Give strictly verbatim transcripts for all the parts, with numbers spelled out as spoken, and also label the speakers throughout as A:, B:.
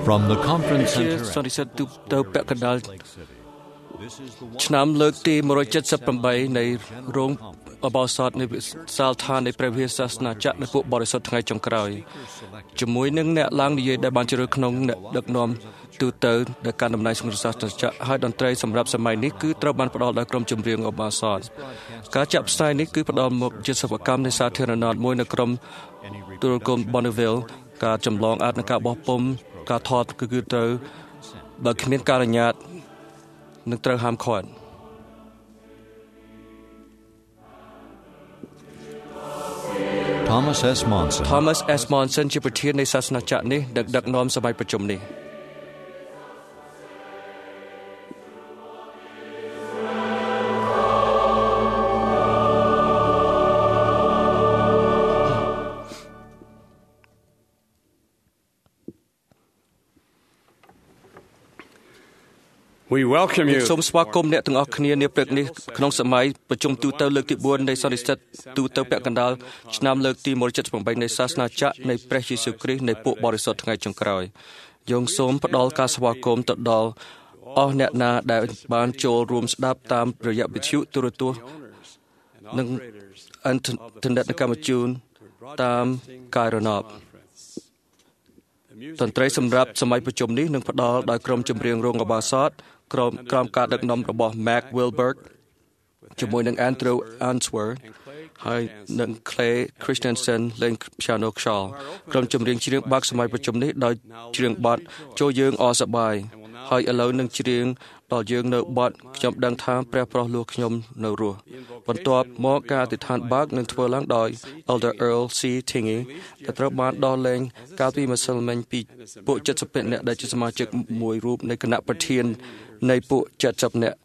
A: From the conference center
B: សន្និសីទទៅពាក់កណ្ដាលឆ្នាំលើកទីone seventy-eightនៃរោងអបអរសាទនៃសាលដ្ឋាននៃព្រះវិហារសាសនាចក្រនៃពួកបរិសុទ្ធថ្ងៃចុងក្រោយជាមួយនឹងអ្នកឡើងនិយាយដែលបានជ្រើសក្នុងអ្នកដឹកនាំទូទៅដែលកាន់តំណែងសង្គ្រោះសាសនាចក្រហើយតន្ត្រីសម្រាប់សម័យនេះគឺត្រូវបានផ្ដល់ដោយក្រុមចម្រៀងអបអរសាទការចាក់ផ្សាយនេះគឺផ្ដល់មកជាសិប្បកម្មនៃសាធារណរដ្ឋមួយនៅក្រុមទូរគមន៍ Bonneville ការចម្លងអាចនឹងការបោះពុម្ពការថតគឺគឺត្រូវបើគ្មានការអនុញ្ញាតនឹងត្រូវហាមឃាត់
A: Thomas S. Monson
B: Thomas S. Monson ជាប្រធាននៃសាសនាចក្រនេះដឹកដឹកនាំសម័យប្រជុំនេះ
C: We welcome you.
B: សូមស្វាគមន៍អ្នកទាំងអស់គ្នានាព្រឹកនេះក្នុងសម័យប្រជុំទូទៅលើកទីfourនៃសន្និសីទទូទៅពាក់កណ្ដាលឆ្នាំលើកទីone seventy-eightនៃសាសនាចក្រនៃព្រះយេស៊ូវគ្រីស្ទនៃពួកបរិសុទ្ធថ្ងៃចុងក្រោយយើងសូមផ្ដល់ការស្វាគមន៍ទៅដល់អស់អ្នកណាដែលបានចូលរួមស្ដាប់តាមរយៈវិទ្យុទូរទស្សន៍និងអ៊ីនធឺណិតនៃកម្មជូនតាមកាយរណបតន្ត្រីសម្រាប់សម័យប្រជុំនេះនឹងផ្ដល់ដោយក្រុមចម្រៀងរោងអបអរសាទក្រោមក្រោមការដឹកនាំរបស់ Mac Wilberg ជាមួយនឹង Andrew Answorth ហើយនិង Clay Christensen លេង piano ខ្យល់ក្រុមចម្រៀងច្រៀងបាក់សម័យប្រជុំនេះដោយច្រៀងបទចូលយើងអសប្បាយហើយឥឡូវនឹងច្រៀងដល់យើងនៅបទខ្ញុំដឹងថាព្រះប្រោះលួសខ្ញុំនៅរស់បន្ទាប់មកការអធិដ្ឋានបាក់នឹងធ្វើឡើងដោយ Elder Earl C. Tingey ដែលត្រូវបានដោះលែងកាលពីម្សិលមិញពីពួកseventyនាក់ដែលជាសមាជិកមួយរូបនៃគណៈប្រធាននៃពួកseventyនាក់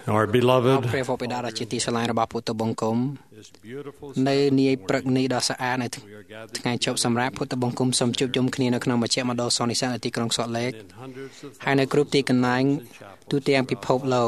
C: Our beloved,
D: ព្រះវរបិតាដ៏ជាទីស្រឡាញ់របស់ពុទ្ធបង្គំ
C: this beautiful
D: នៅនាយព្រឹកនេះដ៏ស្អាតនៅថ្ងៃជប់សម្រាប់ពុទ្ធបង្គំសូមជួបជុំគ្នានៅក្នុងមជ្ឈមណ្ឌលសន្និសីទនៅទីក្រុងសតលេក
C: in hundreds of
D: ហើយនៅគ្រប់ទីកន្លែងទូទាំងពិភពលោក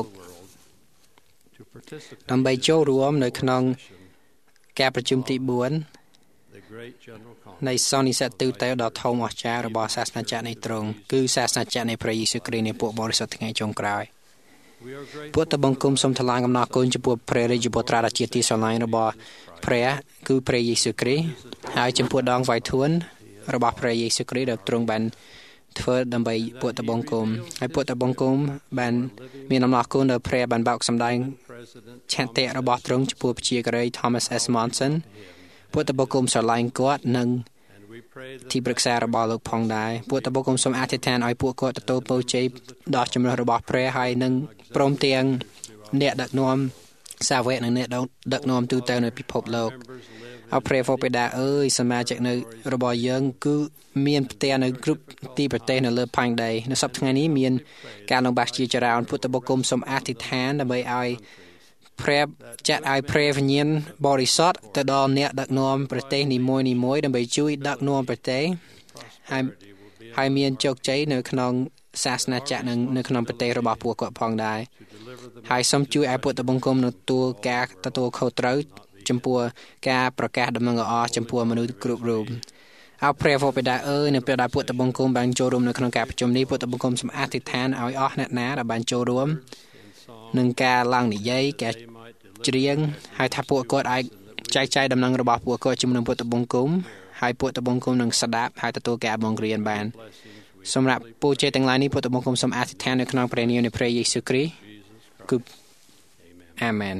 C: to participate
D: ដើម្បីចូលរួមនៅក្នុងការប្រជុំទីបួន
C: the great general conference.
D: នៃសន្និសីទទូទៅដ៏ធំអស្ចារ្យរបស់សាសនាចក្រនៃទ្រង់គឺសាសនាចក្រនៃព្រះយេស៊ូវគ្រីស្ទនៃពួកបរិសុទ្ធថ្ងៃចុងក្រោយ
C: We are grateful
D: ពុទ្ធបង្គំសូមថ្លែងអំណរគុណចំពោះព្រះរាជបុត្រាដ៏ជាទីស្រឡាញ់របស់ព្រះគឺព្រះយេស៊ូវគ្រីស្ទហើយចំពោះដងវៃធួនរបស់ព្រះយេស៊ូវគ្រីស្ទដែលទ្រង់បានធ្វើដើម្បីពុទ្ធបង្គំហើយពុទ្ធបង្គំបានមានអំណរគុណដល់ព្រះបានបោកសម្ដែង
C: President
D: ឆន្ទៈរបស់ទ្រង់ចំពោះប្រជាការី Thomas S. Monson ពុទ្ធបង្គំស្រឡាញ់គាត់និង
C: and we pray that
D: ទីប្រឹក្សារបស់លោកផងដែរពុទ្ធបង្គំសូមអធិដ្ឋានឲ្យពួកគាត់ទទួលពរជ័យដល់ជំនឿរបស់ព្រះហើយនិងព្រមទាំងអ្នកដឹកនាំសាវកនិងអ្នកដឹកនាំទូទៅនៅពិភពលោក
C: members live
D: អរព្រះវរបិតាអើយសមាជិកនៅរបស់យើងគឺមានផ្ទះនៅគ្រប់ទីប្រទេសនៅលើផែនដីនៅសប្តាហ៍ថ្ងៃនេះមានការលំបាកជាច្រើនពុទ្ធបង្គំសូមអធិដ្ឋានដើម្បីឲ្យព្រះចាត់ឲ្យព្រះវិញ្ញាណបរិសុទ្ធទៅដល់អ្នកដឹកនាំប្រទេសនីមួយៗដើម្បីជួយដឹកនាំប្រទេសហើយហើយមានជោគជ័យនៅក្នុងសាសនាចក្រនិងនៅក្នុងប្រទេសរបស់ពួកគាត់ផងដែរហើយសូមជួយឲ្យពុទ្ធបង្គំទទួលការទទួលខុសត្រូវចំពោះការប្រកាសដំណឹងល្អចំពោះមនុស្សគ្រប់រូបអរព្រះវរបិតាអើយនៅពេលដែលពុទ្ធបង្គំបានចូលរួមនៅក្នុងការប្រជុំនេះពុទ្ធបង្គំសូមអធិដ្ឋានឲ្យអស់អ្នកណាដែលបានចូលរួមនឹងការឡើងនិយាយការច្រៀងហើយថាពួកគាត់អាចចែកចាយដំណឹងរបស់ពួកគាត់ជាមួយនឹងពុទ្ធបង្គំហើយពុទ្ធបង្គំនឹងស្ដាប់ហើយទទួលការបង្រៀនបានសម្រាប់ពរជ័យទាំងឡាយនេះពុទ្ធបង្គំសូមអធិដ្ឋាននៅក្នុងព្រះនាមនៃព្រះយេស៊ូវគ្រីស្ទគឺអាមែន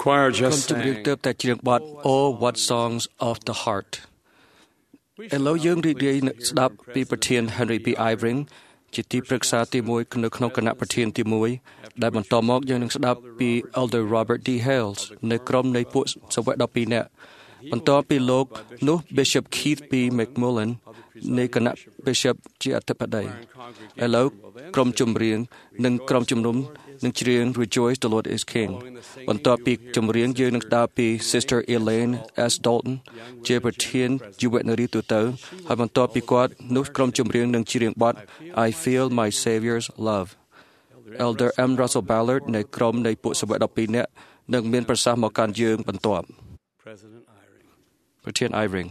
E: choir
B: ក្រុម
E: just
B: ចម្រៀង
E: sang.
B: ទើបតែច្រៀងបទ Oh What Songs of the Heart ឥឡូវយើងរីករាយស្ដាប់ពីប្រធាន Henry B. Eyring ជាទីប្រឹក្សាទីមួយនៅក្នុងគណៈប្រធានទីមួយដែលបន្តមកយើងនឹងស្ដាប់ពី Elder Robert D. Hales នៅក្រុមនៃពួកសាវកដប់ពីរនាក់បន្ទាប់ពីលោកនោះ Bishop Keith B. McMullen នៃគណៈ Bishop ជាអធិបតីឥឡូវក្រុមចម្រៀងនិងក្រុមជំនុំនឹងច្រៀង Rejoice the Lord is King បន្ទាប់ពីចម្រៀងយើងនឹងស្ដាប់ពី Sister Elaine S. Dalton ជាប្រធានយុវនារីទូទៅហើយបន្ទាប់ពីគាត់នោះក្រុមចម្រៀងនឹងច្រៀងបទ I Feel My Savior's Love Elder M. Russell Ballard នៃក្រុមនៃពួកសាវកដប់ពីរនាក់នឹងមានប្រសាសន៍មកកាន់យើងបន្ទាប់
C: President Eyring.
B: ប្រធាន Eyring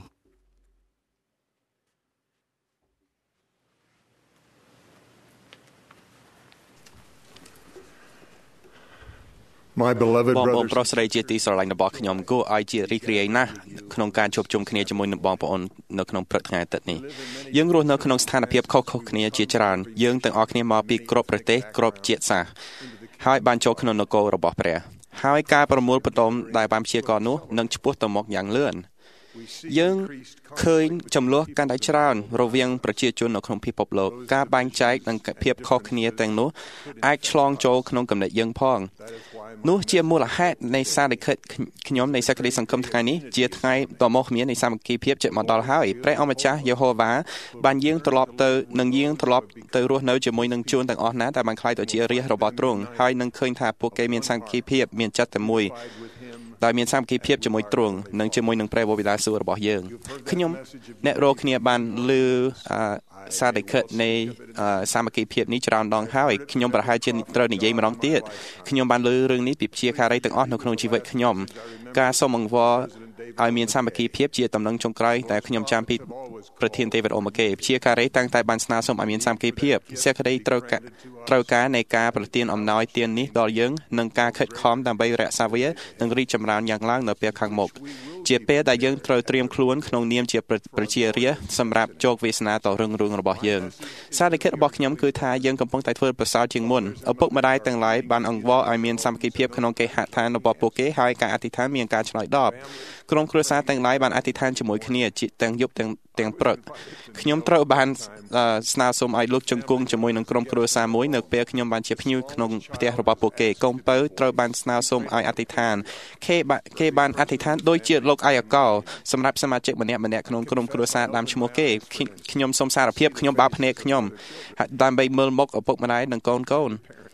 F: My beloved
G: បងប្អូន
F: brothers
G: ប្រុសស្រីជាទីស្រឡាញ់របស់ខ្ញុំគួរឲ្យជារីករាយណាស់ក្នុងការជួបជុំគ្នាជាមួយនឹងបងប្អូននៅក្នុងព្រឹកថ្ងៃអាទិត្យនេះយើងរស់នៅក្នុងស្ថានភាពខុសៗគ្នាជាច្រើនយើងទាំងអស់គ្នាមកពីគ្រប់ប្រទេសគ្រប់ជាតិសាសន៍ហើយបានចូលក្នុងនគររបស់ព្រះហើយការប្រមូលផ្ដុំដែលបានព្យាករនោះនឹងឆ្ពោះទៅមុខយ៉ាងលឿនយើងឃើញចំនួនកាន់តែច្រើនរវាងប្រជាជននៅក្នុងពិភពលោកការបែងចែកនិងភាពខុសគ្នាទាំងនោះអាចឆ្លងចូលក្នុងគំនិតយើងផងនោះជាមូលហេតុនៃសារលិខិតខ្ញុំនៃសេចក្តីសង្ឃឹមថ្ងៃនេះជាថ្ងៃដ៏មោះមាននៃសាមគ្គីភាពជិតមកដល់ហើយព្រះអម្ចាស់យេហូវ៉ាបានយាងត្រឡប់ទៅនឹងយាងត្រឡប់ទៅរស់នៅជាមួយនឹងជួនទាំងអស់ណាដែលបានខ្លាយទៅជារាជរបស់ទ្រង់ហើយនឹងឃើញថាពួកគេមានសាមគ្គីភាពមានចិត្តតែមួយដោយមានសាមគ្គីភាពជាមួយទ្រង់និងជាមួយនឹងព្រះវរបិតាសួគ៌របស់យើងខ្ញុំអ្នករកគ្នាបានឮសារលិខិតនៃសាមគ្គីភាពនេះច្រើនដងហើយខ្ញុំប្រហែលជាត្រូវនិយាយម្ដងទៀតខ្ញុំបានឮរឿងនេះពីព្យាការីទាំងអស់នៅក្នុងជីវិតខ្ញុំការសូមអង្វរឲ្យមានសាមគ្គីភាពជាតំណែងចុងក្រោយតែខ្ញុំចាំពីប្រធានទេវអូម៉ាកេព្យាការីតាំងតែបានស្នើសុំឲ្យមានសាមគ្គីភាពសេចក្តីត្រូវការត្រូវការនៃការប្រទានអំណោយទាននេះដល់យើងនិងការខិតខំដើម្បីរក្សាវានិងរីកចម្រើនយ៉ាងឡើងនៅពេលខាងមុខជាពេលដែលយើងត្រូវត្រៀមខ្លួនក្នុងនាមជាប្រជារាស្ត្រសម្រាប់ជោគវាសនាដ៏រុងរឿងរបស់យើងសារលិខិតរបស់ខ្ញុំគឺថាយើងកំពុងតែធ្វើប្រសើរជាងមុនឪពុកម្ដាយទាំងឡាយបានអង្វរឲ្យមានសាមគ្គីភាពក្នុងគេហដ្ឋានរបស់ពួកគេហើយការអធិដ្ឋានមានការឆ្លើយតបក្រុមគ្រួសារទាំងឡាយបានអធិដ្ឋានជាមួយគ្នាទាំងយប់ទាំងទាំងព្រឹកខ្ញុំត្រូវបានស្នើសុំឲ្យលោកជង្គង់ជាមួយនឹងក្រុមគ្រួសារមួយនៅពេលខ្ញុំបានជាភ្ញៀវក្នុងផ្ទះរបស់ពួកគេកូនពៅត្រូវបានស្នើសុំឲ្យអធិដ្ឋានគេគេបានអធិដ្ឋានដូចជាលោកអាយកោសម្រាប់សមាជិកម្នាក់ម្នាក់ក្នុងក្រុមគ្រួសារតាមឈ្មោះគេខ្ញុំសូមសារភាពខ្ញុំបើកភ្នែកខ្ញុំដើម្បីមើលមុខឪពុកម្ដាយនិងកូនកូន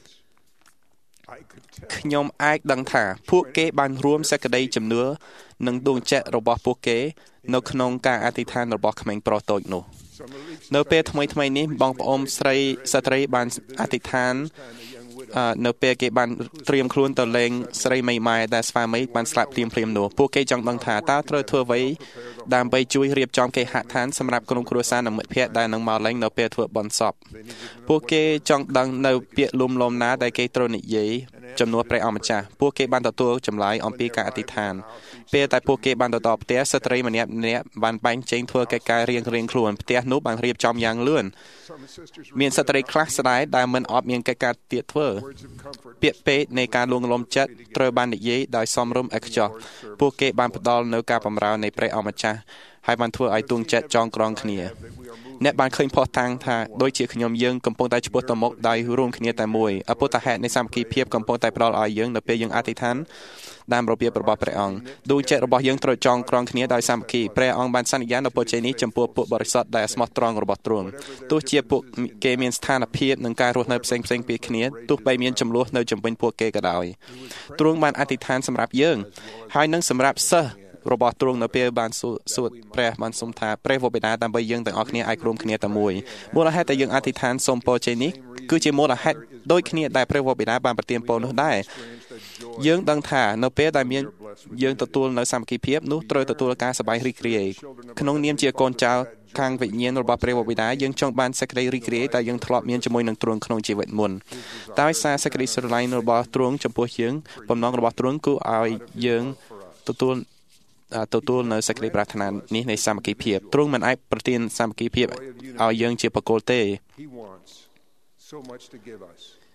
G: ខ្ញុំអាចដឹងថាពួកគេបានរួមសេចក្តីជំនឿនិងដួងចិត្តរបស់ពួកគេនៅក្នុងការអធិដ្ឋានរបស់ក្មេងប្រុសតូចនោះនៅពេលថ្មីថ្មីនេះបងប្អូនស្រីស្ត្រីបានអធិដ្ឋាននៅពេលគេបានត្រៀមខ្លួនទៅលេងស្រីមីម៉ែដែលស្វាមីបានស្លាប់ភ្លាមភ្លាមនោះពួកគេចង់ដឹងថាតើត្រូវធ្វើអ្វីដើម្បីជួយរៀបចំគេហដ្ឋានសម្រាប់ក្រុមគ្រួសារនិងមិត្តភ័ក្តិដែលនឹងមកលេងនៅពេលធ្វើបុណ្យសពពួកគេចង់ដឹងនៅពាក្យលំលំណាដែលគេត្រូវនិយាយចំនួនព្រះអម្ចាស់ពួកគេបានទទួលចម្លើយអំពីការអធិដ្ឋានពេលតែពួកគេបានទៅដល់ផ្ទះស្ត្រីម្នាក់ម្នាក់បានបែងចែងធ្វើកិច្ចការរៀងរៀងខ្លួនផ្ទះនោះបានរៀបចំយ៉ាងលឿនមានស្ត្រីខ្លះស្ដាយដែលមិនអត់មានកិច្ចការទៀតធ្វើពាក្យពេចន៍នៃការលួងលោមចិត្តត្រូវបាននិយាយដោយសមរម្យឥតខ្ចោះពួកគេបានផ្ដល់នូវការបម្រើនៃព្រះអម្ចាស់ហើយបានធ្វើឲ្យទួងចិត្តចងក្រងគ្នាអ្នកបានឃើញផុសតាំងថាដូចជាខ្ញុំយើងកំពុងតែឆ្ពោះទៅមុខដោយរួមគ្នាតែមួយអពុទ្ធហេតុនៃសាមគ្គីភាពកំពុងតែផ្ដល់ឲ្យយើងនៅពេលយើងអធិដ្ឋានតាមរបៀបរបស់ព្រះអង្គដួងចិត្តរបស់យើងត្រូវចងក្រងគ្នាដោយសាមគ្គីព្រះអង្គបានសន្យានៅពុទ្ធជ័យនេះចំពោះពួកបរិសុទ្ធដែលស្មោះត្រង់របស់ទ្រង់ទោះជាពួកគេមានស្ថានភាពនិងការរស់នៅផ្សេងផ្សេងពីគ្នាទោះបីមានចំនួននៅជំវិញពួកគេក៏ដោយទ្រង់បានអធិដ្ឋានសម្រាប់យើងហើយនឹងសម្រាប់សិស្សរបស់ទ្រង់នៅពេលបានសួរព្រះបានសុំថាព្រះវរបិតាដើម្បីយើងទាំងអស់គ្នាអាចរួមគ្នាតែមួយមូលហេតុដែលយើងអធិដ្ឋានសូមពរជ័យនេះគឺជាមូលហេតុដូចគ្នាដែលព្រះវរបិតាបានប្រទានពរនោះដែរយើងដឹងថានៅពេលដែលមានយើងទទួលនៅសាមគ្គីភាពនោះត្រូវទទួលការសប្បាយរីករាយក្នុងនាមជាកូនចៅខាងវិញ្ញាណរបស់ព្រះវរបិតាយើងចង់បានសេចក្តីរីករាយដែលយើងធ្លាប់មានជាមួយនឹងទ្រង់ក្នុងជីវិតមុនដោយសារសេចក្តីស្រឡាញ់របស់ទ្រង់ចំពោះយើងបំណងរបស់ទ្រង់គឺឲ្យយើងទទួលទទួលនៅសេចក្តីប្រាថ្នានេះនៃសាមគ្គីភាពទ្រង់មិនអាចប្រទានសាមគ្គីភាពឲ្យយើងជាបកគលទេ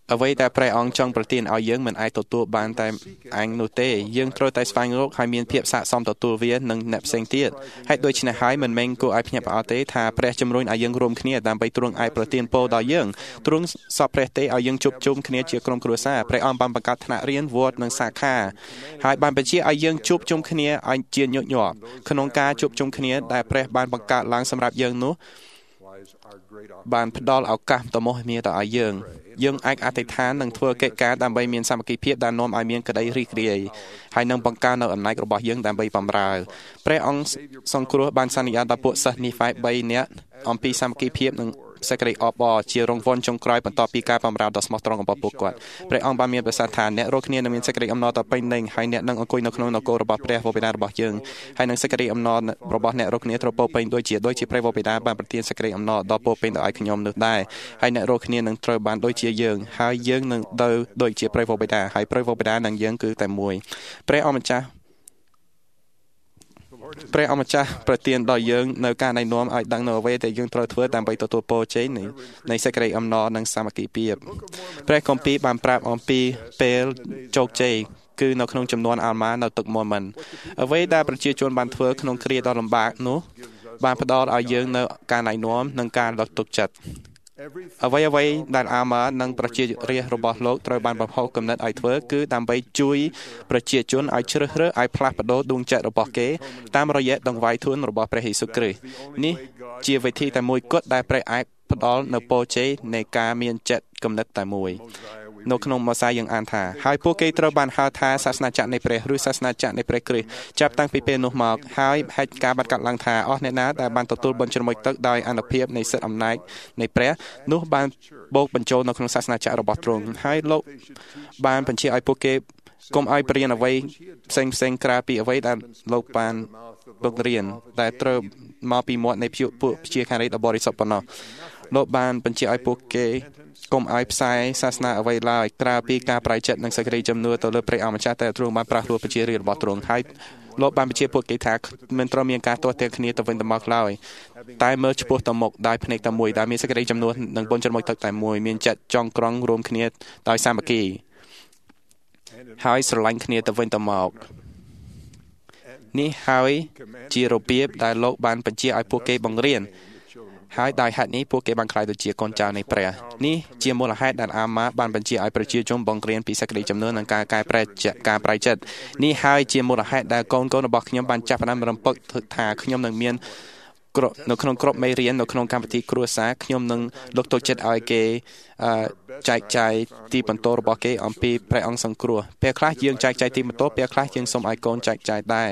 G: អ្វីដែលព្រះអង្គចង់ប្រទានឲ្យយើងមិនអាចទទួលបានតែឯងនោះទេយើងត្រូវតែស្វែងរកឲ្យមានភាពស័ក្តិសមទទួលវានឹងអ្នកផ្សេងទៀតហើយដូច្នេះហើយមិនមែនគួរឲ្យភ្ញាក់ផ្អើលទេថាព្រះជំរុញឲ្យយើងរួមគ្នាដើម្បីទ្រង់អាចប្រទានពរដល់យើងទ្រង់សពព្រះទេឲ្យយើងជួបជុំគ្នាជាក្រុមគ្រួសារព្រះអង្គបានបង្កើតថ្នាក់រៀនវត្តនិងសាខាហើយបានបញ្ជាឲ្យយើងជួបជុំគ្នាឲ្យជាញឹកញាប់ក្នុងការជួបជុំគ្នាដែលព្រះបានបង្កើតឡើងសម្រាប់យើងនោះបានផ្ដល់ឱកាសតមោះមាទៅឲ្យយើងយើងអាចអធិដ្ឋាននិងធ្វើកិច្ចការដើម្បីមានសាមគ្គីភាពដែលនាំឲ្យមានក្តីរីករាយហើយនឹងបង្កើននៅអំណាចរបស់យើងដើម្បីបម្រើព្រះអង្គសង្គ្រោះបានសន្យាដល់ពួកសិស្សនីហ្វៃបីនាក់អំពីសាមគ្គីភាពនិងសេចក្តីអបអរជារង្វាន់ចុងក្រោយបន្ទាប់ពីការបម្រើដ៏ស្មោះត្រង់របស់ពួកគាត់ព្រះអង្គបានមានប្រសាសន៍ថាអ្នករាល់គ្នានឹងមានសេចក្តីអំណរទៅពេញលេញហើយអ្នកនឹងអង្គុយនៅក្នុងនគររបស់ព្រះវរបិតារបស់យើងហើយនឹងសេចក្តីអំណររបស់អ្នករាល់គ្នាត្រូវពោពេញដូចជាដូចជាព្រះវរបិតាបានប្រទានសេចក្តីអំណរដល់ពោពេញដល់ឲ្យខ្ញុំនោះដែរហើយអ្នករាល់គ្នានឹងត្រូវបានដូចជាយើងហើយយើងនឹងទៅដូចជាព្រះវរបិតាហើយព្រះវរបិតានិងយើងគឺតែមួយព្រះអម្ចាស់ព្រះអម្ចាស់ប្រទានដល់យើងនៅការណែនាំឲ្យដឹងនៅអ្វីដែលយើងត្រូវធ្វើដើម្បីទទួលពរជ័យនៃសេចក្តីអំណរនិងសាមគ្គីភាពព្រះគម្ពីរបានប្រាប់អំពីពេលជោគជ័យគឺនៅក្នុងចំនួនអាល់ម៉ានៅទឹកម៉ូមិនអ្វីដែលប្រជាជនបានធ្វើក្នុងគ្រាដ៏លំបាកនោះបានផ្ដល់ឲ្យយើងនៅការណែនាំនិងការលើកទឹកចិត្តអ្វីអ្វីដែលអាម៉ានិងប្រជារាស្ត្ររបស់លោកត្រូវបានបំផុសគំនិតឲ្យធ្វើគឺដើម្បីជួយប្រជាជនឲ្យជ្រើសរើសឲ្យផ្លាស់ប្ដូរដួងចិត្តរបស់គេតាមរយៈដង្វាយធួនរបស់ព្រះយេស៊ូវគ្រីស្ទនេះជាវិធីតែមួយគត់ដែលព្រះអាចផ្ដល់នៅពរជ័យនៃការមានចិត្តគំនិតតែមួយនៅក្នុងម៉ូសាយើងអានថាហើយពួកគេត្រូវបានហៅថាសាសនាចក្រនៃព្រះឬសាសនាចក្រនៃព្រះគ្រីស្ទចាប់តាំងពីពេលនោះមកហើយហេតុការបានកាត់ឡើងថាអស់អ្នកណាដែលបានទទួលបុណ្យជ្រមុជទឹកដោយអានុភាពនៃសិទ្ធិអំណាចនៃព្រះនោះបានបូកបញ្ចូលនៅក្នុងសាសនាចក្ររបស់ទ្រង់ហើយលោកបានបញ្ជាឲ្យពួកគេកុំឲ្យបរៀនអ្វីផ្សេងផ្សេងក្រៅពីអ្វីដែលលោកបានបង្រៀនដែលត្រូវមកពីមាត់នៃពួកជាខារីដ៏បរិសុទ្ធប៉ុណ្ណោះលោកបានបញ្ជាឲ្យពួកគេកុំឲ្យផ្សាយសាសនាអ្វីឡើយក្រៅពីការប្រែចិត្តនិងសេចក្តីជំនឿទៅលើព្រះអម្ចាស់តែទ្រង់បានប្រោះលោប្រជារាស្ត្ររបស់ទ្រង់ហើយលោកបានបញ្ជាពួកគេថាមិនត្រូវមានការទាស់ទែងគ្នាទៅវិញទៅមកឡើយតែមើលឆ្ពោះទៅមុខដោយភ្នែកតែមួយដែលមានសេចក្តីជំនឿនិងបុណ្យជ្រមុជទឹកតែមួយមានចិត្តចង់ក្រងរួមគ្នាដោយសាមគ្គីហើយស្រឡាញ់គ្នាទៅវិញទៅមកនេះហើយជារបៀបដែលលោកបានបញ្ជាឲ្យពួកគេបង្រៀនហើយដោយហេតុនេះពួកគេបានក្លាយទៅជាកូនចៅនៃព្រះនេះជាមូលហេតុដែលអាម៉ាបានបញ្ជាឲ្យប្រជាជនបង្រៀនពីសេចក្តីជំនឿនិងការកែប្រែការប្រែចិត្តនេះហើយជាមូលហេតុដែលកូនកូនរបស់ខ្ញុំបានចាប់ផ្ដើមរំពឹកថាខ្ញុំនឹងមាននៅក្នុងក្រុមមេរៀននៅក្នុងកម្មវិធីគ្រួសារខ្ញុំនឹងលើកទឹកចិត្តឲ្យគេចែកចាយទីបន្ទាល់របស់គេអំពីព្រះអង្គសង្គ្រោះពេលខ្លះយើងចែកចាយទីបន្ទាល់ពេលខ្លះយើងសូមឲ្យកូនចែកចាយដែរ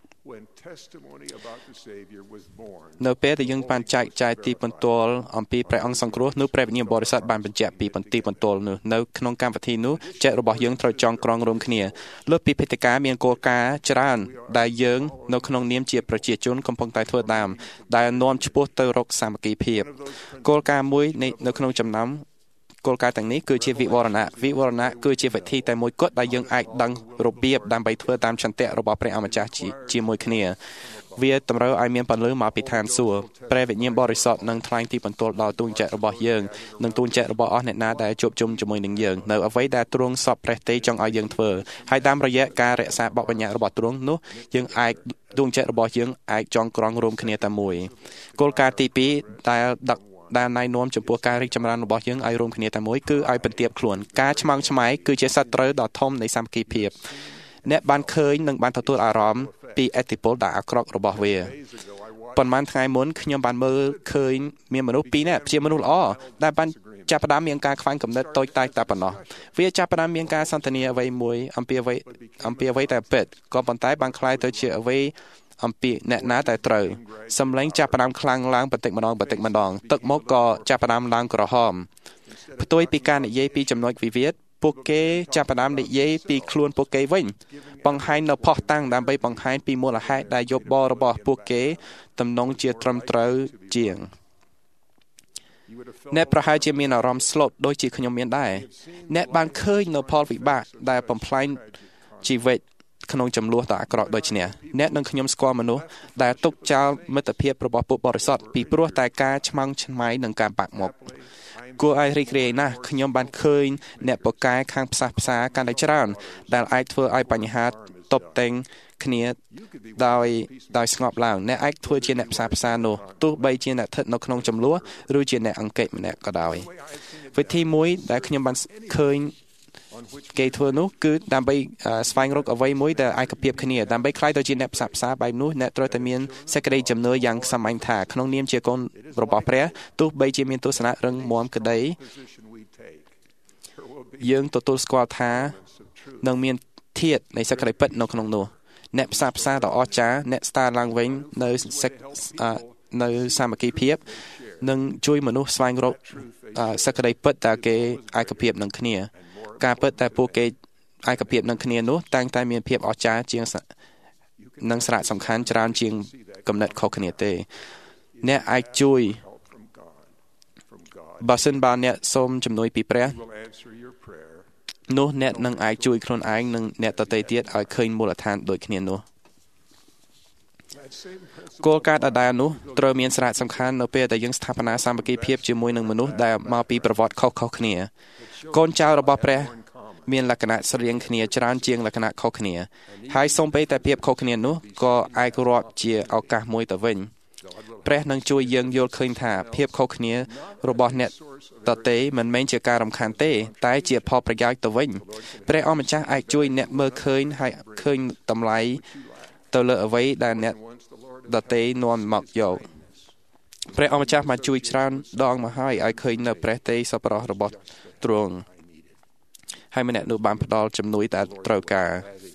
G: នៅពេលដែលយើងបានចែកចាយទីបន្ទាល់អំពីព្រះអង្គសង្គ្រោះនោះព្រះវិញ្ញាណបរិសុទ្ធបានបញ្ជាក់ពីបន្ទីបន្ទាល់នោះនៅក្នុងកម្មវិធីនោះចិត្តរបស់យើងត្រូវចងក្រងរួមគ្នាលើសពីព្រឹត្តិការណ៍មានគោលការណ៍ច្រើនដែលយើងនៅក្នុងនាមជាប្រជាជនកំពុងតែធ្វើតាមដែលនាំឆ្ពោះទៅរកសាមគ្គីភាពគោលការណ៍មួយនៅក្នុងចំណោមគោលការណ៍ទាំងនេះគឺជាវិវរណៈវិវរណៈគឺជាវិធីតែមួយគត់ដែលយើងអាចដឹងរបៀបដើម្បីធ្វើតាមឆន្ទៈរបស់ព្រះអម្ចាស់ជាមួយគ្នាវាតម្រូវឲ្យមានពន្លឺមកពីឋានសួគ៌ព្រះវិញ្ញាណបរិសុទ្ធនឹងថ្លែងទីបន្ទាល់ដល់ទូនចិត្តរបស់យើងនិងទូនចិត្តរបស់អស់អ្នកណាដែលជួបជុំជាមួយនឹងយើងនៅអ្វីដែលទ្រង់សពព្រះទេចង់ឲ្យយើងធ្វើហើយតាមរយៈការរក្សាបទបញ្ញត្តិរបស់ទ្រង់នោះយើងអាចទូនចិត្តរបស់យើងអាចចងក្រងរួមគ្នាតែមួយគោលការណ៍ទីពីរដែលដឹកដែលណែនាំចំពោះការរីកចម្រើនរបស់យើងឲ្យរួមគ្នាតែមួយគឺឲ្យបន្ទាបខ្លួនការឆ្មងឆ្មៃគឺជាសត្រូវដ៏ធំនៃសាមគ្គីភាពអ្នកបានឃើញនិងបានទទួលអារម្មណ៍ពីឥទ្ធិពលដ៏អាក្រក់របស់វាប៉ុន្មានថ្ងៃមុនខ្ញុំបានមើលឃើញមានមនុស្សពីរនាក់ជាមនុស្សល្អដែលបានចាប់ផ្ដើមមានការខ្វែងគំនិតតូចតាចតែប៉ុណ្ណោះវាចាប់ផ្ដើមមានការសន្ទនាអ្វីមួយអំពីអ្វីអំពីអ្វីតែពិតក៏ប៉ុន្តែបានคล้ายទៅជាអ្វីអំពីអ្នកណាតែត្រូវសម្លេងចាប់ផ្ដើមខ្លាំងឡើងបន្តិចម្ដងបន្តិចម្ដងទឹកមុខក៏ចាប់ផ្ដើមឡើងក្រហមផ្ទុយពីការនិយាយពីចំណុចវិវាទពួកគេចាប់ផ្ដើមនិយាយពីខ្លួនពួកគេវិញបង្ហាញនៅផុសតាំងដើម្បីបង្ហាញពីមូលហេតុដែលយោបល់របស់ពួកគេទំនងជាត្រឹមត្រូវជាងអ្នកប្រហែលជាមានអារម្មណ៍ស្លុតដូចជាខ្ញុំមានដែរអ្នកបានឃើញនៅផលវិបាកដែលបំផ្លាញជីវិតក្នុងចំនួនដ៏អាក្រក់ដូចនេះអ្នកនឹងខ្ញុំស្គាល់មនុស្សដែលទុកចោលមិត្តភាពរបស់ពុទ្ធបរិស័ទពីព្រោះតែការឆ្មាំងឆ្មៃនឹងការបាក់មុខគួរឲ្យរីករាយណាស់ខ្ញុំបានឃើញអ្នកបកកែខាងផ្សះផ្សាកាន់តែច្រើនដែលអាចធ្វើឲ្យបញ្ហាតបតែងគ្នាដោយដោយស្ងប់ឡើងអ្នកអាចធ្វើជាអ្នកផ្សះផ្សានោះទោះបីជាអ្នកស្ថិតនៅក្នុងចំនួនឬជាអ្នកអង្គិចម្នាក់ក៏ដោយវិធីមួយដែលខ្ញុំបានឃើញគេធ្វើនោះគឺដើម្បីស្វែងរកអ្វីមួយដែលឯកភាពគ្នាដើម្បីខ្លាយទៅជាអ្នកផ្សះផ្សាបែបនោះអ្នកត្រូវតែមានសេចក្តីជំនឿយ៉ាងសាមញ្ញថាក្នុងនាមជាកូនរបស់ព្រះទោះបីជាមានទស្សនៈរឹងមាំក្តីយើងទទួលស្គាល់ថានឹងមានធាតុនៃសេចក្តីពិតនៅក្នុងនោះអ្នកផ្សះផ្សាដ៏អស្ចារ្យអ្នកស្ដារឡើងវិញនៅនៅសាមគ្គីភាពនឹងជួយមនុស្សស្វែងរកសេចក្តីពិតដែលគេឯកភាពនឹងគ្នាការពិតតែពួកគេឯកភាពនឹងគ្នានោះតែងតែមានភាពអស្ចារ្យជាងនិងសារៈសំខាន់ច្រើនជាងគំនិតខុសគ្នាទេអ្នកអាចជួយបើសិនបើអ្នកសូមជំនួយពីព្រះនោះអ្នកនឹងអាចជួយខ្លួនឯងនិងអ្នកដទៃទៀតឲ្យឃើញមូលដ្ឋានដូចគ្នានោះគោលការណ៍ដដែលនោះត្រូវមានសារៈសំខាន់នៅពេលដែលយើងស្ថាបនាសាមគ្គីភាពជាមួយនឹងមនុស្សដែលមកពីប្រវត្តិខុសៗគ្នាកូនចៅរបស់ព្រះមានលក្ខណៈស្រដៀងគ្នាច្រើនជាងលក្ខណៈខុសគ្នាហើយសូម្បីតែភាពខុសគ្នានោះក៏អាចរាប់ជាឱកាសមួយទៅវិញព្រះនឹងជួយយើងយល់ឃើញថាភាពខុសគ្នារបស់អ្នកដទៃមិនមែនជាការរំខានទេតែជាផលប្រយោជន៍ទៅវិញព្រះអម្ចាស់អាចជួយអ្នកមើលឃើញហើយឃើញតម្លៃទៅលើអ្វីដែលអ្នកដទៃនាំមកយកព្រះអម្ចាស់បានជួយច្រើនដងមកហើយឲ្យឃើញនៅព្រះទេសប្បុរសរបស់ទ្រង់ហើយម្នាក់នោះបានផ្ដល់ជំនួយដែលត្រូវការ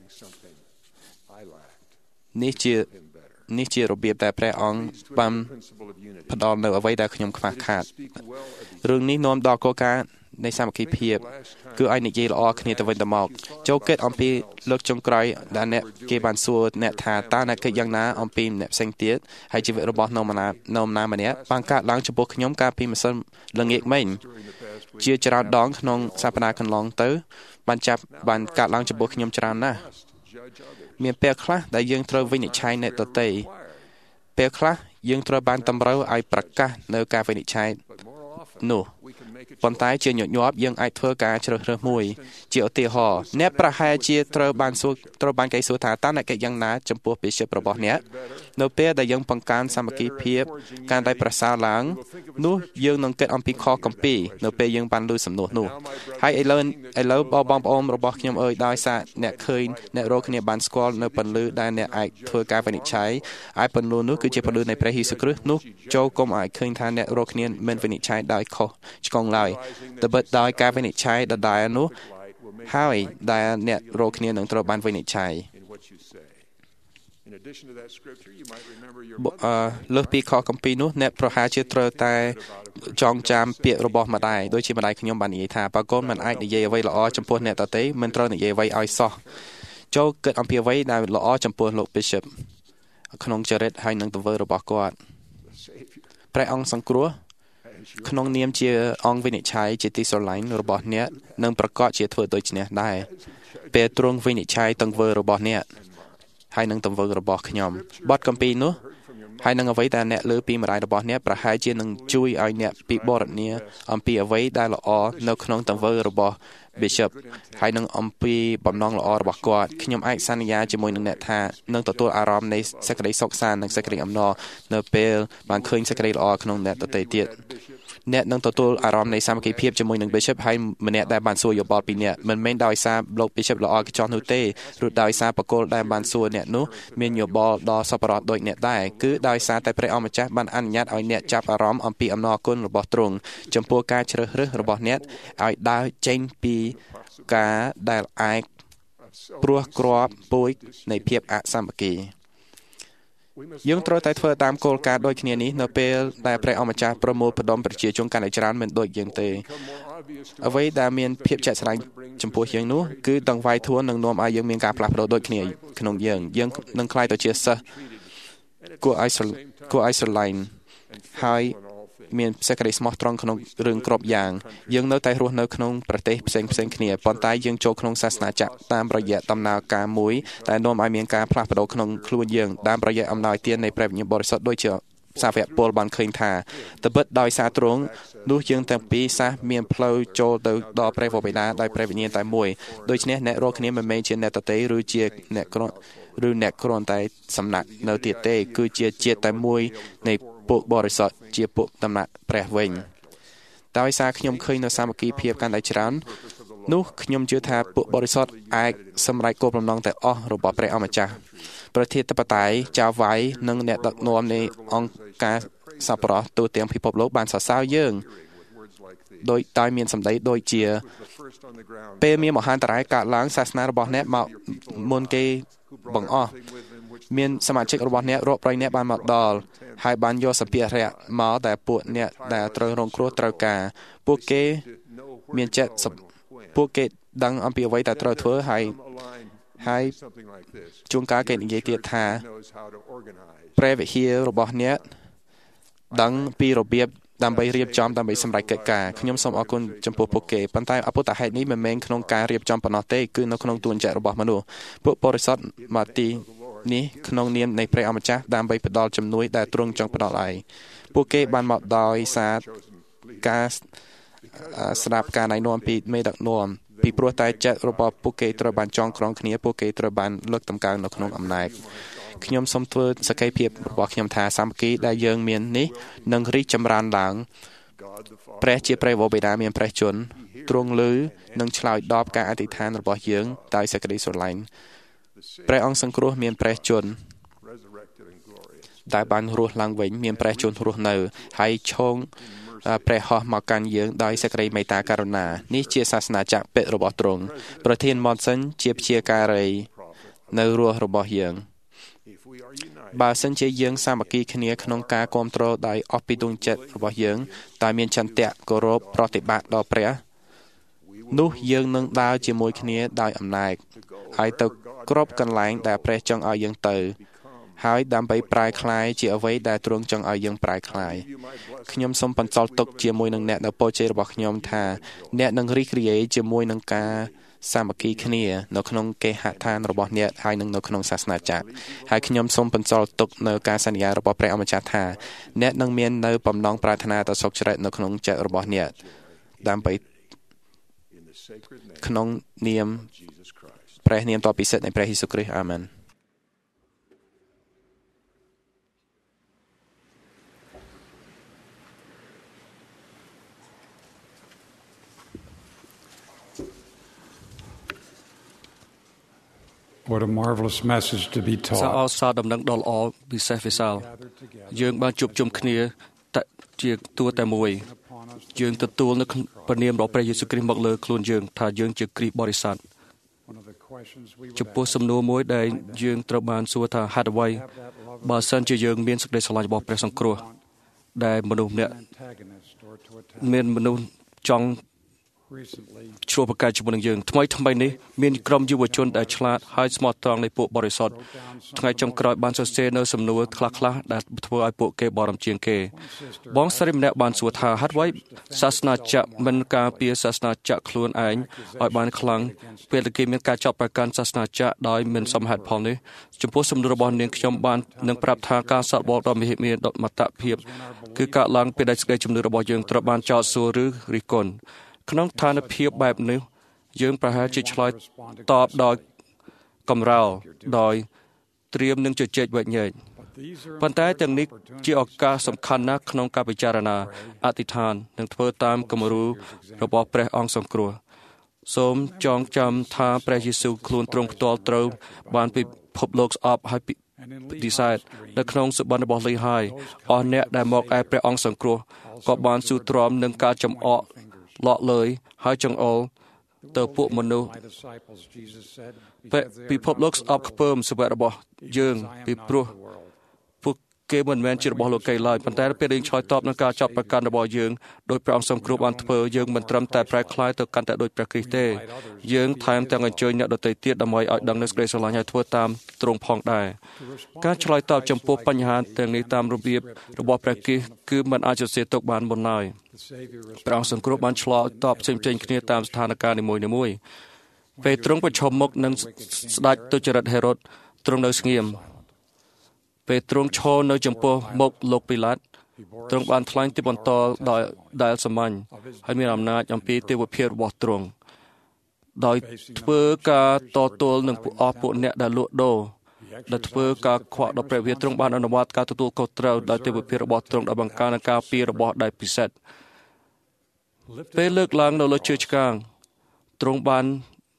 G: នេះជានេះជារបៀបដែលព្រះអង្គបានផ្ដល់នៅអ្វីដែលខ្ញុំខ្វះខាតរឿងនេះនាំដល់គោលការណ៍នៃសាមគ្គីភាពគឺឲ្យនិយាយល្អគ្នាទៅវិញទៅមកចូលគិតអំពីលើកចុងក្រោយដែលអ្នកគេបានសួរអ្នកថាតើអ្នកគិតយ៉ាងណាអំពីអ្នកផ្សេងទៀតហើយជីវិតរបស់នរណានរណាម្នាក់បានកើតឡើងចំពោះខ្ញុំកាលពីម្សិលល្ងាចមិញជាច្រើនដងក្នុងសប្តាហ៍កន្លងទៅបានចាប់បានកើតឡើងចំពោះខ្ញុំច្រើនណាស់មានពេលខ្លះដែលយើងត្រូវវិនិច្ឆ័យអ្នកដទៃពេលខ្លះយើងត្រូវបានតម្រូវឲ្យប្រកាសនៅការវិនិច្ឆ័យនោះប៉ុន្តែជាញឹកញាប់យើងអាចធ្វើការជ្រើសរើសមួយជាឧទាហរណ៍អ្នកប្រហែលជាត្រូវបានសួរត្រូវបានគេសួរថាតើអ្នកគិតយ៉ាងណាចំពោះពាក្យចិត្តរបស់អ្នកនៅពេលដែលយើងបង្កើនសាមគ្គីភាពកាន់តែប្រសើរឡើងនោះយើងនឹងគិតអំពីខគម្ពីរនៅពេលយើងបានឮសំណួរនោះហើយឥឡូវឥឡូវបងប្អូនរបស់ខ្ញុំអើយដោយសារអ្នកឃើញអ្នករកគ្នាបានស្គាល់នៅពន្លឺដែលអ្នកអាចធ្វើការវិនិច្ឆ័យហើយពន្លឺនោះគឺជាពន្លឺនៃព្រះយេស៊ូវគ្រីស្ទនោះចូលកុំឲ្យឃើញថាអ្នករកគ្នាមិនវិនិច្ឆ័យដោយខុសឆ្គងឡើយតែបិទដោយការវិនិច្ឆ័យដដែលនោះហើយដែលអ្នករកគ្នានឹងត្រូវបានវិនិច្ឆ័យលើសពីខគម្ពីរនោះអ្នកប្រហែលជាត្រូវតែចងចាំពាក្យរបស់ម្ដាយដូចជាម្ដាយខ្ញុំបាននិយាយថាបើកូនមិនអាចនិយាយអ្វីល្អចំពោះអ្នកដទៃមិនត្រូវនិយាយអ្វីឲ្យសោះចូលគិតអំពីអ្វីដែលល្អចំពោះលោក Bishop ក្នុងចរិតហើយនឹងទង្វើរបស់គាត់ព្រះអង្គសង្គ្រោះក្នុងនាមជាអង្គវិនិច្ឆ័យជាទីស្រឡាញ់របស់អ្នកនឹងប្រកាសជាធ្វើដូចនេះដែរពេលទ្រង់វិនិច្ឆ័យទង្វើរបស់អ្នកហើយនឹងទង្វើរបស់ខ្ញុំបទគម្ពីរនោះហើយនឹងអ្វីដែលអ្នកលើពីម្ដាយរបស់អ្នកប្រហែលជានឹងជួយឲ្យអ្នកពិបរណាអំពីអ្វីដែលល្អនៅក្នុងទង្វើរបស់ Bishop ហើយនឹងអំពីបំណងល្អរបស់គាត់ខ្ញុំអាចសន្យាជាមួយនឹងអ្នកថានឹងទទួលអារម្មណ៍នៃសេចក្តីសុខសាន្តនិងសេចក្តីអំណរនៅពេលបានឃើញសេចក្តីល្អក្នុងអ្នកដទៃទៀតអ្នកនឹងទទួលអារម្មណ៍នៃសាមគ្គីភាពជាមួយនឹង Bishop ហើយម្នាក់ដែលបានសួរយោបល់ពីអ្នកមិនមែនដោយសារលោក Bishop ល្អកញ្ចក់នោះទេឬដោយសារបកគលដែលបានសួរអ្នកនោះមានយោបល់ដ៏សប្បុរសដូចអ្នកដែរគឺដោយសារតែព្រះអម្ចាស់បានអនុញ្ញាតឲ្យអ្នកចាប់អារម្មណ៍អំពីអំណរគុណរបស់ទ្រង់ចំពោះការជ្រើសរើសរបស់អ្នកឲ្យដើរចេញពីការដែលអាចព្រោះគ្រាប់ពូជនៃភាពអសាមគ្គីយើងត្រូវតែធ្វើតាមគោលការណ៍ដូចគ្នានេះនៅពេលដែលព្រះអម្ចាស់ប្រមូលផ្ដុំប្រជាជនកាន់តែច្រើនមិនដូចយើងទេអ្វីដែលមានភាពជាក់ស្ដែងចំពោះយើងនោះគឺដង្វាយធួននឹងនាំឲ្យយើងមានការផ្លាស់ប្ដូរដូចគ្នាក្នុងយើងយើងនឹងក្លាយទៅជាសិស្សគួរឲ្យគួរឲ្យស្រឡាញ់ហើយមានសេចក្តីស្មោះត្រង់ក្នុងរឿងគ្រប់យ៉ាងយើងនៅតែរស់នៅក្នុងប្រទេសផ្សេងផ្សេងគ្នាប៉ុន្តែយើងចូលក្នុងសាសនាចាក់តាមរយៈដំណើរការមួយដែលនាំឲ្យមានការផ្លាស់ប្ដូរក្នុងខ្លួនយើងតាមរយៈអំណោយទាននៃព្រះវិញ្ញាណបរិសុទ្ធដូចជាសាវកពលបានឃើញថាត្បិតដោយសារទ្រង់នោះយើងទាំងពីរសះមានផ្លូវចូលទៅដល់ព្រះវរបិតាដោយព្រះវិញ្ញាណតែមួយដូច្នេះអ្នករាល់គ្នាមិនមែនជាអ្នកតទេឬជាអ្នកគ្រាន់ឬអ្នកគ្រាន់តែសំណាក់នៅទៀតទេគឺជាជាតិតែមួយនៃពួកបរិសុទ្ធជាពួកដំណាក់ព្រះវិញដោយសារខ្ញុំឃើញនៅសាមគ្គីភាពកាន់តែច្រើននោះខ្ញុំជឿថាពួកបរិសុទ្ធអាចសម្រេចគោលបំណងទាំងអស់របស់ព្រះអម្ចាស់ប្រធានាធិបតីចៅវាយនិងអ្នកដឹកនាំនៃអង្គការសប្បុរសទូទាំងពិភពលោកបានសរសើរយើងដោយតែមានសម្ដីដូចជាពេលមានមហាន្តរាយកើតឡើងសាសនារបស់អ្នកមកមុនគេបង្អស់មានសមាជិករបស់អ្នករាប់រយអ្នកបានមកដល់ហើយបានយកសម្ភារៈមកដែលពួកអ្នកដែលត្រូវរងគ្រោះត្រូវការពួកគេមានចិត្តពួកគេដឹងអំពីអ្វីដែលត្រូវធ្វើហើយហើយជួនកាលគេនិយាយទៀតថាព្រះវិហាររបស់អ្នកដឹងពីរបៀបដើម្បីរៀបចំដើម្បីសម្រេចកិច្ចការខ្ញុំសូមអរគុណចំពោះពួកគេប៉ុន្តែអពុទ្ធហេតុនេះមិនមែនក្នុងការរៀបចំប៉ុណ្ណោះទេគឺនៅក្នុងទួនាទីរបស់មនុស្សពួកបរិសុទ្ធមកទីនេះក្នុងនាមនៃព្រះអម្ចាស់ដើម្បីផ្ដល់ជំនួយដែលទ្រង់ចង់ផ្ដល់ឲ្យពួកគេបានមកដោយសារការស្ដាប់ការណែនាំពីមេដឹកនាំពីព្រោះតែចិត្តរបស់ពួកគេត្រូវបានចងក្រងគ្នាពួកគេត្រូវបានលើកតម្កើងនៅក្នុងអំណាចខ្ញុំសូមធ្វើសក្ខីភាពរបស់ខ្ញុំថាសាមគ្គីដែលយើងមាននេះនឹងរីកចម្រើនឡើងព្រះជាព្រះវរបិតាមានព្រះជន្មទ្រង់ឮនិងឆ្លើយតបការអធិដ្ឋានរបស់យើងដោយសេចក្តីស្រឡាញ់ព្រះអង្គសង្គ្រោះមានព្រះជន្មដែលបានរស់ឡើងវិញមានព្រះជន្មរស់នៅហើយឈោងព្រះហស្ថមកកាន់យើងដោយសេចក្តីមេត្តាករុណានេះជាសាសនាចក្រពិតរបស់ទ្រង់ប្រធានម៉ុនសិនជាព្យាការីនៅរស់របស់យើងបើសិនជាយើងសាមគ្គីគ្នាក្នុងការគ្រប់គ្រងដោយអស់ពីដួងចិត្តរបស់យើងតែមានចន្ទៈគោរពប្រតិបត្តិដល់ព្រះនោះយើងនឹងដើរជាមួយគ្នាដោយអំណាចហើយទៅគ្រប់កន្លែងដែលព្រះចង់ឲ្យយើងទៅហើយដើម្បីប្រែក្លាយជាអ្វីដែលទ្រង់ចង់ឲ្យយើងប្រែក្លាយខ្ញុំសូមបន្សល់ទុកជាមួយនឹងអ្នកនៅពរជ័យរបស់ខ្ញុំថាអ្នកនឹងរីករាយជាមួយនឹងការសាមគ្គីគ្នានៅក្នុងគេហដ្ឋានរបស់អ្នកហើយនឹងនៅក្នុងសាសនាចាក់ហើយខ្ញុំសូមបន្សល់ទុកនៅការសន្យារបស់ព្រះអម្ចាស់ថាអ្នកនឹងមាននៅបំណងប្រាថ្នាទៅសុខច្រែកនៅក្នុងចិត្តរបស់អ្នកដើម្បីក្នុងនាមព្រះនាមដ៏ពិសិដ្ឋនៃព្រះយេស៊ូវគ្រីស្ទអាមែន
E: What a marvelous message to be
B: សារអ
E: taught.
B: សារដំណឹងដ៏ល្អពិសេសវិសាលយើងបានជួបជុំគ្នាជាតួតែមួយយើងទទួលនៅព្រះនាមរបស់ព្រះយេស៊ូវគ្រីស្ទមកលើខ្លួនយើងថាយើងជាគ្រីស្ទបរិស័ទចំពោះសំណួរមួយដែលយើងត្រូវបានសួរថាហេតុអ្វីបើសិនជាយើងមានសេចក្តីស្រឡាញ់របស់ព្រះសង្គ្រោះដែលមនុស្សម្នាក់មានមនុស្សចង់ជ្រួលប្រកែកជាមួយនឹងយើងថ្មីថ្មីនេះមានក្រុមយុវជនដែលឆ្លាតហើយស្មោះត្រង់នៃពួកបរិសុទ្ធថ្ងៃចុងក្រោយបានសរសេរនៅសំណួរខ្លះៗដែលធ្វើឲ្យពួកគេបារម្ភជាងគេបងស្រីម្នាក់បានសួរថាហេតុអ្វីសាសនាចាក់មិនការពារសាសនាចាក់ខ្លួនឯងឲ្យបានខ្លាំងពេលដែលគេមានការចាប់ប្រកាន់សាសនាចាក់ដោយមិនសមហេតុផលនេះចំពោះសំណួររបស់នាងខ្ញុំបាននឹងប្រាប់ថាការសាកបោកដ៏មានមតភាពគឺការឡើងពីដែលសេចក្តីជំនឿរបស់យើងត្រូវបានចោទសួរឬរិះគន់ក្នុងស្ថានភាពបែបនេះយើងប្រហែលជាឆ្លើយតបដោយកំរោលដោយត្រៀមនឹងជជែកវែកញែកប៉ុន្តែទាំងនេះជាឱកាសសំខាន់ណាស់ក្នុងការពិចារណាអធិដ្ឋាននិងធ្វើតាមគំរូរបស់ព្រះអង្គសង្គ្រោះសូមចងចាំថាព្រះយេស៊ូវខ្លួនទ្រង់ផ្ទាល់ត្រូវបានពិភពលោកស្អប់ហើយពិសេសនៅក្នុងសុបិនរបស់លីហើយអស់អ្នកដែលមកឯព្រះអង្គសង្គ្រោះក៏បានស៊ូទ្រាំនឹងការចំអកលក់លើយហើយចង្អុលទៅពួកមនុស្សពិភពលោកស្អប់ខ្ពើមសេវៈរបស់យើងពីព្រោះពួកគេមិនមែនជារបស់លោកគេឡើយប៉ុន្តែពេលយើងឆ្លើយតបនឹងការចាប់ប្រកាន់របស់យើងដោយព្រះអង្គទ្រង់គ្រូបានធ្វើយើងមិនត្រឹមតែប្រែក្លាយទៅកាន់តែដូចព្រះគ្រីស្ទទេយើងថែមទាំងអញ្ជើញអ្នកដទៃទៀតដើម្បីឲ្យដឹងនូវសេចក្តីស្រឡាញ់ហើយធ្វើតាមទ្រង់ផងដែរការឆ្លើយតបចំពោះបញ្ហាទាំងនេះតាមរបៀបរបស់ព្រះគ្រីស្ទគឺមិនអាចសរសេរទុកបានមុនឡើយព្រះអង្គសង្គ្រោះបានឆ្លើយតបផ្សេងៗគ្នាតាមស្ថានភាពនីមួយៗពេលទ្រង់ប្រឈមមុខនឹងស្ដេចទុច្ចរិតហេរ៉ុតទ្រង់នៅស្ងៀមពេលទ្រង់ឈរនៅចំពោះមុខលោកពីឡាតទ្រង់បានថ្លែងទីបន្តដោយដែលសាមញ្ញហើយមានអំណាចអំពីទេវភាពរបស់ទ្រង់ដោយធ្វើការតទល់នឹងពួកអស់ពួកអ្នកដែលលក់ដូរដែលធ្វើការខ្វក់ដល់ព្រះវិហារទ្រង់បានអនុវត្តការទទួលខុសត្រូវដោយទេវភាពរបស់ទ្រង់ដោយបង្កើនការពីរបស់ដែលពិសេសពេលលើកឡើងនៅលើជើងឆ្កាងទ្រង់បាន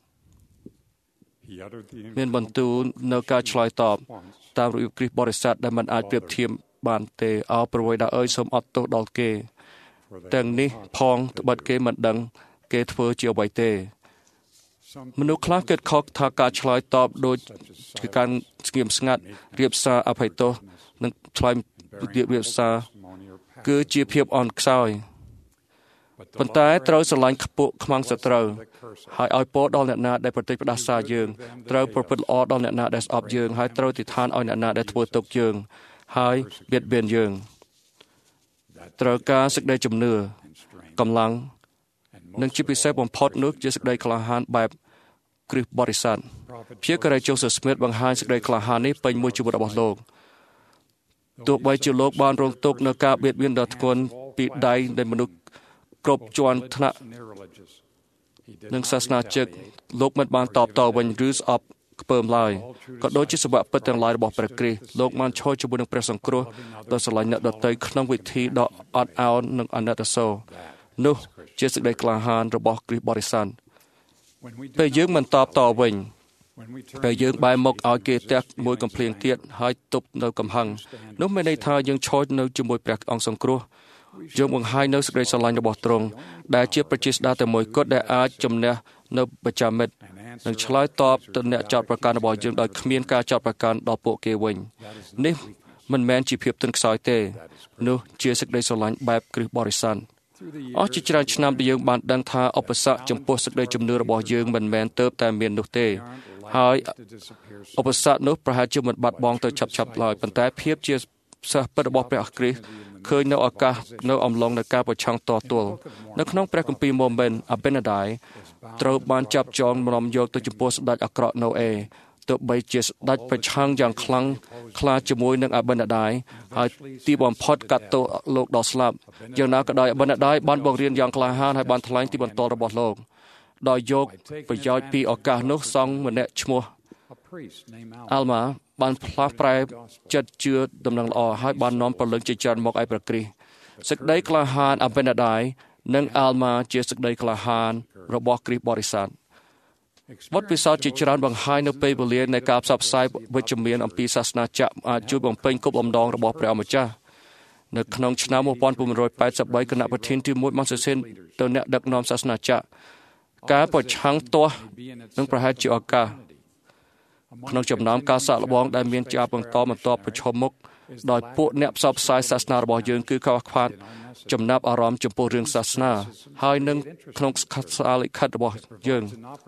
B: មានបន្ទូលនៅការឆ្លើយតបតាមរបៀបគ្រីស្ទបរិស័ទដែលមិនអាចប្រៀបធៀបបានទេអោប្រវ័យដែលអើយសូមអត់ទោសដល់គេទាំងនេះផងត្បិតគេមិនដឹងគេធ្វើជាអ្វីទេមនុស្សខ្លះគិតខុសថាការឆ្លើយតបដូចជាការស្ងៀមស្ងាត់រៀបសារអភ័យទោសនិងឆ្លើយរៀបសារគឺជាភាពអន់ខ្សោយប៉ុន្តែត្រូវស្រឡាញ់ខ្ពក់ខ្មាំងសត្រូវហើយឲ្យពរដល់អ្នកណាដែលប្រតិផ្ដាសាយើងត្រូវប្រព្រឹត្តល្អដល់អ្នកណាដែលស្អប់យើងហើយត្រូវទិដ្ឋានឲ្យអ្នកណាដែលធ្វើទុកយើងហើយបៀតបៀនយើងត្រូវការសេចក្តីជំនឿកម្លាំងនិងជាពិសេសបំផុតនោះជាសេចក្តីក្លាហានបែបគ្រីស្ទបរិស័ទជាការីជូសស្មីតបង្ហាញសេចក្តីក្លាហាននេះពេញមួយជីវិតរបស់លោកទោះបីជាលោកបានរងទុក្ខនៅការបៀតបៀនដ៏ធ្ងន់ពីដៃនៃមនុស្សគ្រប់ជាន់ថ្នាក់និងសាសនាជិកលោកមិនបានតបតវិញឬស្អប់ខ្ពើមឡើយក៏ដូចជាសវៈពិតទាំងឡាយរបស់ព្រះគ្រីស្ទលោកបានឈរជាមួយនឹងព្រះសង្គ្រោះដ៏ស្រឡាញ់អ្នកដទៃក្នុងវិធីដ៏អត់ឱននិងអាណិតអាសូរនោះជាសេចក្តីក្លាហានរបស់គ្រីស្ទបរិស័ទពេលយើងមិនតបតវិញពេលយើងបែរមុខឲ្យគេទះមួយកំភ្លៀងទៀតហើយទប់នៅកំហឹងនោះមានន័យថាយើងឈរនៅជាមួយព្រះអង្គសង្គ្រោះយើងបង្ហាញនៅសេចក្តីស្រឡាញ់របស់ទ្រង់ដែលជាប្រជាស្ដារតែមួយគត់ដែលអាចជំនះនៅបច្ចាមិត្តនិងឆ្លើយតបទៅអ្នកចោទប្រកាន់របស់យើងដោយគ្មានការចោទប្រកាន់ដល់ពួកគេវិញនេះមិនមែនជាភាពទន់ខ្សោយទេនោះជាសេចក្តីស្រឡាញ់បែបគ្រីស្ទបរិស័ទអស់ជាច្រើនឆ្នាំដែលយើងបានដឹងថាឧបសគ្គចំពោះសេចក្តីជំនឿរបស់យើងមិនមែនទៅតែមាននោះទេហើយឧបសគ្គនោះប្រហែលជាមិនបាត់បង់ទៅឆាប់ៗឡើយប៉ុន្តែភាពជាសិស្សពិតរបស់ព្រះគ្រីស្ទឃើញនៅឱកាសនៅអំឡុងនៃការប្រឆាំងតទល់នៅក្នុងព្រះគម្ពីរម៉ូមិនអាបេណាដាយត្រូវបានចាប់ចងនាំយកទៅចំពោះស្ដេចអាក្រក់ណូអេទោះបីជាស្ដេចប្រឆាំងយ៉ាងខ្លាំងខ្លាចជាមួយនឹងអាបេណាដាយហើយទីបំផុតកាត់ទោសលោកដល់ស្លាប់យ៉ាងណាក៏ដោយអាបេណាដាយបានបង្រៀនយ៉ាងក្លាហានហើយបានថ្លែងទីបន្ទាល់របស់លោកដោយយកប្រយោជន៍ពីឱកាសនោះសង្ឃម្នាក់ឈ្មោះអាល់ម៉ាបានផ្លាស់ប្រែចិត្តជឿដំណឹងល្អហើយបាននាំព្រលឹងជាច្រើនមកឲ្យព្រះគ្រីស្ទសេចក្តីក្លាហានអាបេណាដាយនិងអាល់ម៉ាជាសេចក្តីក្លាហានរបស់គ្រីស្ទបរិស័ទបទពិសោធន៍ជាច្រើនបង្ហាញនៅពេលវេលានៃការផ្សព្វផ្សាយវិជ្ជមានអំពីសាសនាចក្រអាចជួយបំពេញគោលបំណងរបស់ព្រះម្ចាស់នៅក្នុងឆ្នាំmột nghìn chín trăm tám mươi baគណៈប្រធានទីមួយបានសរសេរទៅអ្នកដឹកនាំសាសនាចក្រការប្រឆាំងទាស់នឹងប្រហែលជាឱកាសក្នុងចំណោមការសាកល្បងដែលមានជាបន្តបន្ទាប់ប្រឈមមុខដោយពួកអ្នកផ្សព្វផ្សាយសាសនារបស់យើងគឺខ្វះខាតចំណាប់អារម្មណ៍ចំពោះរឿងសាសនាហើយនឹងក្នុងសារលិខិតរបស់យើង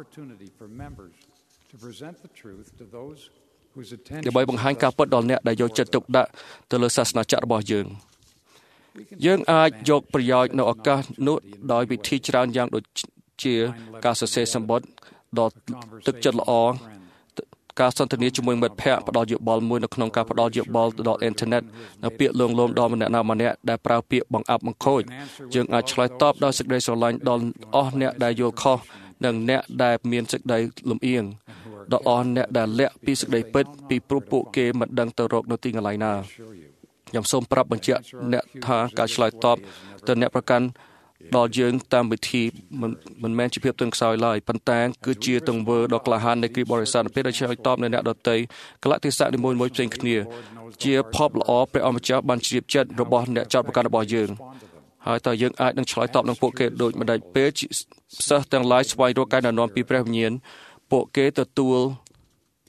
B: ដើម្បីបង្ហាញការពិតដល់អ្នកដែលយកចិត្តទុកដាក់ទៅលើសាសនាចក្ររបស់យើងយើងអាចយកប្រយោជន៍នៅឱកាសនោះដោយវិធីច្រើនយ៉ាងដូចជាការសរសេរសម្បត្តិដ៏ទឹកចិត្តល្អការសន្ទនាជាមួយមិត្តភ័ក្តិផ្ដល់យោបល់មួយនៅក្នុងការផ្ដល់យោបល់ដល់អ៊ីនធឺណិតនៅពាក្យលងលោមដល់ម្នាក់ណាម្នាក់ដែលប្រើពាក្យបង្អាប់បង្ខូចយើងអាចឆ្លើយតបដោយសេចក្តីស្រឡាញ់ដល់អស់អ្នកដែលយល់ខុសនិងអ្នកដែលមានសេចក្តីលំអៀងដល់អស់អ្នកដែលលាក់ពីសេចក្តីពិតពីព្រោះពួកគេមិនដឹងទៅរកនៅទីកន្លែងណាខ្ញុំសូមប្រាប់បញ្ជាក់អ្នកថាការឆ្លើយតបទៅអ្នកប្រកាន់ដល់យើងតាមវិធីមិនមែនជាភាពទន់ខ្សោយឡើយប៉ុន្តែគឺជាទង្វើដ៏ក្លាហាននៃគ្រីស្ទបរិស័ទពេលដែលឆ្លើយតបនៅអ្នកដទៃកលៈទេសៈនីមួយៗផ្សេងគ្នាជាភពល្អព្រះអម្ចាស់បានជ្រាបចិត្តរបស់អ្នកចោទប្រកាន់របស់យើងហើយតើយើងអាចនឹងឆ្លើយតបនឹងពួកគេដូចម្ដេចពេលសិស្សទាំងឡាយស្វែងរកការណែនាំពីព្រះវិញ្ញាណពួកគេទទួល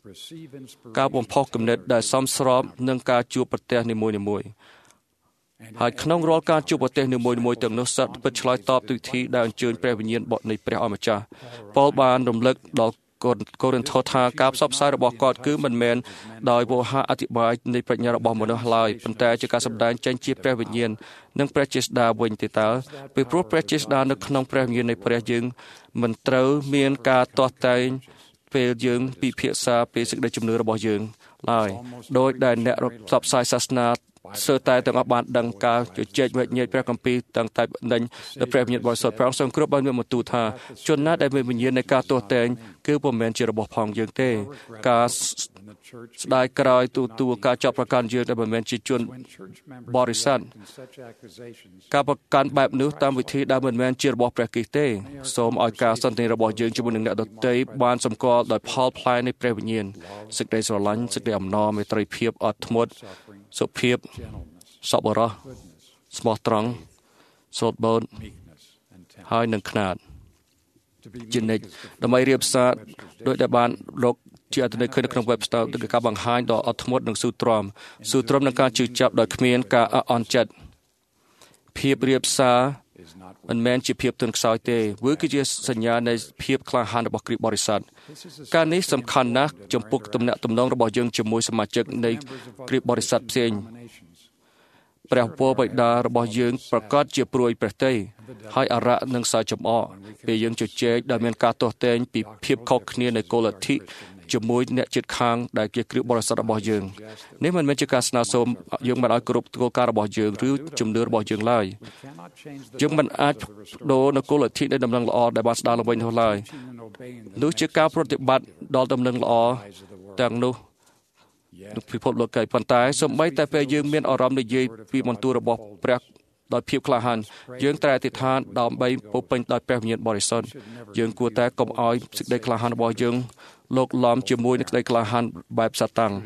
B: ការបំផុសគំនិតដែលសមស្របនឹងការជួបប្រទះនីមួយៗហើយក្នុងរាល់ការជួបប្រទះនីមួយៗទាំងនោះសិតពិតឆ្លើយតបទៅវិធីដែលអញ្ជើញព្រះវិញ្ញាណបកនៃព្រះអម្ចាស់ប៉ូលបានរំលឹកដល់កូរិនថូសថាការផ្សព្វផ្សាយរបស់គាត់គឺមិនមែនដោយវោហារអធិប្បាយនៃប្រាជ្ញារបស់មនុស្សឡើយប៉ុន្តែជាការសម្ដែងចេញជាព្រះវិញ្ញាណនិងព្រះចេស្តាវិញទេតើពីព្រោះព្រះចេស្តានៅក្នុងព្រះវិញ្ញាណនៃព្រះយើងមិនត្រូវមានការទាស់តែងពេលយើងពិភាក្សាពីសេចក្តីជំនឿរបស់យើងឡើយដោយដែលអ្នកផ្សព្វផ្សាយសាសនាសើតែទាំងអស់បានដឹងការជជែកវិញ្ញាណព្រះគម្ពីរទាំងតែដេញដល់ព្រះវិញ្ញាណបរិសុទ្ធព្រះអង្គសង្គ្រោះបានមានបន្ទូលថាជនណាដែលមានវិញ្ញាណនៃការទោសតែងគឺពុំមែនជារបស់ផងយើងទេការស្ដាយក្រោយទូទួលការចាប់ប្រកាន់យើងដែលមិនមែនជាជនបរិស័ទការប្រកាន់បែបនោះតាមវិធីដែលមិនមែនជារបស់ព្រះគ្រីស្ទទេសូមឲ្យការសន្ទនារបស់យើងជាមួយនឹងអ្នកដទៃបានសម្គាល់ដោយផលផ្លែនៃព្រះវិញ្ញាណសេចក្តីស្រឡាញ់សេចក្តីអំណរមេត្រីភាពអត់ធ្មត់សុភាពសប្បុរសស្មោះត្រង់សូត្របូតហើយនឹងខ្នាតជានិច្ចដើម្បីរៀបសារដោយដែលបានរកជាអត្ថន័យឃើញនៅក្នុង website គឺការបង្ហាញដ៏អត់ធ្មត់និងស៊ូទ្រាំស៊ូទ្រាំនឹងការជឿចាប់ដោយគ្មានការអអន់ចិត្តភាពរៀបសារមិនមែនជាភាពទន់ខ្សោយទេវាគឺជាសញ្ញានៃភាពក្លាហានរបស់គ្រីស្ទបរិស័ទការនេះសំខាន់ណាស់ចំពោះទំនាក់ទំនងរបស់យើងជាមួយសមាជិកនៃគ្រីស្ទបរិស័ទផ្សេងព្រះវរបិតារបស់យើងប្រកាសជាព្រួយព្រះតីហើយអរៈនឹងសើចំអកពេលយើងជជែកដោយមានការទាស់ទែងពីភាពខុសគ្នានៃគោលលទ្ធិជាមួយអ្នកជិតខាងដែលជាគ្រីស្ទបរិស័ទរបស់យើងនេះមិនមែនជាការស្នើសុំយើងមិនឲ្យគ្រប់គោលការណ៍របស់យើងឬជំនឿរបស់យើងឡើយយើងមិនអាចដូរនៅគោលលទ្ធិនៃដំណឹងល្អដែលបានស្ដារឡើងវិញនោះឡើយនោះជាការប្រតិបត្តិដល់ដំណឹងល្អទាំងនោះនៅពិភពលោកប៉ុន្តែសូម្បីតែពេលយើងមានអារម្មណ៍និយាយពីបន្ទូលរបស់ព្រះដោយភាពក្លាហានយើងត្រូវអធិដ្ឋានដើម្បីពោពេញដោយព្រះវិញ្ញាណបរិសុទ្ធយើងគួរតែកុំឲ្យសេចក្តីក្លាហានរបស់យើងលោកឡំជាមួយនឹងសេចក្តីក្លាហានបែបសាតាំង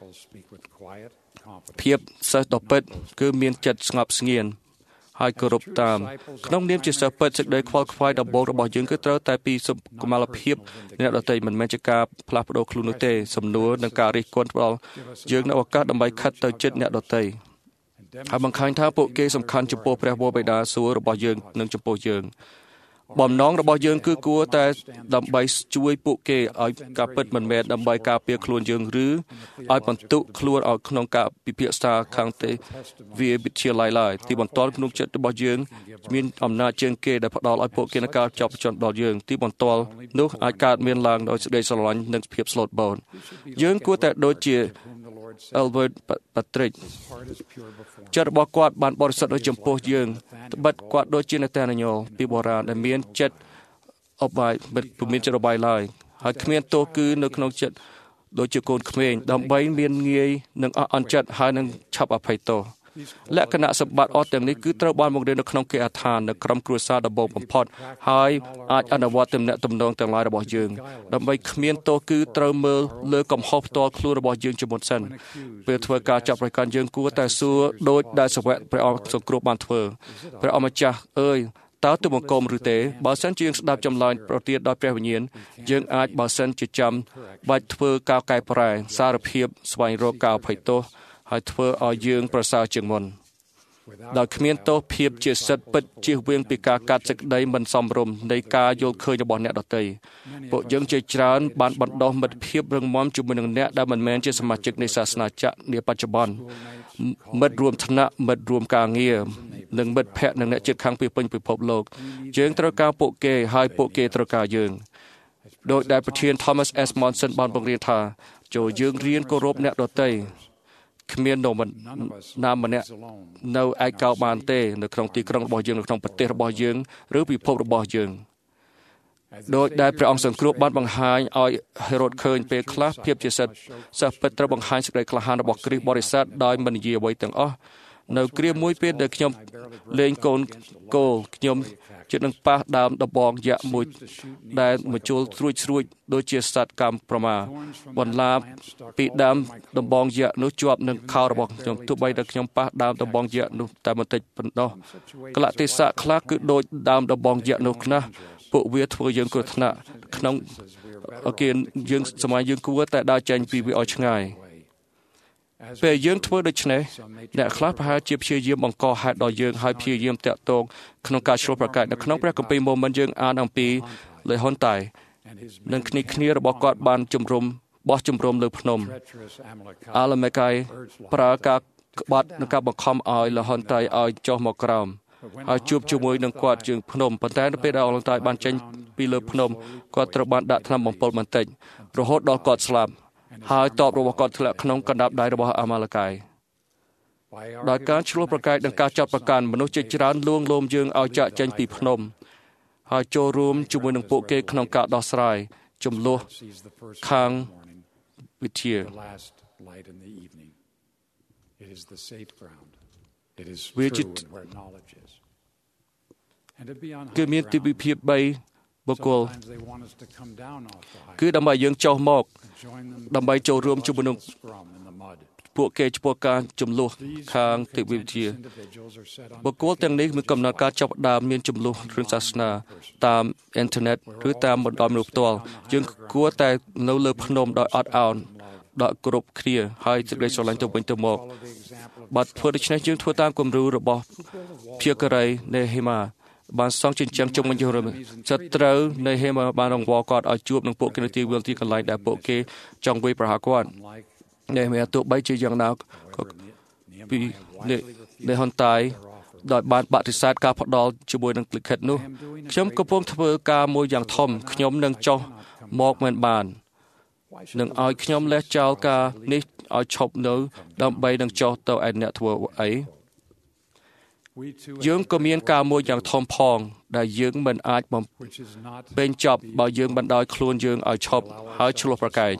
B: ភាពសិស្សដ៏ពិតគឺមានចិត្តស្ងប់ស្ងៀមហើយគោរពតាមក្នុងនាមជាសិស្សពិតសេចក្តីខ្វល់ខ្វាយដំបូងរបស់យើងគឺត្រូវតែពីសុខុមាលភាពអ្នកដទៃមិនមែនជាការផ្លាស់ប្ដូរខ្លួននោះទេសំណួរនិងការរិះគន់ផ្ដល់យើងនៅឱកាសដើម្បីខិតទៅចិត្តអ្នកដទៃហើយបង្ហាញថាពួកគេសំខាន់ចំពោះព្រះវរបិតាសួររបស់យើងនិងចំពោះយើងបំណងរបស់យើងគឺគួរតែដើម្បីជួយពួកគេឲ្យការពិតមិនមែនដើម្បីការពារខ្លួនយើងឬឲ្យបន្ទុកខ្លួនឲ្យក្នុងការពិភាក្សាខាងទេវាវិទ្យាល័យឡើយទីបន្ទាល់ក្នុងចិត្តរបស់យើងមានអំណាចជាងគេដែលផ្ដល់ឲ្យពួកគេនៅការចាប់ចន់ដល់យើងទីបន្ទាល់នោះអាចកើតមានឡើងដោយសេចក្តីស្រឡាញ់និងភាពស្លូតបូតយើងគួរតែដូចជា Albert Patrick ចិត្តរបស់គាត់បានបរិសុទ្ធដោយចំពោះយើងត្បិតគាត់ដូចជានាតានញោពីបុរាណដែលមានចិត្តអបាយមិនមានចិត្តអបាយឡើយហើយគ្មានទោសគឺនៅក្នុងចិត្តដូចជាកូនក្មេងដើម្បីមានងាយនឹងអស់អន់ចិត្តហើយនឹងឆាប់អភ័យទោសលក្ខណៈសម្បត្តិអស់ទាំងនេះគឺត្រូវបានបង្រៀននៅក្នុងគេហដ្ឋាននៅក្រុមគ្រួសារដំបូងបំផុតហើយអាចអនុវត្តទំនាក់ទំនងទាំងឡាយរបស់យើងដើម្បីគ្មានទោសគឺត្រូវមើលលើកំហុសផ្ទាល់ខ្លួនរបស់យើងជាមុនសិនពេលធ្វើការចាប់ប្រកាន់យើងគួរតែសួរដូចដែលសាវកព្រះអង្គសង្គ្រោះបានធ្វើព្រះអម្ចាស់អើយតើទៅបង្គំឬទេបើសិនជាយើងស្ដាប់ចម្លើយប្រទានដោយព្រះវិញ្ញាណយើងអាចបើសិនជាចាំបាច់ធ្វើការកែប្រែសារភាពស្វែងរកការអភ័យទោសហើយធ្វើឲ្យយើងប្រសើរជាងមុនដោយគ្មានទោសភាពជាសិទ្ធិពិតជៀសវាងពីការកាត់សេចក្តីមិនសមរម្យនៃការយល់ឃើញរបស់អ្នកដទៃពួកយើងជាច្រើនបានបណ្ដុះមិត្តភាពរឹងមាំជាមួយនឹងអ្នកដែលមិនមែនជាសមាជិកនៃសាសនាចក្រនាបច្ចុប្បន្នមិត្តរួមថ្នាក់មិត្តរួមការងារនិងមិត្តភ័ក្តិនិងអ្នកជិតខាងពីពេញពិភពលោកយើងត្រូវការពួកគេហើយពួកគេត្រូវការយើងដោយដែលប្រធាន Thomas S. Monson បានបង្រៀនថាចូលយើងរៀនគោរពអ្នកដទៃគ្មាននរណាម្នាក់នៅឯកោបានទេនៅក្នុងទីក្រុងរបស់យើងនៅក្នុងប្រទេសរបស់យើងឬពិភពរបស់យើងដោយដែលព្រះអង្គសង្គ្រោះបានបង្ហាញឲ្យហេរ៉ូតឃើញពេលខ្លះភាពជាសិទ្ធិសិស្សពិតត្រូវបង្ហាញសេចក្តីក្លាហានរបស់គ្រីស្ទបរិស័ទដោយមិននិយាយអ្វីទាំងអស់នៅគ្រាមួយពេលដែលខ្ញុំលេងកូនគោខ្ញុំជិតនឹងប៉ះដើមដំបងយក្សមួយដែលមកជុលស្រួចស្រួចដូចជាសត្វកម្មប្រមាបន្លាពីដើមដំបងយក្សនោះជាប់នឹងខោរបស់ខ្ញុំទោះបីតែខ្ញុំប៉ះដើមដំបងយក្សនោះតែបន្តិចប៉ុណ្ណោះកលៈទេសៈខ្លះគឺដូចដើមដំបងយក្សនោះខ្លះពួកវាធ្វើយើងគ្រោះថ្នាក់ក្នុងអូខេយើងសម័យយើងគួរតែដើរចេញពីវាឲ្យឆ្ងាយពេលយើងធ្វើដូច្នេះអ្នកខ្លះប្រហែលជាព្យាយាមបង្កហេតុដល់យើងហើយព្យាយាមតាក់ទងក្នុងការឆ្លុះប្រកែកនៅក្នុងព្រះគម្ពីរមុនមិនយើងអានអំពីលេហុនតៃនិងគ្នាគ្នារបស់គាត់បានជំរុំបោះជំរុំលើភ្នំអាឡាមេកៃប្រើការក្បត់និងការបង្ខំឲ្យលេហុនតៃឲ្យចុះមកក្រោមហើយជួបជាមួយនឹងគាត់ជើងភ្នំប៉ុន្តែនៅពេលដែលអលង្តៃបានចេញពីលើភ្នំគាត់ត្រូវបានដាក់ថ្នាំបំពុលបន្តិចរហូតដល់គាត់ស្លាប់ហើយតបរបស់គាត់ធ្លាក់ក្នុងកណ្ដាប់ដៃរបស់អាម៉ាឡេកៃដោយការឆ្លោះប្រកែកនិងការចាប់ប្រកាន់មនុស្សជាច្រើនលួងលោមយើងឲ្យចាក់ចេញពីភ្នំហើយចូលរួមជាមួយនឹងពួកគេក្នុងការដោះស្រាយចំនួនខាងវិទ្យាវាជាគឺមានទិដ្ឋភាពបីបុគ្គលគឺដើម្បីយើងចុះមកដើម្បីចូលរួមជាមួយនឹងពួកគេចំពោះការចំនួនខាងទិដ្ឋវិទ្យាបុគ្គលទាំងនេះមានកំណត់ការចាប់ផ្ដើមមានចំនួនរឿងសាសនាតាមអ៊ីនធឺណិតឬតាមបណ្ដាញមនុស្សផ្ទាល់យើងគួរតែនៅលើភ្នំដោយអត់ឱនដល់គ្រប់គ្នាហើយសេចក្តីស្រឡាញ់ទៅវិញទៅមកបើធ្វើដូច្នេះយើងធ្វើតាមគំរូរបស់ភៀករីនៃហេម៉ាបានសង់ចិញ្ចឹមជុំវិញយូរសត្រូវនៃហេម៉ាបានរង្វល់គាត់ឲ្យជួបនឹងពួកគេនៅទីវាលទីកន្លែងដែលពួកគេចង់វាយប្រហារគាត់នៃមានទោះបីជាយ៉ាងណាក៏ពីនៃហុនតៃដោយបានបដិសេធការផ្ដាល់ជាមួយនឹងលិខិតនោះខ្ញុំកំពុងធ្វើការមួយយ៉ាងធំខ្ញុំនឹងចុះមកមិនបាននឹងឲ្យខ្ញុំលះចោលការនេះឲ្យឈប់នៅដើម្បីនឹងចុះទៅឯអ្នកធ្វើអីយើងក៏មានការមួយយ៉ាងធំផងដែលយើងមិនអាចបំពេញចប់បើយើងបណ្ដោយខ្លួនយើងឲ្យឈប់ហើយឆ្លោះប្រកែក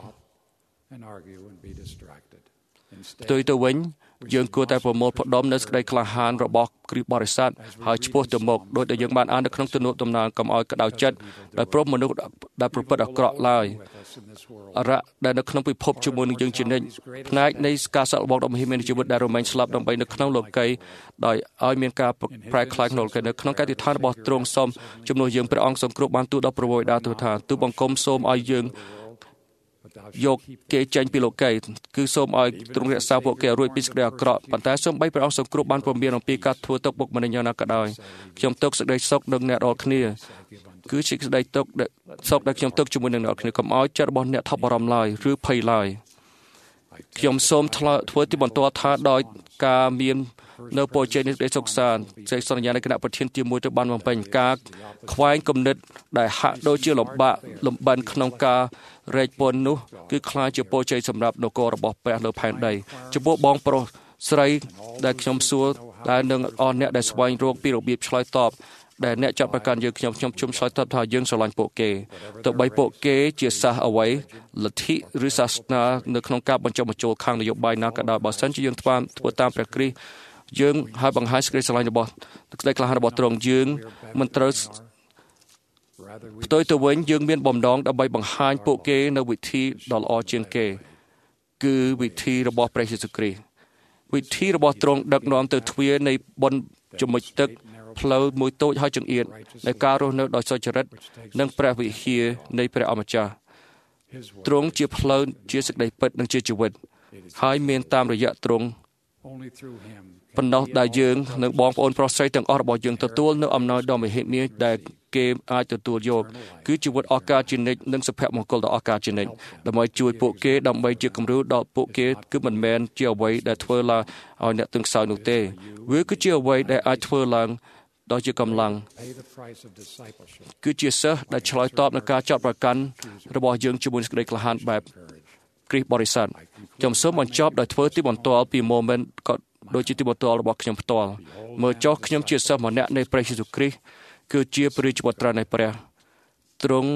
B: ផ្ទុយទៅវិញយើងគួរតែប្រមូលផ្ដុំនៅសេចក្តីក្លាហានរបស់គ្រីស្ទបរិស័ទហើយឆ្ពោះទៅមុខដោយដែលយើងបានអាននៅក្នុងទំនួលដំណើរកុំឲ្យក្តៅចិត្តដោយព្រមមនុស្សដែលប្រព្រឹត្តអាក្រក់ឡើយអរៈដែលនៅក្នុងពិភពជាមួយនឹងយើងជានិច្ចផ្នែកនៃការសាកល្បងដ៏មហិមានៃជីវិតដែលរមែងស្លាប់ដើម្បីនៅក្នុងលោកីដោយឲ្យមានការប្រែក្លាយក្នុងលោកីនៅក្នុងកាយដ្ឋានរបស់ទ្រង់សូមជំនួសយើងព្រះអង្គសង្គ្រោះបានទូលដល់ប្រវោយដាទូថាទូបង្គំសូមឲ្យយើងយកគេចេញពីលោកីគឺសូមឲ្យទ្រង់រក្សាពួកគេរួចពីសេចក្តីអាក្រក់ប៉ុន្តែសូមបីព្រះអង្គសង្គ្រោះបានព្រមមានអំពីការធ្វើទុកបុកម្នេញយ៉ាងណាក៏ដោយខ្ញុំទុកសេចក្តីសុខនឹងអ្នករាល់គ្នាគឺជាសេចក្តីទុកសុខដែលខ្ញុំទុកជាមួយនឹងអ្នករាល់គ្នាកុំឲ្យចិត្តរបស់អ្នកថប់បារម្ភឡើយឬភ័យឡើយខ្ញុំសូមធ្វើទីបន្ទាល់ថាដោយការមាននៅពរជ័យនេះដែលសុខសាន្តសេចក្តីសន្យានៃគណៈប្រធានទីមួយទៅបានបំពេញការខ្វែងគំនិតដែលហាក់ដូចជាលំបាកលំបិនក្នុងការរែកពន្ធនោះគឺខ្លាចជាពរជ័យសម្រាប់នគររបស់ព្រះលើផែនដីចំពោះបងប្រុសស្រីដែលខ្ញុំសួរដែលនឹងអស់អ្នកដែលស្វែងរកពីរបៀបឆ្លើយតបដែលអ្នកចាត់ប្រកាន់យើងខ្ញុំខ្ញុំជុំឆ្លើយតបថាយើងស្រឡាញ់ពួកគេទោះបីពួកគេជាសាសអ្វីលទ្ធិឬសាសនានៅក្នុងការបញ្ចុះបញ្ចូលខាងនយោបាយណាក៏ដោយបើសិនជាយើងធ្វើធ្វើតាមព្រះគ្រីស្ទយើងហើយបង្ហាញសេចក្តីស្រឡាញ់របស់សេចក្តីក្លាហានរបស់ទ្រង់យើងមិនត្រូវផ្ទុយទៅវិញយើងមានបំណងដើម្បីបង្ហាញពួកគេនៅវិធីដ៏ល្អជាងគេគឺវិធីរបស់ព្រះយេស៊ូវគ្រីស្ទវិធីរបស់ទ្រង់ដឹកនាំទៅទ្វារនៃបុណ្យជំនុចទឹកផ្លូវមួយតូចហើយចង្អៀតនៃការរស់នៅដោយសុចរិតនិងព្រះវិហារនៃព្រះអម្ចាស់ទ្រង់ជាផ្លូវជាសេចក្តីពិតនិងជាជីវិតហើយមានតាមរយៈទ្រង់ប៉ុណ្ណោះដែលយើងនិងបងប្អូនប្រុសស្រីទាំងអស់របស់យើងទទួលនៅអំណោយដ៏មហិមាដែលគេអាចទទួលយកគឺជីវិតអស្ចារ្យជានិច្ចនិងសុភមង្គលដ៏អស្ចារ្យជានិច្ចដើម្បីជួយពួកគេដើម្បីជាគំរូដល់ពួកគេគឺមិនមែនជាអ្វីដែលធ្វើឡើងឲ្យអ្នកទន់ខ្សោយនោះទេវាគឺជាអ្វីដែលអាចធ្វើឡើងដោយជាកម្លាំងគឺជាសិស្សដែលឆ្លើយតបនឹងការចាត់ប្រកាន់របស់យើងជាមួយសេចក្តីក្លាហានបែបគ្រីស្ទបរិស័ទខ្ញុំសូមបញ្ចប់ដោយធ្វើទីបន្ទាល់ពី moment ក៏ដូចជាទីបន្ទាល់របស់ខ្ញុំផ្ទាល់មើលចុះខ្ញុំជាសិស្សម្នាក់នៃព្រះយេស៊ូវគ្រីស្ទគឺជាព្រះរាជបុត្រានៃព្រះទ្រង់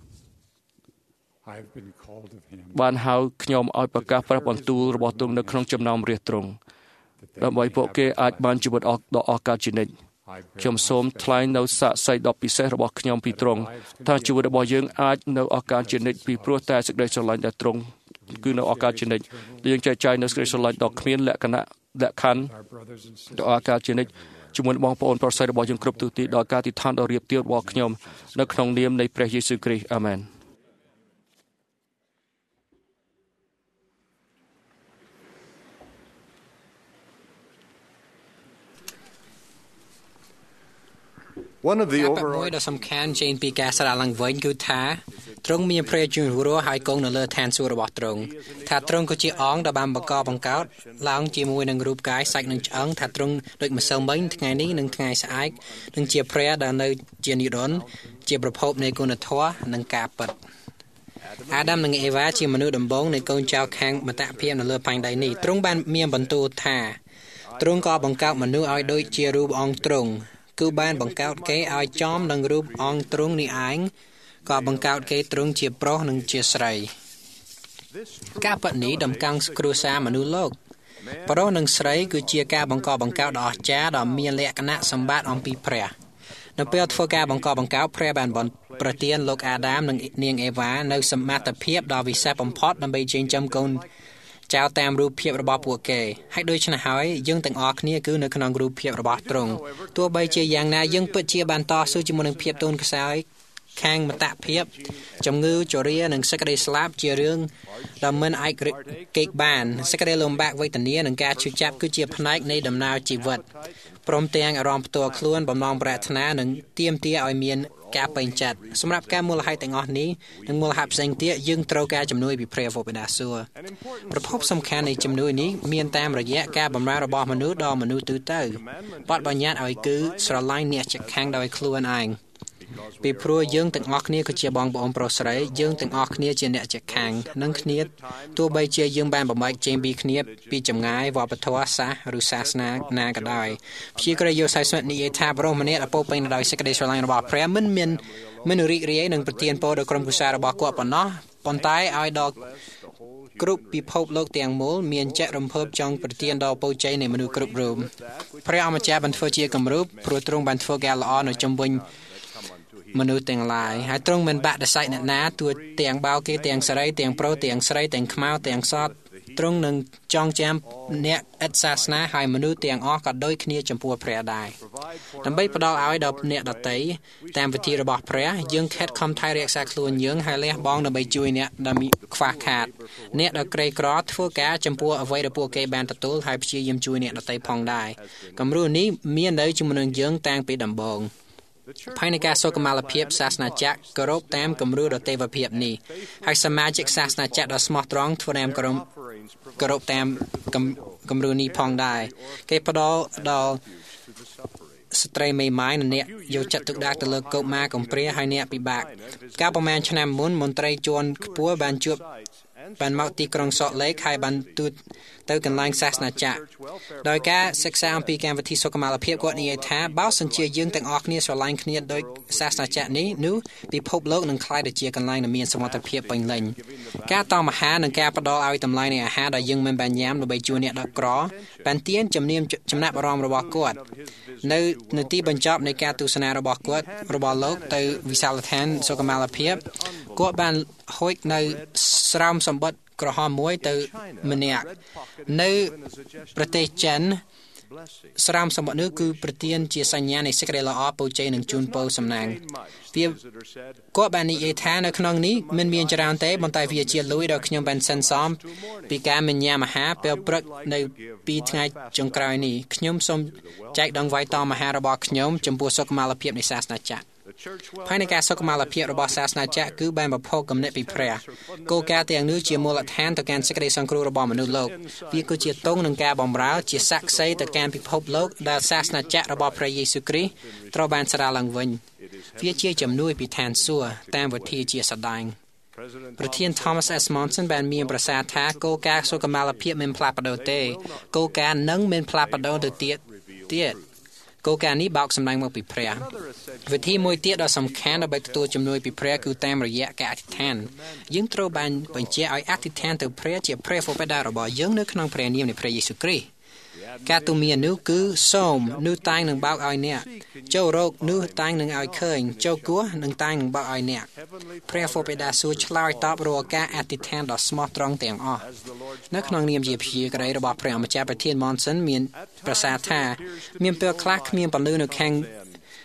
B: បានហៅខ្ញុំឲ្យប្រកាសព្រះបន្ទូលរបស់ទ្រង់នៅក្នុងចំណោមរាស្ត្រទ្រង់ដើម្បីពួកគេអាចបានជីវិតដ៏អស្ចារ្យជានិច្ចខ្ញុំសូមថ្លែងនៅសាក្សីដ៏ពិសេសរបស់ខ្ញុំពីទ្រង់ថាជីវិតរបស់យើងអាចនៅអស្ចារ្យជានិច្ចពីព្រោះតែសេចក្តីស្រឡាញ់ដែលទ្រង់គឺនៅអស្ចារ្យជានិច្ចយើងចែកចាយនៅសេចក្តីស្រឡាញ់ដ៏គ្មានលក្ខណៈលក្ខខណ្ឌដ៏អស្ចារ្យជានិច្ចជាមួយបងប្អូនប្រុសស្រីរបស់យើងគ្រប់ទិសទីដោយការទីឋានដ៏រៀបទៀបរបស់ខ្ញុំនៅក្នុងនាមនៃព្រះយេស៊ូវគ្រីស្ទអាមែន
F: One of the
D: ការពិតមួយ
F: overarching
D: ដ៏សំខាន់ចេញពីការស្ដារឡើងវិញគឺថាទ្រង់មានព្រះជន្មរស់ហើយគង់នៅលើឋានសួគ៌របស់ទ្រង់ថាទ្រង់គឺជាអង្គដែលបានបង្កបង្កើតឡើងជាមួយនឹងរូបកាយសាច់និងឆ្អឹងថាទ្រង់ដូចម្សិលមិញថ្ងៃនេះនិងថ្ងៃស្អែកនិងជាព្រះដែលនៅជានិរន្តរ៍ជាប្រភពនៃគុណធម៌និងការពិតអាដាមនិងអេវ៉ាជាមនុស្សដំបូងនៃកូនចៅខាងមតភាពនៅលើផែនដីនេះទ្រង់បានមានបន្ទូលថាទ្រង់ក៏បង្កើតមនុស្សឲ្យដូចជារូបអង្គទ្រង់គឺបានបង្កើតគេឲ្យចំនឹងរូបអង្គទ្រង់នេះឯងក៏បង្កើតគេទ្រង់ជាប្រុសនិងជាស្រីការពិតនេះដំកើងគ្រួសារមនុស្សលោកប្រុសនិងស្រីគឺជាការបង្កបង្កើតដ៏អស្ចារ្យដ៏មានលក្ខណៈសម្បត្តិអំពីព្រះនៅពេលធ្វើការបង្កបង្កើតព្រះបានប្រទានលោកអាដាមនិងនាងអេវ៉ានៅសមត្ថភាពដ៏វិសេសបំផុតដើម្បីចិញ្ចឹមកូនចៅតាមរូបភាពរបស់ពួកគេហើយដូច្នេះហើយយើងទាំងអស់គ្នាគឺនៅក្នុងរូបភាពរបស់ទ្រង់ទោះបីជាយ៉ាងណាយើងពិតជាបានតស៊ូជាមួយនឹងភាពទូនខ្សោយខាងមតភាពជំងឺជរានិងសេចក្តីស្លាប់ជារឿងដែលមិនអាចគេចបានសេចក្តីលំបាកវេទនានិងការឈឺចាប់គឺជាផ្នែកនៃដំណើរជីវិតព្រមទាំងអារម្មណ៍ផ្ទាល់ខ្លួនបំណងប្រាថ្នានិងទាមទារឲ្យមានការពេញចិត្តសម្រាប់ការមូលហេតុទាំងអស់នេះនិងមូលហេតុផ្សេងទៀតយើងត្រូវការជំនួយពីព្រះវរបិតាសួគ៌ប្រភពសំខាន់នៃជំនួយនេះមានតាមរយៈការបម្រើរបស់មនុស្សដល់មនុស្សទូទៅបទបញ្ញត្តិឲ្យគឺស្រឡាញ់អ្នកជិតខាងដោយខ្លួនឯងពីព្រោះយើងទាំងអស់គ្នាគឺជាបងប្អូនប្រុសស្រីយើងទាំងអស់គ្នាជាអ្នកជិតខាងនឹងគ្នាទោះបីជាយើងបានបំបែកចេញពីគ្នាពីចម្ងាយវប្បធម៌សាសឬសាសនាណាក៏ដោយព្យាក្រៃយោស័យស្មិទ្ធនិយាយថាបរិសម្នាក់អពោពេញដោយសេចក្តីស្រឡាញ់របស់ព្រះមិនមានមិនរីករាយនឹងប្រទានពរដល់ក្រុមគ្រួសាររបស់គាត់ប៉ុណ្ណោះប៉ុន្តែឲ្យដល់គ្រប់ពិភពលោកទាំងមូលមានចិត្តរំភើបចង់ប្រទានដល់ពរជ័យនៃមនុស្សគ្រប់រូបព្រះអម្ចាស់បានធ្វើជាគំរូព្រោះទ្រង់បានធ្វើការល្អនៅជំវិញមនុស្សទាំងឡាយហើយទ្រង់មិនបាក់ដសៃអ្នកណាទួទាំងបោគេទាំងស្រីទាំងប្រុសទាំងស្រីទាំងខ្មៅទាំងសតទ្រង់នឹងចងចាំអ្នកឥតសាសនាហើយមនុស្សទាំងអស់ក៏ដូចគ្នាចំពោះព្រះដែរដើម្បីផ្ដល់ឲ្យដល់អ្នកដទៃតាមវិធីរបស់ព្រះយើងខិតខំថែរក្សាខ្លួនយើងហើយលះបង់ដើម្បីជួយអ្នកដែលខ្វះខាតអ្នកដែលក្រីក្រធ្វើការចំពោះអ្វីដែលពួកគេបានទទួលហើយព្យាយាមជួយអ្នកដទៃផងដែរគំរូនេះមាននៅជាមួយនឹងយើងតាំងពីដំបូងផែនការសុខុមាលភាពសាសនាចក្រគោរពតាមគំរូដ៏ទេវភាពនេះហើយសមាជិកសាសនាចក្រដ៏ស្មោះត្រង់ធ្វើតាមគោរពគោរពតាមគំរូនេះផងដែរគេផ្ដល់ដល់ស្ត្រីមេម៉ាយនិងអ្នកយកចិត្តទុកដាក់ទៅលើកុមារកំព្រាហើយអ្នកពិបាកកាលប្រហែលឆ្នាំមុនមន្ត្រីជាន់ខ្ពស់បានជួបបានមកទីក្រុងសតលេកហើយបានទូតទៅកន្លែងសាសនាចក្រដោយការសិក្សាអំពីកម្មវិធីសុខុមាលភាពគាត់និយាយថាបើសិនជាយើងទាំងអស់គ្នាស្រឡាញ់គ្នាដោយសាសនាចក្រនេះនោះពិភពលោកនឹងក្លាយទៅជាកន្លែងដែលមានសមត្ថភាពពេញលេញការតមអាហារនិងការផ្ដល់ឲ្យតម្លៃនៃអាហារដែលយើងមិនបានញ៉ាំដើម្បីជួយអ្នកដ៏ក្របានទានជំនាញចំណាប់អារម្មណ៍របស់គាត់នៅនៅទីបញ្ចប់នៃការទស្សនារបស់គាត់របស់លោកទៅវិសាលដ្ឋានសុខុមាលភាពគាត់បានហុចនៅស្រោមសម្បត្តិក្រហមមួយទៅម្នាក់នៅប្រទេសចិនស្រោមសម្បត្តិនោះគឺប្រទានជាសញ្ញានៃសេចក្តីល្អពរជ័យនិងជូនពរសំណាងវាគាត់បាននិយាយថានៅក្នុងនេះមិនមានចរន្តទេប៉ុន្តែវាជាលុយដែលខ្ញុំបានសន្សំពីការមិនញ៉ាំអាហារពេលព្រឹកនៅពីថ្ងៃចុងក្រោយនេះខ្ញុំសូមចែកដង្វាយតមអាហាររបស់ខ្ញុំចំពោះសុខុមាលភាពនៃសាសនាចក្រផែនការសុខុមាលភាពរបស់សាសនាចក្រគឺបានបំផុសគំនិតពីព្រះគោលការណ៍ទាំងនោះជាមូលដ្ឋានទៅកាន់សេចក្តីសង្គ្រោះរបស់មនុស្សលោកវាគឺជាទង់នឹងការបម្រើជាសាក្សីទៅកាន់ពិភពលោកដែលសាសនាចក្ររបស់ព្រះយេស៊ូវគ្រីស្ទត្រូវបានស្ដារឡើងវិញវាជាជំនួយពីឋានសួគ៌តាមវិធីជាស្ដែងប្រធាន Thomas S. Monson បានមានប្រសាសន៍ថាគោលការណ៍សុខុមាលភាពមិនផ្លាស់ប្ដូរទេគោលការណ៍នឹងមិនផ្លាស់ប្ដូរទៅទៀតទៀតគោលការណ៍នេះបោកសម្ដែងមកពីព្រះវិធីមួយទៀតដ៏សំខាន់ដើម្បីទទួលជំនួយពីព្រះគឺតាមរយៈការអធិដ្ឋានយើងត្រូវបានបញ្ជាឲ្យអធិដ្ឋានទៅព្រះជាព្រះវរបិតារបស់យើងនៅក្នុងព្រះនាមនៃព្រះយេស៊ូវគ្រីស្ទការទូន្មាននោះគឺសូមនោះតែងនឹងបោកឲ្យអ្នកចូលរកនោះតែងនឹងឲ្យឃើញចូលគោះនឹងតែងនឹងបោកឲ្យអ្នកព្រះវរបិតាសួរឆ្លើយតបរាល់ការអធិដ្ឋានដ៏ស្មោះត្រង់ទាំងអស់នៅក្នុងនាមជាព្យាក្រៃរបស់ព្រះម្ចាស់ប្រធាន Monson មានប្រសាសន៍ថាមានពេលខ្លះគ្មានពលឺនៅខាង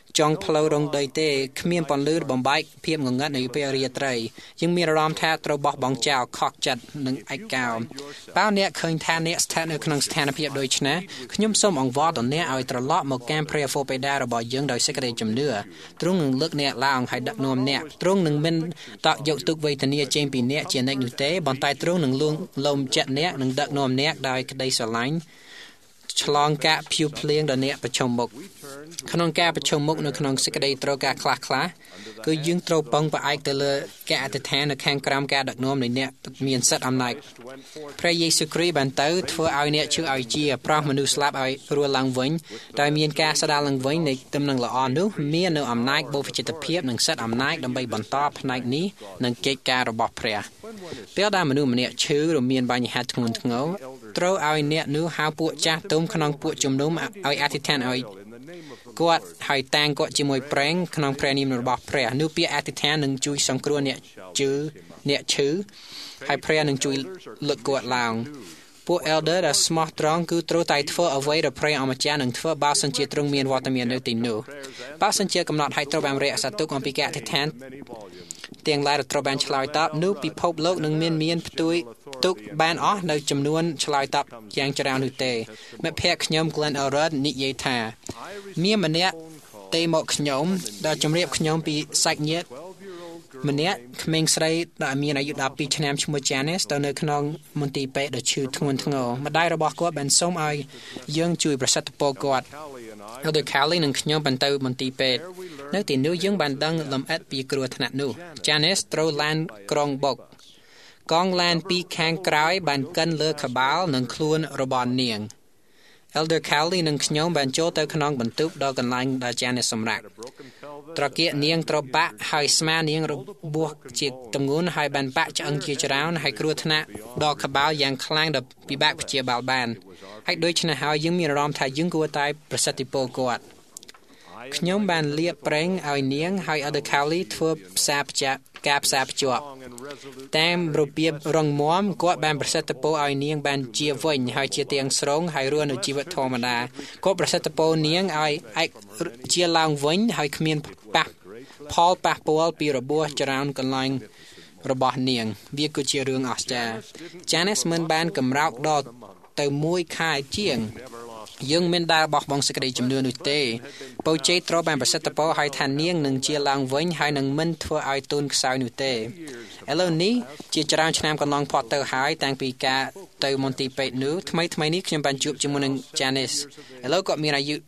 D: ចុងផ្លូវរងដីទេគ្មានពន្លឺបំបែកភាពងងឹតនៃពេលរាត្រីយើងមានអារម្មណ៍ថាត្រូវបោះបង់ចោលខកចិត្តនិងឯកោបើអ្នកឃើញថាអ្នកស្ថិតនៅក្នុងស្ថានភាពដូចនេះខ្ញុំសូមអង្វរដល់អ្នកឲ្យត្រឡប់មកកាន់ព្រះវរបិតារបស់យើងដោយសេចក្តីជំនឿទ្រង់នឹងលើកអ្នកឡើងហើយដឹកនាំអ្នកទ្រង់នឹងមិនតក់យកទុក្ខវេទនាចេញពីអ្នកជានិច្ចនោះទេប៉ុន្តែទ្រង់នឹងលួងលោមចិត្តអ្នកនឹងដឹកនាំអ្នកដោយក្តីស្រឡាញ់ឆ្លងកាកភៀវភ្លៀងដល់អ្នកប្រឈមមុខក្នុងការប្រឈមមុខនៅក្នុងសេចក្តីត្រូវការខ្លះខ្លះគឺយើងត្រូវពឹងផ្អែកទៅលើការអធិដ្ឋាននៅខាងក្រោមការដឹកនាំនៃអ្នកមានសិទ្ធិអំណាចព្រះយេស៊ូវគ្រីស្ទបានទៅធ្វើឲ្យអ្នកជឿឲ្យជាប្រោះមនុស្សស្លាប់ឲ្យរស់ឡើងវិញដោយមានការស្ដារឡើងវិញនៃទំនឹងល្អនោះមាននៅអំណាចបូរចិត្តភាពនិងសិទ្ធិអំណាចដើម្បីបន្តផ្នែកនេះនិងកិច្ចការរបស់ព្រះពេលដែលមនុស្សម្នាក់ឈឺឬមានបញ្ហាធ្ងន់ធ្ងរត្រូវឲ្យអ្នកនោះហៅពួកចាស់ទុំក្នុងពួកជំនុំឲ្យអធិដ្ឋានឲ្យគាត់ហើយតាំងគាត់ជាមួយប្រេងក្នុងព្រះនាមរបស់ព្រះនោះពាក្យអធិដ្ឋាននឹងជួយសង្គ្រោះអ្នកជឿអ្នកឈឺហើយព្រះនឹងជួយលើកគាត់ឡើងពួក elder ដែលស្មោះត្រង់គឺត្រូវតែធ្វើអ្វីដែលព្រះអម្ចាស់នឹងធ្វើបើសិនជាទ្រង់មានវត្តមាននៅទីនោះបើសិនជាកំណត់ឲ្យត្រូវបានរក្សាទុកអំពីការអធិដ្ឋានទាំងឡាយត្រូវបានឆ្លើយតបនោះពិភពលោកនឹងមានមានផ្ទុយទុកបានអស់នៅចំនួនឆ្លើយតបយ៉ាងច្រើននោះទេមិត្តភក្តិខ្ញុំ Glenn Elrod និយាយថាមានម្នាក់ទេមកខ្ញុំដែលជម្រាបខ្ញុំពីសាច់ញាតិម្នាក់ក្មេងស្រីដែលមានអាយុដប់ពីរឆ្នាំឈ្មោះ Janice ទៅនៅក្នុងមន្ទីរពេទ្យដែលឈឺធ្ងន់ធ្ងរម្ដាយរបស់គាត់បានសូមឲ្យយើងជួយប្រសិទ្ធពរគាត់Elder Callie និងខ្ញុំបានទៅមន្ទីរពេទ្យនៅទីនោះយើងបានដឹងលម្អិតពីគ្រោះថ្នាក់នោះ Janice ត្រូវឡានក្រុងបុកកងឡានពីខាងក្រោយបានកិនលើក្បាលនិងខ្លួនរបស់នាង Elder Callie និងខ្ញុំបានចូលទៅក្នុងបន្ទប់ដល់កន្លែងដែល Janice សម្រាកត្រគាកនាងត្រូវបាក់ហើយស្មានាងរបួសជាទម្ងន់ហើយបានបាក់ឆ្អឹងជាច្រើនហើយគ្រោះថ្នាក់ដល់ក្បាលយ៉ាងខ្លាំងដែលពិបាកព្យាបាលបានហើយដូច្នេះហើយយើងមានអារម្មណ៍ថាយើងគួរតែប្រសិទ្ធពរគាត់ខ្ញុំបានលាបប្រេងឲ្យនាងហើយ Elder Callie ធ្វើផ្សារភ្ជាប់ការផ្សារភ្ជាប់តាមរបៀបរងមាំគាត់បានប្រសិទ្ធពរឲ្យនាងបានជាវិញហើយជាទាំងស្រុងហើយរស់នៅជីវិតធម្មតាគាត់ប្រសិទ្ធពរនាងឲ្យឯកជាឡើងវិញហើយគ្មានប៉ះផលប៉ះពាល់ពីរបួសចរន្តកន្លែងរបស់នាងវាគឺជារឿងអស្ចារ្យ Janice មិនបានកម្រោកដល់ទៅមួយខែជាងយើងមិនដែលបោះបង់សេចក្តីជំនឿនោះទេពូជ័យត្រូវបានប្រសិទ្ធពរឲ្យថានាងនឹងជាឡើងវិញហើយនឹងមិនធ្វើឲ្យទូនខ្សោយនោះទេឥឡូវនេះជាច្រើនឆ្នាំកន្លងផុតទៅហើយតាំងពីការទៅមន្ទីរពេទ្យនោះថ្មីថ្មីនេះខ្ញុំបានជួបជាមួយនឹង Janice ឥឡូវគាត់មានអាយុ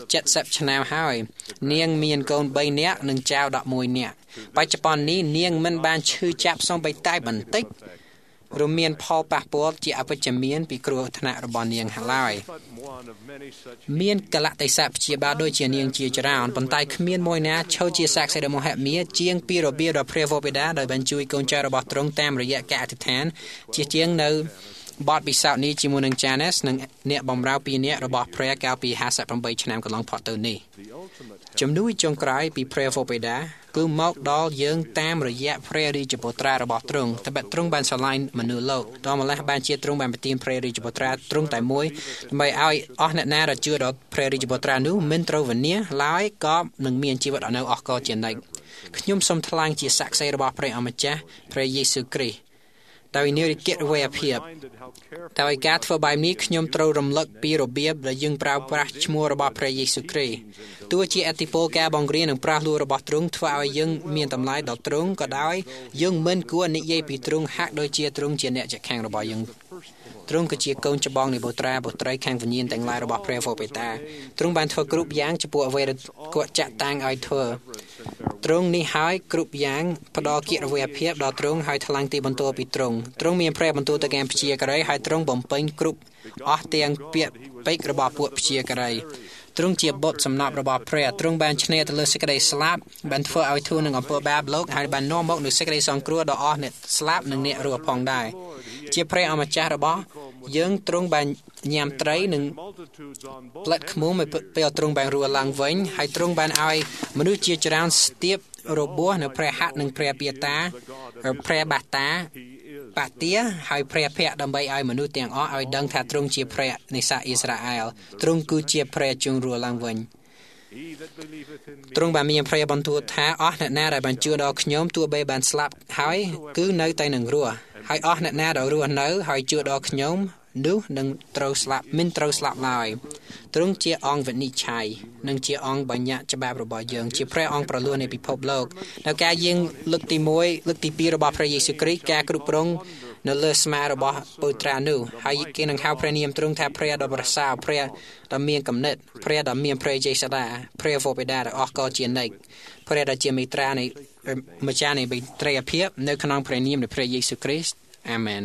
D: 70ឆ្នាំហើយនាងមានកូន3នាក់និងចៅ11នាក់បច្ចុប្បន្ននេះនាងមិនបានឈឺចាប់សូម្បីតែបន្តិចរមមានផលប៉ះពាល់ជាអវិជ្ជមានពីគ្រោះថ្នាក់របស់នាងឡើយមានកលៈទេសៈព្យាបាលដូចជានាងជាច្រើនប៉ុន្តែគ្មានមួយណាឈរជាសាក្សីដ៏មហិមាជាងពីរបៀបរបស់ព្រះវរបិតាដែលបានជួយកូនចៅរបស់ទ្រង់តាមរយៈការអធិដ្ឋានជាជាងនៅបទពិសោធន៍នេះជាមួយនឹង Janice និងអ្នកបម្រើពីរនាក់របស់ព្រះកាលពី58ឆ្នាំកន្លងផុតទៅនេះជំនួយចុងក្រោយពីព្រះវរបិតាគឺមកដល់យើងតាមរយៈព្រះរាជបុត្រារបស់ទ្រង់តែទ្រង់បានស្រឡាញ់មនុស្សលោកដូចម្ល៉េះបានជាទ្រង់បានប្រទានព្រះរាជបុត្រាទ្រង់តែមួយដើម្បីឲ្យអស់អ្នកណាដែលជឿដល់ព្រះរាជបុត្រានោះមិនត្រូវវិនាសឡើយក៏នឹងមានជីវិតនៅអស់កលជានិច្ចខ្ញុំសូមថ្លែងជាសាក្សីរបស់ព្រះអម្ចាស់ព្រះយេស៊ូវគ្រីស្ទដោយនិរកិតវេភាពដោយការធ្វើបែបនេះខ្ញុំត្រូវរំលឹកពីរបៀបដែលយើងប្រើប្រាស់ឈ្មោះរបស់ព្រះយេស៊ូវគ្រីស្ទទោះជាអតិពលការបង្រៀននិងប្រាស់លួរបស់ទ្រង់ធ្វើឲ្យយើងមានតម្លៃដល់ទ្រង់ក៏ដោយយើងមិនគួរនិយាយពីទ្រង់ហាក់ដូចជាទ្រង់ជាអ្នកជិតខាងរបស់យើងទ្រង់គឺជាកូនច្បងនៃបុត្រាបុត្រីខាងវិញ្ញាណទាំងឡាយរបស់ព្រះវរបិតាទ្រង់បានធ្វើគ្រប់យ៉ាងចំពោះអ្វីដែលគាត់ចាក់តាំងឲ្យធ្វើទ្រង់នេះហើយគ្រប់យ៉ាងផ្ដល់កិរិយាភាពដល់ទ្រង់ហើយថ្លែងទីបន្ទាល់ពីទ្រង់ទ្រង់មានព្រះបន្ទូលទៅកាន់ព្យាការីហើយទ្រង់បំពេញគ្រប់អស់ទាំងពាក្យពេចន៍របស់ពួកព្យាការីទ្រង់ជាបុត្រសំណប់របស់ព្រះទ្រង់បានឈ្នះទៅលើសេចក្តីស្លាប់បានធ្វើឲ្យធូរនឹងអំពើបាបលោកហើយបាននាំមកនូវសេចក្តីសង្គ្រោះដល់អស់អ្នកស្លាប់និងអ្នករស់ផងដែរជាព្រះអម្ចាស់របស់យើងទ្រង់បានញ៉ាំត្រីនិងផ្លិតខ្មុំពេលទ្រង់បានរស់ឡើងវិញហើយទ្រង់បានឲ្យមនុស្សជាច្រើនស្ទាបរបួសនៅព្រះហត្ថនិងព្រះពាតាព្រះបាតាបាទាហើយព្រះភ័ក្ត្រដើម្បីឲ្យមនុស្សទាំងអស់ឲ្យដឹងថាទ្រង់ជាព្រះនៃសាសអ៊ីស្រាអែលទ្រង់គឺជាព្រះជញ្រស់ឡើងវិញទ្រង់បានមានព្រះបន្ទូលថាអស់អ្នកណាដែលបានជឿដល់ខ្ញុំទោះបីបានស្លាប់ហើយគឺនៅតែនឹងរស់ហើយអស់អ្នកណាដែលរស់នៅហើយជឿដល់ខ្ញុំនោះនឹងត្រូវស្លាប់មិនត្រូវស្លាប់ឡើយទ្រង់ជាអង្គវិនិច្ឆ័យនិងជាអង្គបញ្ញត្តិច្បាប់របស់យើងជាព្រះអង្គប្រលួសនៃពិភពលោកនៅការយើងលើកទីមួយលើកទីពីររបស់ព្រះយេស៊ូវគ្រីស្ទការគ្រប់គ្រងនៅលើស្មារបស់ពុត្រានោះហើយគេនឹងហៅព្រះនាមទ្រង់ថាព្រះដ៏ប្រសើរព្រះដ៏មានគំនិតព្រះដ៏មានព្រះយេស្តាព្រះវរបិតាដ៏អស្ចារ្យជានិច្ចព្រះដ៏ជាមេត្រានៃម្ចាស់នៃមេត្រីភាពនៅក្នុងព្រះនាមនៃព្រះយេស៊ូវគ្រីស្ទអាមែន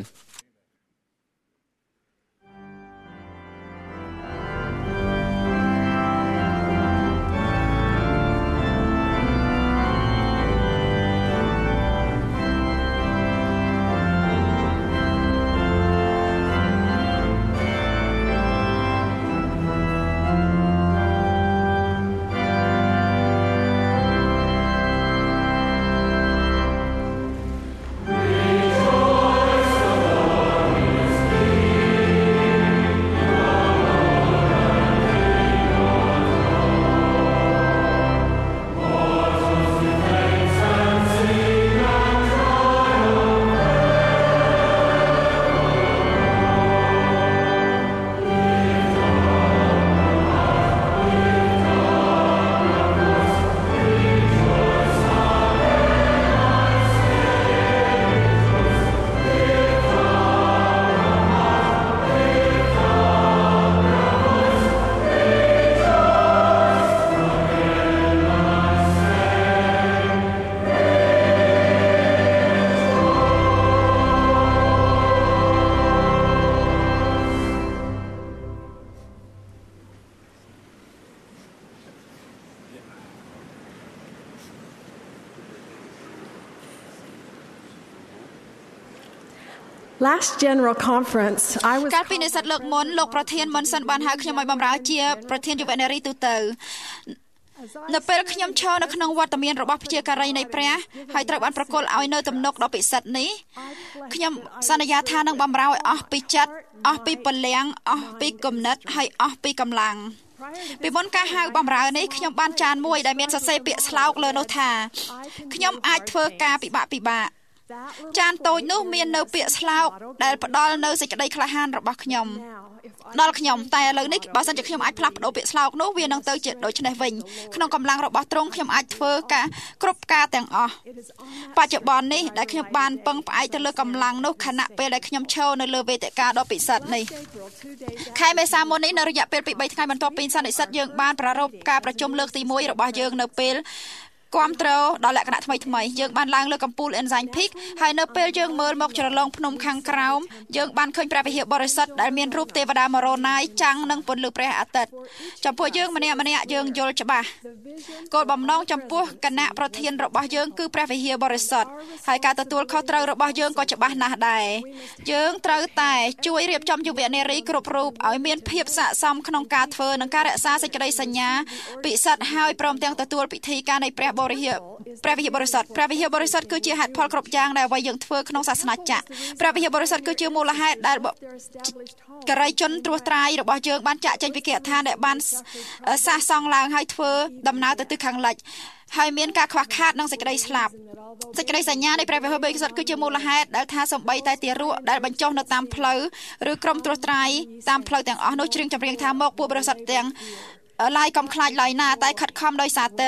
H: Last General Conference, I was
I: កាលពីនិស្សិតលើកមុនលោកប្រធានមុនសិនបានហៅខ្ញុំឲ្យបម្រើជាប្រធានយុវនារីទូទៅនៅពេលខ្ញុំឈរនៅក្នុងវត្តមានរបស់ព្យាការីនៃព្រះហើយត្រូវបានប្រគល់ឲ្យនៅទំនុកដ៏ពិសិដ្ឋនេះខ្ញុំសន្យាថានឹងបម្រើឲ្យអស់ពីចិត្តអស់ពីពលំអស់ពីគំនិតហើយអស់ពីកម្លាំងពីមុនការហៅបម្រើនេះខ្ញុំបានចានមួយដែលមានសរសេរពាក្យស្លោកលើនោះថាខ្ញុំអាចធ្វើការពិបាកពិបាកចានតូចនោះមាននៅពាក្យស្លោកដែលផ្ដល់នៅសេចក្តីក្លាហានរបស់ខ្ញុំដល់ខ្ញុំតែឥឡូវនេះបើសិនជាខ្ញុំអាចផ្លាស់ប្ដូរពាក្យស្លោកនោះវានឹងទៅជាដូចនេះវិញក្នុងកម្លាំងរបស់ទ្រង់ខ្ញុំអាចធ្វើការគ្រប់ការទាំងអស់បច្ចុប្បន្ននេះដែលខ្ញុំបានពឹងផ្អែកទៅលើកម្លាំងនោះខណៈពេលដែលខ្ញុំឈរនៅលើវេទិកាដ៏ពិសិដ្ឋនេះខែមេសាមុននេះនៅរយៈពេលពីបីថ្ងៃបន្ទាប់ពីសន្និសីទយើងបានប្រារព្ធការប្រជុំលើកទីមួយរបស់យើងនៅពេលគាំទ្រដល់លក្ខណៈថ្មីថ្មីយើងបានឡើងលើកំពូល Ensign Peak ហើយនៅពេលយើងមើលមកជ្រលងភ្នំខាងក្រោមយើងបានឃើញព្រះវិហារបរិសុទ្ធដែលមានរូបទេវតាមរណាយចាំងនឹងពន្លឺព្រះអាទិត្យចំពោះយើងម្នាក់ម្នាក់យើងយល់ច្បាស់គោលបំណងចំពោះគណៈប្រធានរបស់យើងគឺព្រះវិហារបរិសុទ្ធហើយការទទួលខុសត្រូវរបស់យើងក៏ច្បាស់ណាស់ដែរយើងត្រូវតែជួយរៀបចំយុវនារីគ្រប់រូបឲ្យមានភាពស័ក្តិសមក្នុងការធ្វើនិងការរក្សាសេចក្តីសញ្ញាពិសិដ្ឋហើយព្រមទាំងទទួលពិធីការនៃព្រះបរិហាព្រះវិហារបរិសុទ្ធព្រះវិហារបរិសុទ្ធគឺជាហេតុផលគ្រប់យ៉ាងដែលអ្វីយើងធ្វើក្នុងសាសនាចក្រព្រះវិហារបរិសុទ្ធគឺជាមូលហេតុដែលការីជនត្រួសត្រាយរបស់យើងបានចាក់ចេញពីគេឋានដែលបានសះសង់ឡើងហើយធ្វើដំណើរទៅទិសខាងលិចហើយមានការខ្វះខាតនិងសេចក្តីស្លាប់សេចក្តីសញ្ញានៃព្រះវិហារបរិសុទ្ធគឺជាមូលហេតុដែលថាសំបីតែទារកដែលបញ្ចុះនៅតាមផ្លូវឬក្រុមត្រួសត្រាយតាមផ្លូវទាំងអស់នោះច្រៀងចម្រៀងថាមកពួកបរិសុទ្ធទាំងឡាយកុំខ្លាចឡើយណាតែខិតខំដោយសារទៅ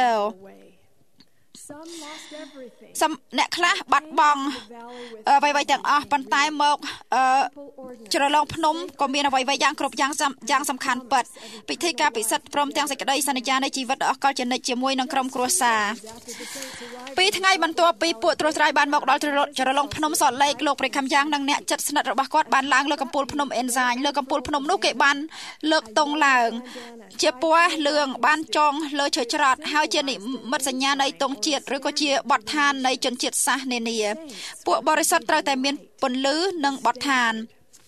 I: សំអ្នកខ្លះបាត់បង់អ្វីៗទាំងអស់ប៉ុន្តែមកជ្រលងភ្នំក៏មានអ្វីៗយ៉ាងគ្រប់យ៉ាងយ៉ាងសំខាន់ពិតពិធីការពិសិដ្ឋព្រមទាំងសេចក្តីសន្យានៃជីវិតដ៏អស្ចារ្យជានិច្ចជាមួយនឹងក្រុមគ្រួសារពីថ្ងៃបន្ទាប់ពីពួកត្រួសត្រាយបានមកដល់ជ្រលងភ្នំសតលេខលោកព្រះខំយ៉ាងនិងអ្នកជិតស្និទ្ធរបស់គាត់បានឡើងលើកំពូលភ្នំអេនហ្សាញលើកំពូលភ្នំនោះគេបានលើកទង់ឡើងជាពណ៌លឿងបានចងលើឈើច្រត់ហើយជានិមិត្តសញ្ញានៃទង់ជាតិឬក៏ជាបទដ្ឋាននៃជនជាតិសាសនានាពួកបរិសុទ្ធត្រូវតែមានពន្លឺនិងបទដ្ឋាន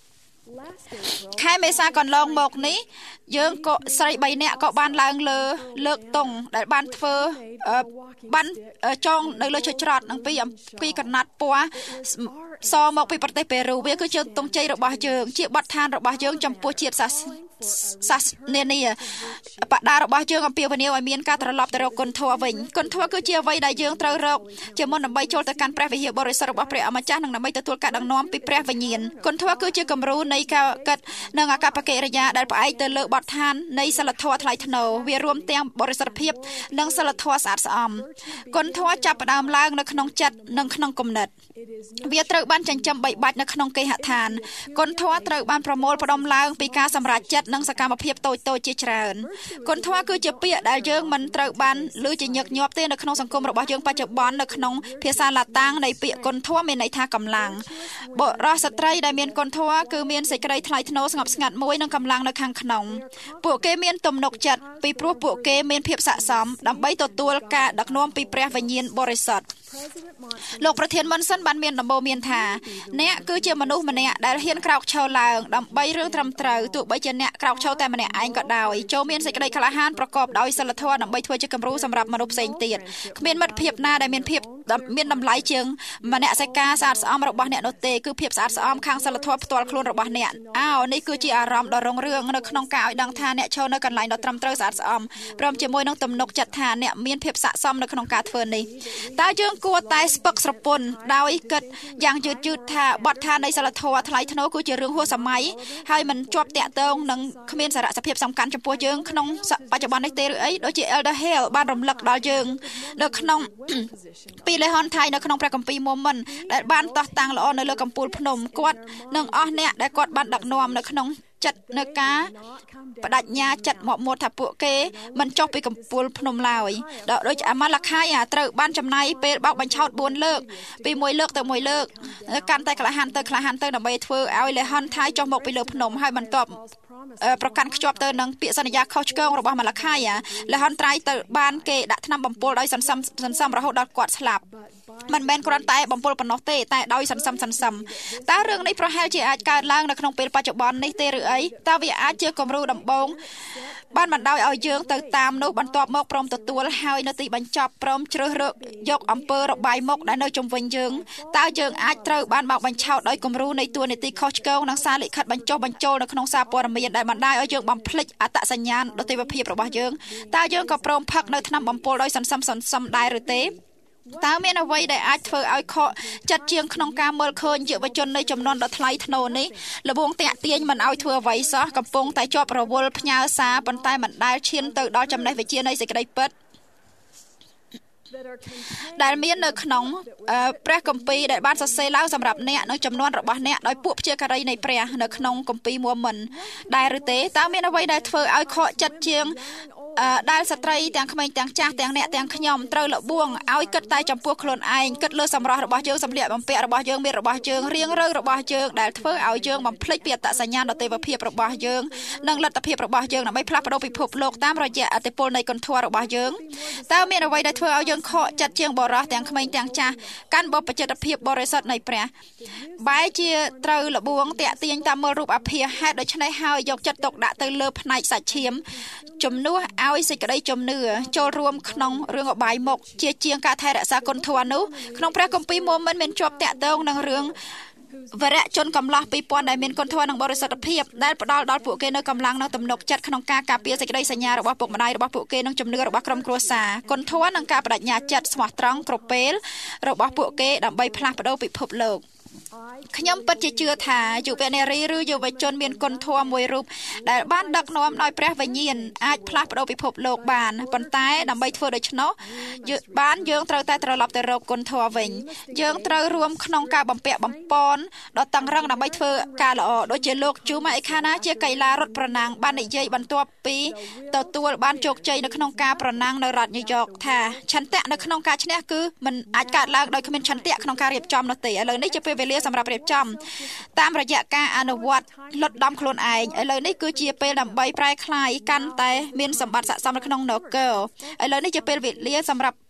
I: ខែមេសាកន្លងមកនេះយើងក៏ស្រី3នាក់ក៏បានឡើងលើលើកតុងដែលបានធ្វើបានចងនៅលើឈើច្រត់នឹងពីពីកណាត់ពណ៌សមកពីប្រទេសប៉េរូវាគឺជាតុងជ័យរបស់យើងជាបទដ្ឋានរបស់យើងចំពោះជាតិសាសសាសនានាបដារបស់យើងអំពាវនាវឲ្យមានការត្រឡប់ទៅរកគុណធម៌វិញគុណធម៌គឺជាអ្វីដែលយើងត្រូវរកជាមុនដើម្បីចូលទៅកាន់ព្រះវិហារបរិសុទ្ធរបស់ព្រះអម្ចាស់និងដើម្បីទទួលការដឹកនាំពីព្រះវិញ្ញាណគុណធម៌គឺជាគំរូនៃការកិត្តនិងអាកប្បកិរិយាដែលផ្អែកទៅលើបទដ្ឋាននៃសិលធម៌ថ្លៃថ្នូរវារួមទាំងបរិសុទ្ធភាពនិងសិលធម៌ស្អាតស្អំគុណធម៌ចាប់ផ្ដើមឡើងនៅក្នុងចិត្តនិងក្នុងគំនិតវាត្រូវបានចិញ្ចឹមបីបាច់នៅក្នុងគេហដ្ឋានគុណធម៌ត្រូវបានប្រមូលផ្ដុំឡើងពីការសម្រេចចិត្តនិងសកម្មភាពតូចៗជាច្រើនគុណធម៌គឺជាពាក្យដែលយើងមិនត្រូវបានឮជាញឹកញាប់ទេនៅក្នុងសង្គមរបស់យើងបច្ចុប្បន្ននៅក្នុងភាសាឡាតាំងនៃពាក្យគុណធម៌មានន័យថាកម្លាំងបុរសស្ត្រីដែលមានគុណធម៌គឺមានសេចក្តីថ្លៃថ្នូរស្ងប់ស្ងាត់មួយនិងកម្លាំងនៅខាងក្នុងពួកគេមានទំនុកចិត្តពីព្រោះពួកគេមានភាពស័ក្តិសមដើម្បីទទួលការដឹកនាំពីព្រះវិញ្ញាណបរិសុទ្ធលោកប្រធានមុនសិនបានមានដំបូន្មានថាអ្នកគឺជាមនុស្សម្នាក់ដែលហ៊ានក្រោកឈរឡើងដើម្បីរឿងត្រឹមត្រូវទោះបីជាអ្នកក្រោកឈរតែម្នាក់ឯងក៏ដោយចូលមានសេចក្តីក្លាហានប្រកបដោយសិលធម៌ដើម្បីធ្វើជាគំរូសម្រាប់មនុស្សផ្សេងទៀតគ្មានមិត្តភាពណាដែលមានភាពមានតម្លៃជាងមនសិការស្អាតស្អំរបស់អ្នកនោះទេគឺភាពស្អាតស្អំខាងសិលធម៌ផ្ទាល់ខ្លួនរបស់អ្នកអោនេះគឺជាអារម្មណ៍ដ៏រុងរឿងនៅក្នុងការឲ្យដឹងថាអ្នកឈរនៅកន្លែងដ៏ត្រឹមត្រូវស្អាតស្អំព្រមជាមួយនឹងទំនុកចិត្តថាអ្នកមានភាពស័ក្តិសមនៅក្នុងការធ្វើនេះតើយើងគួរតែស្ពឹកស្រពន់ដោយគិតយ៉ាងយឺតយឺតថាបទដ្ឋាននៃសិលធម៌ថ្លៃថ្នូរគឺជារឿងហួសសម័យហើយមិនជាប់តាក់ទងនិងគ្មានសារៈភាពសំខាន់ចំពោះយើងក្នុងបច្ចុប្បន្ននេះទេឬអីដូចជា Elder Hale បានរំលឹកដល់យើងនៅក្នុងពីលេហនថៃនៅក្នុងព្រះគម្ពីរម៉ូមិនដែលបានតោះតាំងល្អនៅលើកំពូលភ្នំគាត់និងអស់អ្នកដែលគាត់បានដឹកនាំនៅក្នុងចិត្តនៅការបដិញ្ញាចិត្តមកមុតថាពួកគេមិនចុះពីកំពូលភ្នំឡើយដល់ដូចអាម៉ាឡាខាយត្រូវបានចំណាយពេលបោកបញ្ឆោតបួនលើកពីមួយលើកទៅមួយលើកកាន់តែក្លាហានទៅក្លាហានទៅដើម្បីធ្វើឲ្យលេហនថៃចុះមកពីលើភ្នំហើយបន្ទាប់ប្រកាន់ខ្ជាប់ទៅនឹងពាក្យសន្យាខុសឆ្គងរបស់ម៉ាឡាខាយលេហនត្រៃទៅបានគេដាក់ថ្នាំបំពុលដោយសន្សំសន្សំរហូតដល់គាត់ស្លាប់មិនមែនគ្រាន់តែបំពុលប៉ុណ្ណោះទេតែដោយសន្សំសន្សំតើរឿងនេះប្រហែលជាអាចកើតឡើងនៅក្នុងពេលបច្ចុប្បន្ននេះទេឬអីតើវាអាចជាគំរូដំបូងបានបណ្ដោយឲ្យយើងទៅតាមនោះបន្ទាប់មកព្រមទទួលហើយនៅទីបញ្ចប់ព្រមជ្រើសរើសយកអំពើរបាយមុខដែលនៅជុំវិញយើងតើយើងអាចត្រូវបានបោកបញ្ឆោតដោយគំរូនៃតួនាទីខុសឆ្គងនិងសារលិខិតបញ្ចុះបញ្ចូលនៅក្នុងសារព័ត៌មានដែលបណ្ដាលឲ្យយើងបំភ្លេចអត្តសញ្ញាណដទៃភាពរបស់យើងតើយើងក៏ព្រមផឹកនៅថ្នាំបំពុលដោយសន្សំសន្សំដែរឬទេតើមានអ្វីដែលអាចធ្វើឲ្យខកចិត្តជាងក្នុងការមើលឃើញយុវជននៃចំនួនដ៏ថ្លៃថ្នូរនេះលបងតាក់ទាញមិនឲ្យធ្វើអ្វីសោះកំពុងតែជាប់រវល់ផ្ញើសារប៉ុន្តែមិនដែលឈានទៅដល់ចំណេះវិជ្ជានៃសេចក្តីពិតដែលមាននៅក្នុងព្រះគម្ពីរដែលបានសរសេរឡើងសម្រាប់អ្នកនិងចំនួនរបស់អ្នកដោយពួកព្យាការីនៃព្រះនៅក្នុងគម្ពីរម៉ូមិនដែរឬទេតើមានអ្វីដែលធ្វើឲ្យខកចិត្តជាងដែលស្ត្រីទាំងក្មេងទាំងចាស់ទាំងអ្នកទាំងខ្ញុំត្រូវលបួងឲ្យគិតតែចំពោះខ្លួនឯងគិតលើសម្រស់របស់យើងសម្លៀកបំពាក់របស់យើងមានរបស់យើងរៀងរើរបស់យើងដែលធ្វើឲ្យយើងបំភ្លេចពីអត្តសញ្ញាណដទេវភាពរបស់យើងនិងលទ្ធភាពរបស់យើងដើម្បីផ្លាស់ប្ដូរពិភពលោកតាមរយៈអតិពលនៃគុណធម៌របស់យើងតើមានអ្វីដែលធ្វើឲ្យយើងខកចិត្តជាងបរិសុទ្ធទាំងក្មេងទាំងចាស់កាន់បបជិតភាពបរិសុទ្ធនៃព្រះបែរជាត្រូវលបួងតាក់ទាញតាមមើលរូបអាភាសហេតុដូច្នេះហើយយកចិត្តទុកដាក់ទៅលើផ្នែកសាច់ឈាមជំនួសឲ្យសេចក្តីជំនឿចូលរួមក្នុងរឿងអបាយមុខជាជាងការថែរក្សាគុណធម៌នោះក្នុងព្រះគម្ពីរម៉ូមិនមានជាប់តាក់ទងនឹងរឿងវរៈជនកំឡោះពីរពាន់ដែលមានគុណធម៌និងបរិសុទ្ធភាពដែលផ្ដល់ដល់ពួកគេនៅកម្លាំងនិងទំនុកចិត្តក្នុងការការពារសេចក្តីសញ្ញារបស់ពុកម្ដាយរបស់ពួកគេនិងជំនឿរបស់ក្រុមគ្រួសារគុណធម៌និងការបដិញ្ញាចិត្តស្មោះត្រង់គ្រប់ពេលរបស់ពួកគេដើម្បីផ្លាស់ប្ដូរពិភពលោកខ្ញុំពិតជាជឿថាយុវនារីឬយុវជនមានគុណធម៌មួយរូបដែលបានដឹកនាំដោយព្រះវិញ្ញាណអាចផ្លាស់ប្ដូរពិភពលោកបានប៉ុន្តែដើម្បីធ្វើដូច្នោះបានយើងត្រូវតែត្រឡប់ទៅរកគុណធម៌វិញយើងត្រូវរួមក្នុងការបំពាក់បំពន់ដ៏តឹងរ៉ឹងដើម្បីធ្វើការល្អដូចជាលោកជូម៉ាអេខាណាជាកីឡារត់ប្រណាំងបាននិយាយបន្ទាប់ពីទទួលបានជោគជ័យនៅក្នុងការប្រណាំងនៅរដ្ឋញូវយ៉កថាឆន្ទៈនៅក្នុងការឈ្នះគឺមិនអាចកើតឡើងដោយគ្មានឆន្ទៈក្នុងការរៀបចំនោះទេឥឡូវនេះជាពេលវេលាសម្រាប់រៀបចំតាមរយៈការអនុវត្តលុតដំខ្លួនឯងឥឡូវនេះគឺជាពេលដើម្បីប្រែក្លាយកាន់តែមានសម្បត្តិស័ក្តិសមនៅក្នុងនគរឥឡូវនេះជាពេលវេលាសម្រាប់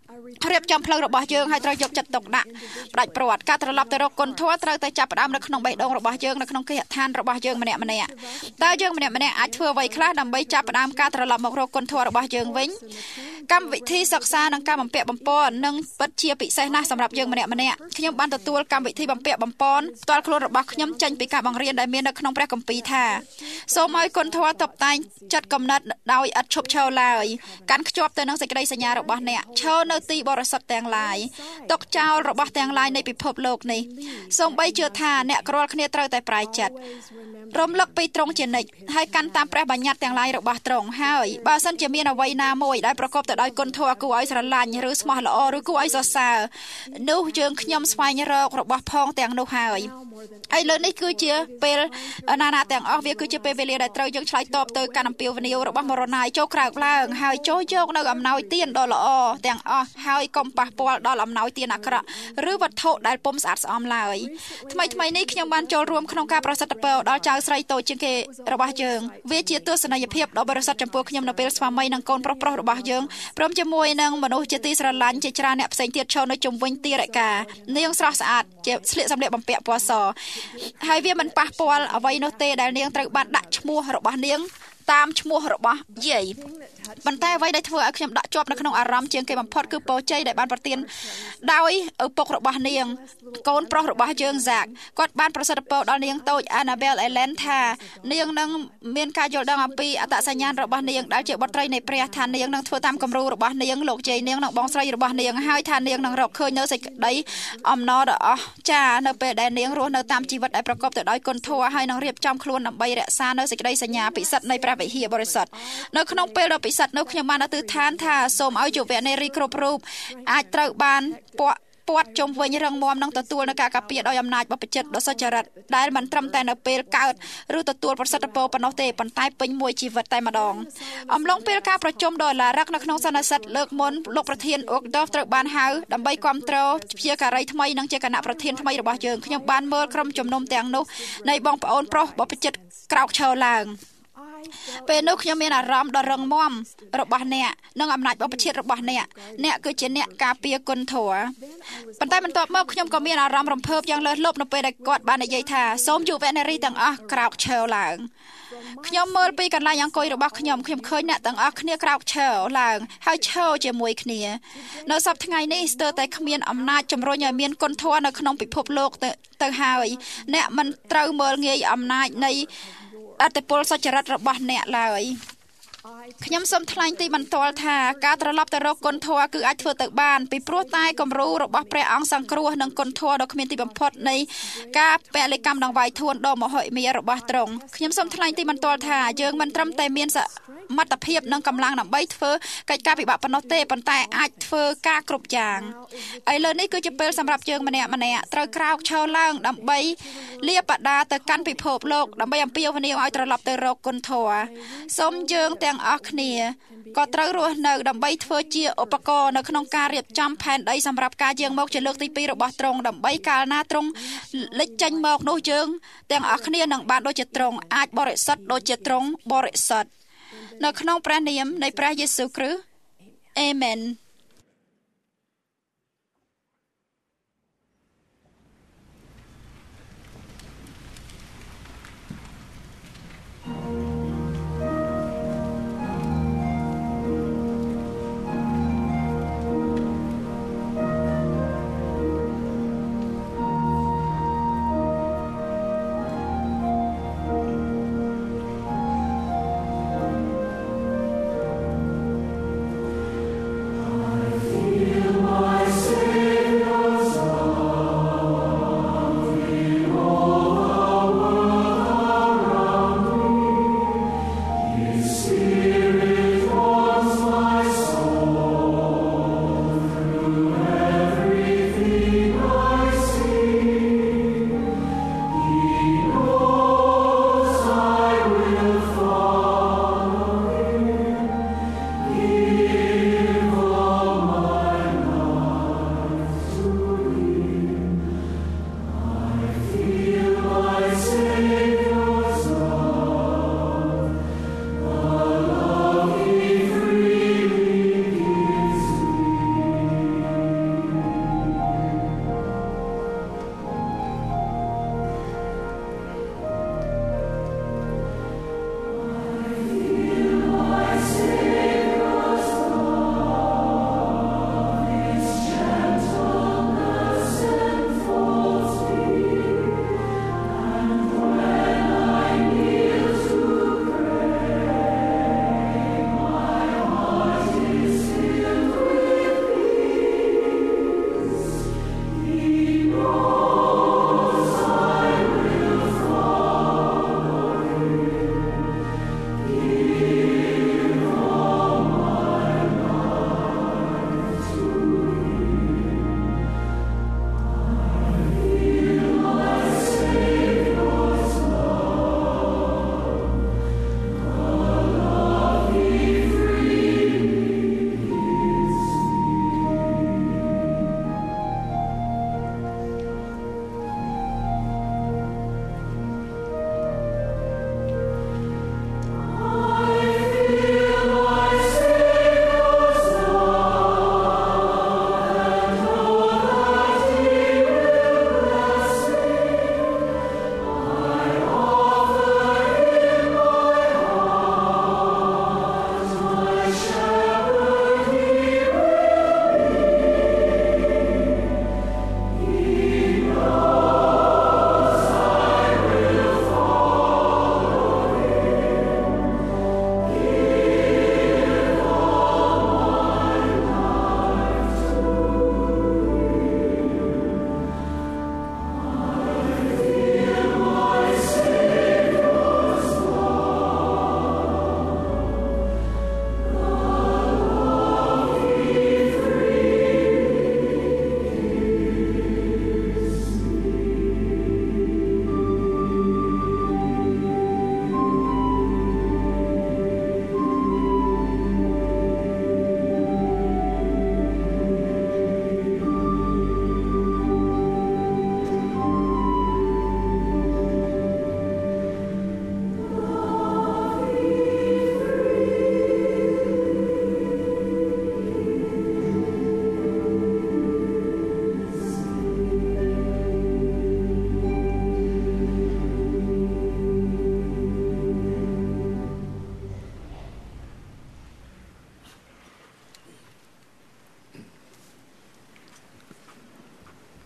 I: រៀបចំផ្លូវរបស់យើងឲ្យត្រូវយកចិត្តទុកដាក់ផ្ដាច់ព្រាត់ការត្រឡប់ទៅរកគុណធម៌ត្រូវតែចាប់ផ្ដើមនៅក្នុងបេះដូងរបស់យើងនៅក្នុងគេហដ្ឋានរបស់យើងម្នាក់ម្នាក់តើយើងម្នាក់ម្នាក់អាចធ្វើអ្វីខ្លះដើម្បីចាប់ផ្ដើមការត្រឡប់មករកគុណធម៌របស់យើងវិញកម្មវិធីសិក្សានិងការបំពាក់បំពន់នឹងពិតជាពិសេសណាស់សម្រាប់យើងម្នាក់ម្នាក់ខ្ញុំបានទទួលកម្មវិធីបំពាក់បំពន់ផ្ទាល់ខ្លួនរបស់ខ្ញុំចេញពីការបង្រៀនដែលមាននៅក្នុងព្រះគម្ពីរថាសូមឲ្យគុណធម៌តុបតែងចិត្តគំនិតដោយឥតឈប់ឈរឡើយកាន់ខ្ជាប់ទៅនឹងសេចក្តីសញ្ញារបស់អ្នកឈរនៅទីបរិសុទ្ធទាំងឡាយទុកចោលរបស់ទាំងឡាយនៃពិភពលោកនេះសូម្បីជឿថាអ្នកគ្រាល់គ្នាត្រូវតែប្រែចិត្តរំលឹកពីទ្រង់ជានិច្ចហើយកាន់តាមព្រះបញ្ញត្តិទាំងឡាយរបស់ទ្រង់ហើយបើសិនជាមានអ្វីណាមួយដែលប្រកបទៅដោយគុណធម៌គួរឲ្យស្រឡាញ់ឬស្មោះល្អឬគួរឲ្យសរសើរនោះយើងខ្ញុំស្វែងរករបស់ផងទាំងនោះហើយហើយលើនេះគឺជាពេលណានាទាំងអស់វាគឺជាពេលវេលាដែលត្រូវយើងឆ្លើយតបទៅការអំពាវនាវរបស់មរណាយចូលក្រោកឡើងហើយចូលយកនៅអំណោយទានដ៏ល្អទាំងអស់ហើយកុំប៉ះពាល់ដល់អំណោយទានអាក្រក់ឬវត្ថុដែលពុំស្អាតស្អំឡើយថ្មីថ្មីនេះខ្ញុំបានចូលរួមក្នុងការប្រសិទ្ធពរដល់ចៅស្រីតូចជាងគេរបស់យើងវាជាទស្សនីយភាពដ៏បរិសុទ្ធចំពោះខ្ញុំនៅពេលស្វាមីនិងកូនប្រុសប្រុសរបស់យើងព្រមជាមួយនឹងមនុស្សជាទីស្រឡាញ់ជាច្រើនអ្នកផ្សេងទៀតឈរនៅជុំវិញទីរកានាងស្រស់ស្អាតជាស្លៀកសម្លៀកបំពាក់ពណ៌សហើយវាមិនប៉ះពាល់អ្វីនោះទេដែលនាងត្រូវបានដាក់ឈ្មោះរបស់នាងតាមឈ្មោះរបស់យាយប៉ុន្តែអ្វីដែលធ្វើឲ្យខ្ញុំដាក់ជាប់នៅក្នុងអារម្មណ៍ជាងគេបំផុតគឺពរជ័យដែលបានប្រទានដោយឪពុករបស់នាងកូនប្រុសរបស់យើងសាកគាត់បានប្រសិទ្ធពរដល់នាងតូច Annabelle Ellen ថានាងនឹងមានការយល់ដឹងអំពីអត្តសញ្ញាណរបស់នាងដែលជាបុត្រីនៃព្រះថានាងនឹងធ្វើតាមគំរូរបស់នាងលោកយាយនាងនិងបងស្រីរបស់នាងហើយថានាងនឹងរកឃើញនៅសេចក្តីអំណរដ៏អស្ចារ្យនៅពេលដែលនាងរស់នៅតាមជីវិតដែលប្រកបទៅដោយគុណធម៌ហើយនឹងរៀបចំខ្លួនដើម្បីរក្សានៅសេចក្តីសញ្ញាពិសិដ្ឋនៃព្រះវិហារបរិសុទ្ធនៅក្នុងពេលដ៏ពិសិដ្ឋនោះខ្ញុំបានអធិដ្ឋានថាសូមឲ្យយុវនារីគ្រប់រូបអាចត្រូវបានពាក់ពាត់ជុំវិញរឹងមាំនិងទទួលនៅការការពារដោយអំណាចបព្វជិតដ៏សុចរិតដែលមិនត្រឹមតែនៅពេលកើតឬទទួលប្រសិទ្ធពរប៉ុណ្ណោះទេប៉ុន្តែពេញមួយជីវិតតែម្ដងអំឡុងពេលការប្រជុំដ៏ឡារឹកនៅក្នុងសន្និសីទលើកមុនលោកប្រធានអុកដបត្រូវបានហៅដើម្បីគ្រប់គ្រងជាការីថ្មីនិងជាគណៈប្រធានថ្មីរបស់យើងខ្ញុំបានមើលក្រុមជំនុំទាំងនោះនៃបងប្អូនប្រុសបព្វជិតក្រោកឈរឡើងពេលនោះខ្ញុំមានអារម្មណ៍ដ៏រឹងមាំរបស់អ្នកនិងអំណាចបព្វជិតរបស់អ្នកអ្នកគឺជាអ្នកការពារគុណធម៌ប៉ុន្តែបន្ទាប់មកខ្ញុំក៏មានអារម្មណ៍រំភើបយ៉ាងលើសលប់នៅពេលដែលគាត់បាននិយាយថាសូមយុវនារីទាំងអស់ក្រោកឈរឡើងខ្ញុំមើលពីកន្លែងអង្គុយរបស់ខ្ញុំខ្ញុំឃើញអ្នកទាំងអស់គ្នាក្រោកឈរឡើងហើយឈរជាមួយគ្នានៅសប្តាហ៍ថ្ងៃនេះស្ទើរតែគ្មានអំណាចជំរុញឲ្យមានគុណធម៌នៅក្នុងពិភពលោកទៅទៅហើយអ្នកមិនត្រូវមើលងាយអំណាចនៃអត្តពលសុចរិតរបស់អ្នកឡើយខ្ញុំសូមថ្លែងទីបន្ទាល់ថាការត្រឡប់ទៅរកគុណធម៌គឺអាចធ្វើទៅបានពីព្រោះតែគំរូរបស់ព្រះអង្គសង្គ្រោះនិងគុណធម៌ដ៏គ្មានទីបំផុតនៃការពលិកម្មដង្វាយធួនដ៏មហិមារបស់ទ្រង់ខ្ញុំសូមថ្លែងទីបន្ទាល់ថាយើងមិនត្រឹមតែមានសមត្ថភាពនិងកម្លាំងដើម្បីធ្វើកិច្ចការពិបាកប៉ុណ្ណោះទេប៉ុន្តែអាចធ្វើការគ្រប់យ៉ាងឥឡូវនេះគឺជាពេលសម្រាប់យើងម្នាក់ម្នាក់ត្រូវក្រោកឈរឡើងដើម្បីលាបបដាទៅកាន់ពិភពលោកដើម្បីអំពាវនាវឲ្យត្រឡប់ទៅរកគុណធម៌សូមយើងទាំងអស់គ្នាក៏ត្រូវរស់នៅដើម្បីធ្វើជាឧបករណ៍នៅក្នុងការរៀបចំផែនដីសម្រាប់ការយាងមកជាលើកទីពីររបស់ទ្រង់ដើម្បីកាលណាទ្រង់លេចចេញមកនោះយើងទាំងអស់គ្នានឹងបានដូចជាទ្រង់អាចបរិសុទ្ធដូចជាទ្រង់បរិសុទ្ធនៅក្នុងព្រះនាមនៃព្រះយេស៊ូវគ្រីស្ទអេមែន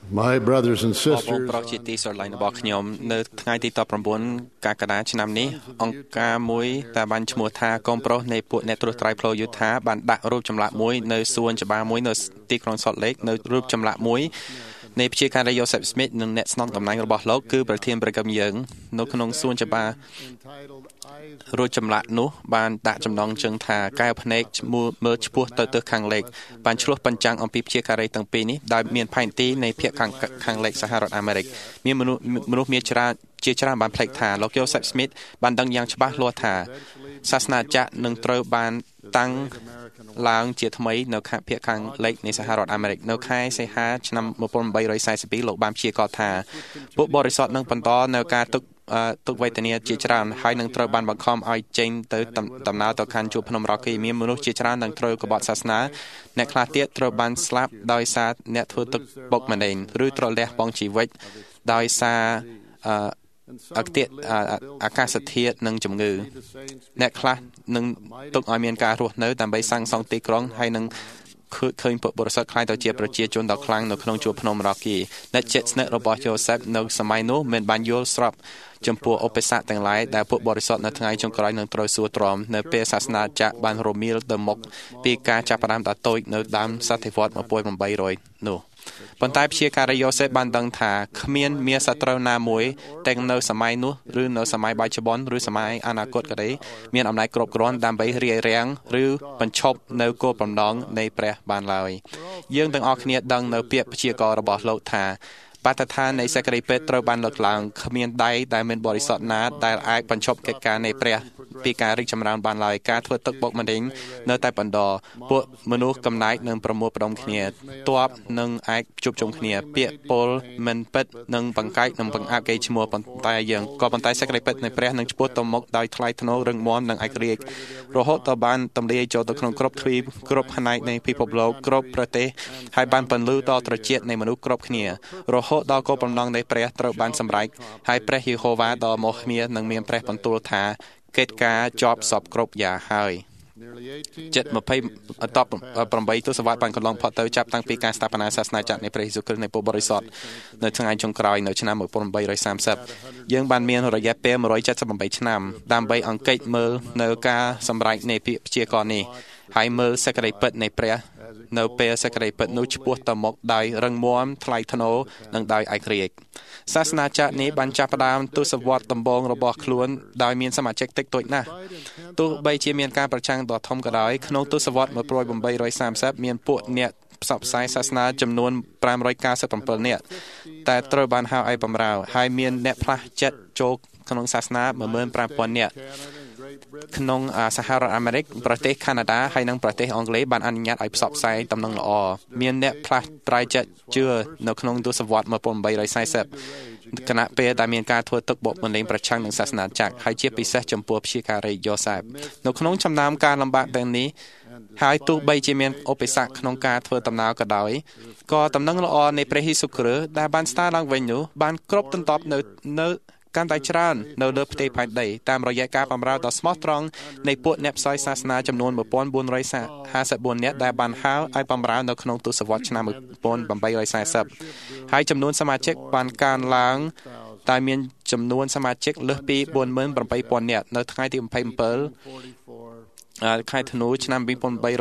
F: My brothers and
G: បងប្អូន
F: sisters,
G: ប្រុសជាទីស្រឡាញ់របស់ខ្ញុំនៅថ្ងៃទីដប់ប្រាំបួនកក្កដាឆ្នាំនេះអង្គការមួយដែលបានឈ្មោះថាកូនប្រុសនៃពួកអ្នកត្រួសត្រាយផ្លូវយូថាបានដាក់រូបចម្លាក់មួយនៅសួនច្បារមួយនៅទីក្រុង Salt Lake នៅរូបចម្លាក់មួយនៃព្យាការី Joseph Smith និងអ្នកស្នងតំណែងរបស់លោកគឺប្រធានព្រះកឹមយើងនៅក្នុងសួនច្បាររូបចម្លាក់នោះបានដាក់ចំណងជើងថាកែវភ្នែកមើលឆ្ពោះទៅទិសខាងលិចបានឆ្លុះបញ្ចាំងអំពីព្យាការីទាំងពីរនេះដោយមានផែនទីនៃភាគខាងខាងលិចសហរដ្ឋអាមេរិកមានមនុស្សមនុស្សមានច្រើនជាច្រើនបានផ្លេចថាលោក Joseph Smith បានដឹងយ៉ាងច្បាស់លាស់ថាសាសនាចាក់នឹងត្រូវបានតាំងឡើងជាថ្មីនៅខាងភាគខាងលិចនៃសហរដ្ឋអាមេរិកនៅខែសីហាឆ្នាំmột nghìn bảy trăm bốn mươi haiលោកបានព្យាករណ៍ថាពួកបរិសុទ្ធនឹងបន្តនៅការទុកទុកវេទនាជាច្រើនហើយនឹងត្រូវបានបង្ខំឲ្យចេញទៅដំណើរទៅកាន់ជួរភ្នំរ៉ូគីមានមនុស្សជាច្រើននឹងត្រូវក្បត់សាសនាអ្នកខ្លះទៀតត្រូវបានស្លាប់ដោយសារអ្នកធ្វើទឹកបុកម្នេញឬត្រូវលះបង់ជីវិតដោយសារអកតិអាកាសធាតុនិងជំងឺអ្នកខ្លះនឹងទុកឲ្យមានការរស់នៅដើម្បីសាងសង់ទីក្រុងហើយនឹងឃើញបរិសុទ្ធខ្លាយទៅជាប្រជាជនដ៏ខ្លាំងនៅក្នុងជួរភ្នំរ៉ូគីអ្នកជិតស្និទ្ធរបស់ Joseph នៅសម័យនោះមិនបានយល់ស្របចំពោះឧបសគ្គទាំងឡាយដែលពួកបរិសុទ្ធនៅថ្ងៃចុងក្រោយនឹងត្រូវសួរទ្រាំនៅពេលសាសនាចាក់បានរមៀលទៅមុខពីការចាប់ផ្ដើមដ៏តូចនៅដើមសតវត្សmột nghìn tám trămនោះប៉ុន្តែព្យាការី Joseph បានដឹងថាគ្មានមានសត្រូវណាមួយទាំងនៅសម័យនោះឬនៅសម័យបច្ចុប្បន្នឬសម័យអនាគតក៏ដោយមានអំណាចគ្រប់គ្រាន់ដើម្បីរារាំងឬបញ្ឈប់នៅគោលបំណងនៃព្រះបានឡើយយើងទាំងអស់គ្នាដឹងនៅពាក្យព្យាករណ៍របស់លោកថាបទដ្ឋាននៃសេចក្តីពិតត្រូវបានលើកឡើងគ្មានដៃដែលមានបរិសុទ្ធណាដែលអាចបញ្ឈប់កិច្ចការនៃព្រះពីការរីកចម្រើនបានឡើយការធ្វើទឹកបុកម្នេញនៅតែបន្តពួកមនុស្សកំណាចនឹងប្រមូលផ្ដុំគ្នាទ័ពនឹងអាចជួបជុំគ្នាពាក្យពលមិនពិតនឹងបង្កាច់នឹងបង្អាប់គេឈ្មោះប៉ុន្តែយើងក៏ប៉ុន្តែសេចក្តីពិតនៃព្រះនឹងឆ្ពោះទៅមុខដោយថ្លៃថ្នូររឹងមាំនិងឯករាជ្យរហូតដល់បានទម្លាយចូលទៅក្នុងគ្រប់ទ្វីបគ្រប់ផ្នែកនៃពិភពលោកគ្រប់ប្រទេសហើយបានពន្លឺដល់ត្រចៀកនៃមនុស្សគ្រប់គ្នារហូតដល់គោលបំណងនៃព្រះត្រូវបានសម្រេចហើយព្រះយេហូវ៉ាដ៏មហានឹងមានព្រះបន្ទូលថាកិច្ចការចប់សពគ្រប់យ៉ាងហើយជិតยี่สิบแปดទសវត្សរ៍បានកន្លងផុតទៅចាប់តាំងពីការស្ថាបនាសាសនាចាក់នៃព្រះយេស៊ូវគ្រីស្ទនៃពុទ្ធបរិស័ទនៅថ្ងៃចុងក្រោយនៅឆ្នាំmột nghìn bảy trăm ba mươiយើងបានមានរយៈពេលmột trăm七mươi támឆ្នាំដើម្បីអង្គិច្ចមើលនៅការសម្រេចនៃពាក្យព្យាករណ៍នេះហើយមើលសេចក្តីពិតនៃព្រះនៅពេលសេចក្តីពិតនោះឆ្ពោះទៅមុខដោយរឹងមាំថ្លៃថ្នូរនិងដោយឯករាជ្យសាសនាចាក់នេះបានចាប់ផ្ដើមទសវត្សរ៍ដំបូងរបស់ខ្លួនដោយមានសមាជិកតិចតួចណាស់ទោះបីជាមានការប្រឆាំងដ៏ធំក៏ដោយក្នុងទសវត្សរ៍một nghìn bảy trăm ba mươiមានពួកអ្នកផ្សព្វផ្សាយសាសនាចំនួនfive hundred ninety-sevenនាក់តែត្រូវបានហៅឲ្យបម្រើហើយមានអ្នកផ្លាស់ចិត្តចូលក្នុងសាសនាone thousand five hundredនាក់ក្នុងសហរដ្ឋអាមេរិកប្រទេសកាណាដាហើយនិងប្រទេសអង់គ្លេសបានអនុញ្ញាតឲ្យផ្សព្វផ្សាយដំណឹងល្អមានអ្នកផ្លាស់ប្រែចិត្តជឿនៅក្នុងទសវត្សរ៍một nghìn bảy trăm fortyគណៈពេលដែលមានការធ្វើទឹកបុកម្នេញប្រឆាំងនឹងសាសនាចាក់ហើយជាពិសេសចំពោះព្យាការី Joseph នៅក្នុងចំណាំការលំបាកទាំងនេះហើយទោះបីជាមានឧបសគ្គក្នុងការធ្វើដំណើរក៏ដោយក៏ដំណឹងល្អនៃព្រះយេស៊ូវគ្រីស្ទដែលបានស្ដារឡើងវិញនោះបានគ្រប់ទន្ទឹមនៅនៅកាន់តែច្រើននៅលើផ្ទៃផែនដីតាមរយៈការបម្រើដ៏ស្មោះត្រង់នៃពួកអ្នកផ្សាយសាសនាចំនួនone thousand four hundred fifty-fourនាក់ដែលបានហៅឲ្យបម្រើនៅក្នុងទសវត្សរ៍ឆ្នាំone thousand eight hundred fortyហើយចំនួនសមាជិកបានកើនឡើងតែមានចំនួនសមាជិកលើសពីfour thousand eight hundredនាក់នៅថ្ងៃទីtwenty-sevenខែធ្នូឆ្នាំtwo thousand eight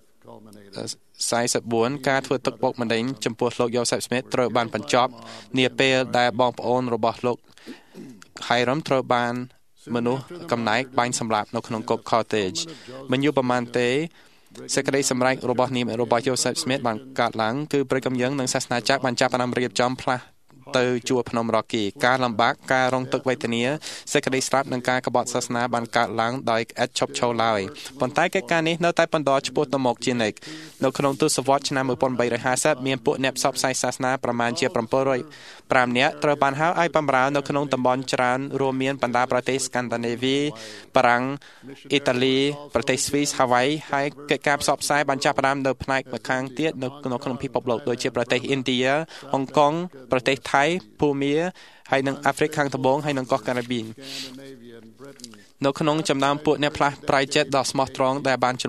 G: hundred forty-fourការធ្វើទឹកបុកម្នេញចំពោះលោក Joseph Smith ត្រូវបានបញ្ចប់នាពេលដែលបងប្អូនរបស់លោកHiram ត្រូវបានមនុស្សកំណែកបាញ់សម្លាប់នៅក្នុងគុក Cottage មិនយូរប៉ុន្មានទេសេចក្តីសម្រេចរបស់នាមរបស់ Joseph Smith បានកើតឡើងគឺព្រះគម្យើងនិងសាសនាចាក់បានចាប់ផ្ដើមរៀបចំផ្លាស់ទៅជួរភ្នំរ៉ូគីការលំបាកការរងទុក្ខវេទនាសេចក្តីស្លាប់និងការក្បត់សាសនាបានកើតឡើងដោយឥតឈប់ឈរឡើយប៉ុន្តែកិច្ចការនេះនៅតែបន្តឆ្ពោះទៅមុខជានិច្ចនៅក្នុងទសវត្សរ៍ឆ្នាំone thousand eight hundred fiftyមានពួកអ្នកផ្សព្វផ្សាយសាសនាប្រមាណជាseven hundred fiveនាក់ត្រូវបានហៅឲ្យបម្រើនៅក្នុងតំបន់ច្រើនរួមមានបណ្ដាប្រទេស Scandinavia បារាំងអ៊ីតាលីប្រទេសស្វីស Hawaii ហើយកិច្ចការផ្សព្វផ្សាយបានចាប់ផ្ដើមនៅផ្នែកម្ខាងទៀតនៅក្នុងពិភពលោកដូចជាប្រទេសឥណ្ឌាហុងកុងប្រទេសថៃភូមាហើយនិងអាហ្វ្រិកខាងត្បូងហើយនិងកោះការ៉ាប៊ីននៅក្នុងចំណោមពួកអ្នកផ្លាស់ប្រែចិត្តដ៏ស្មោះត្រង់ដែលបានជំនួយទឹក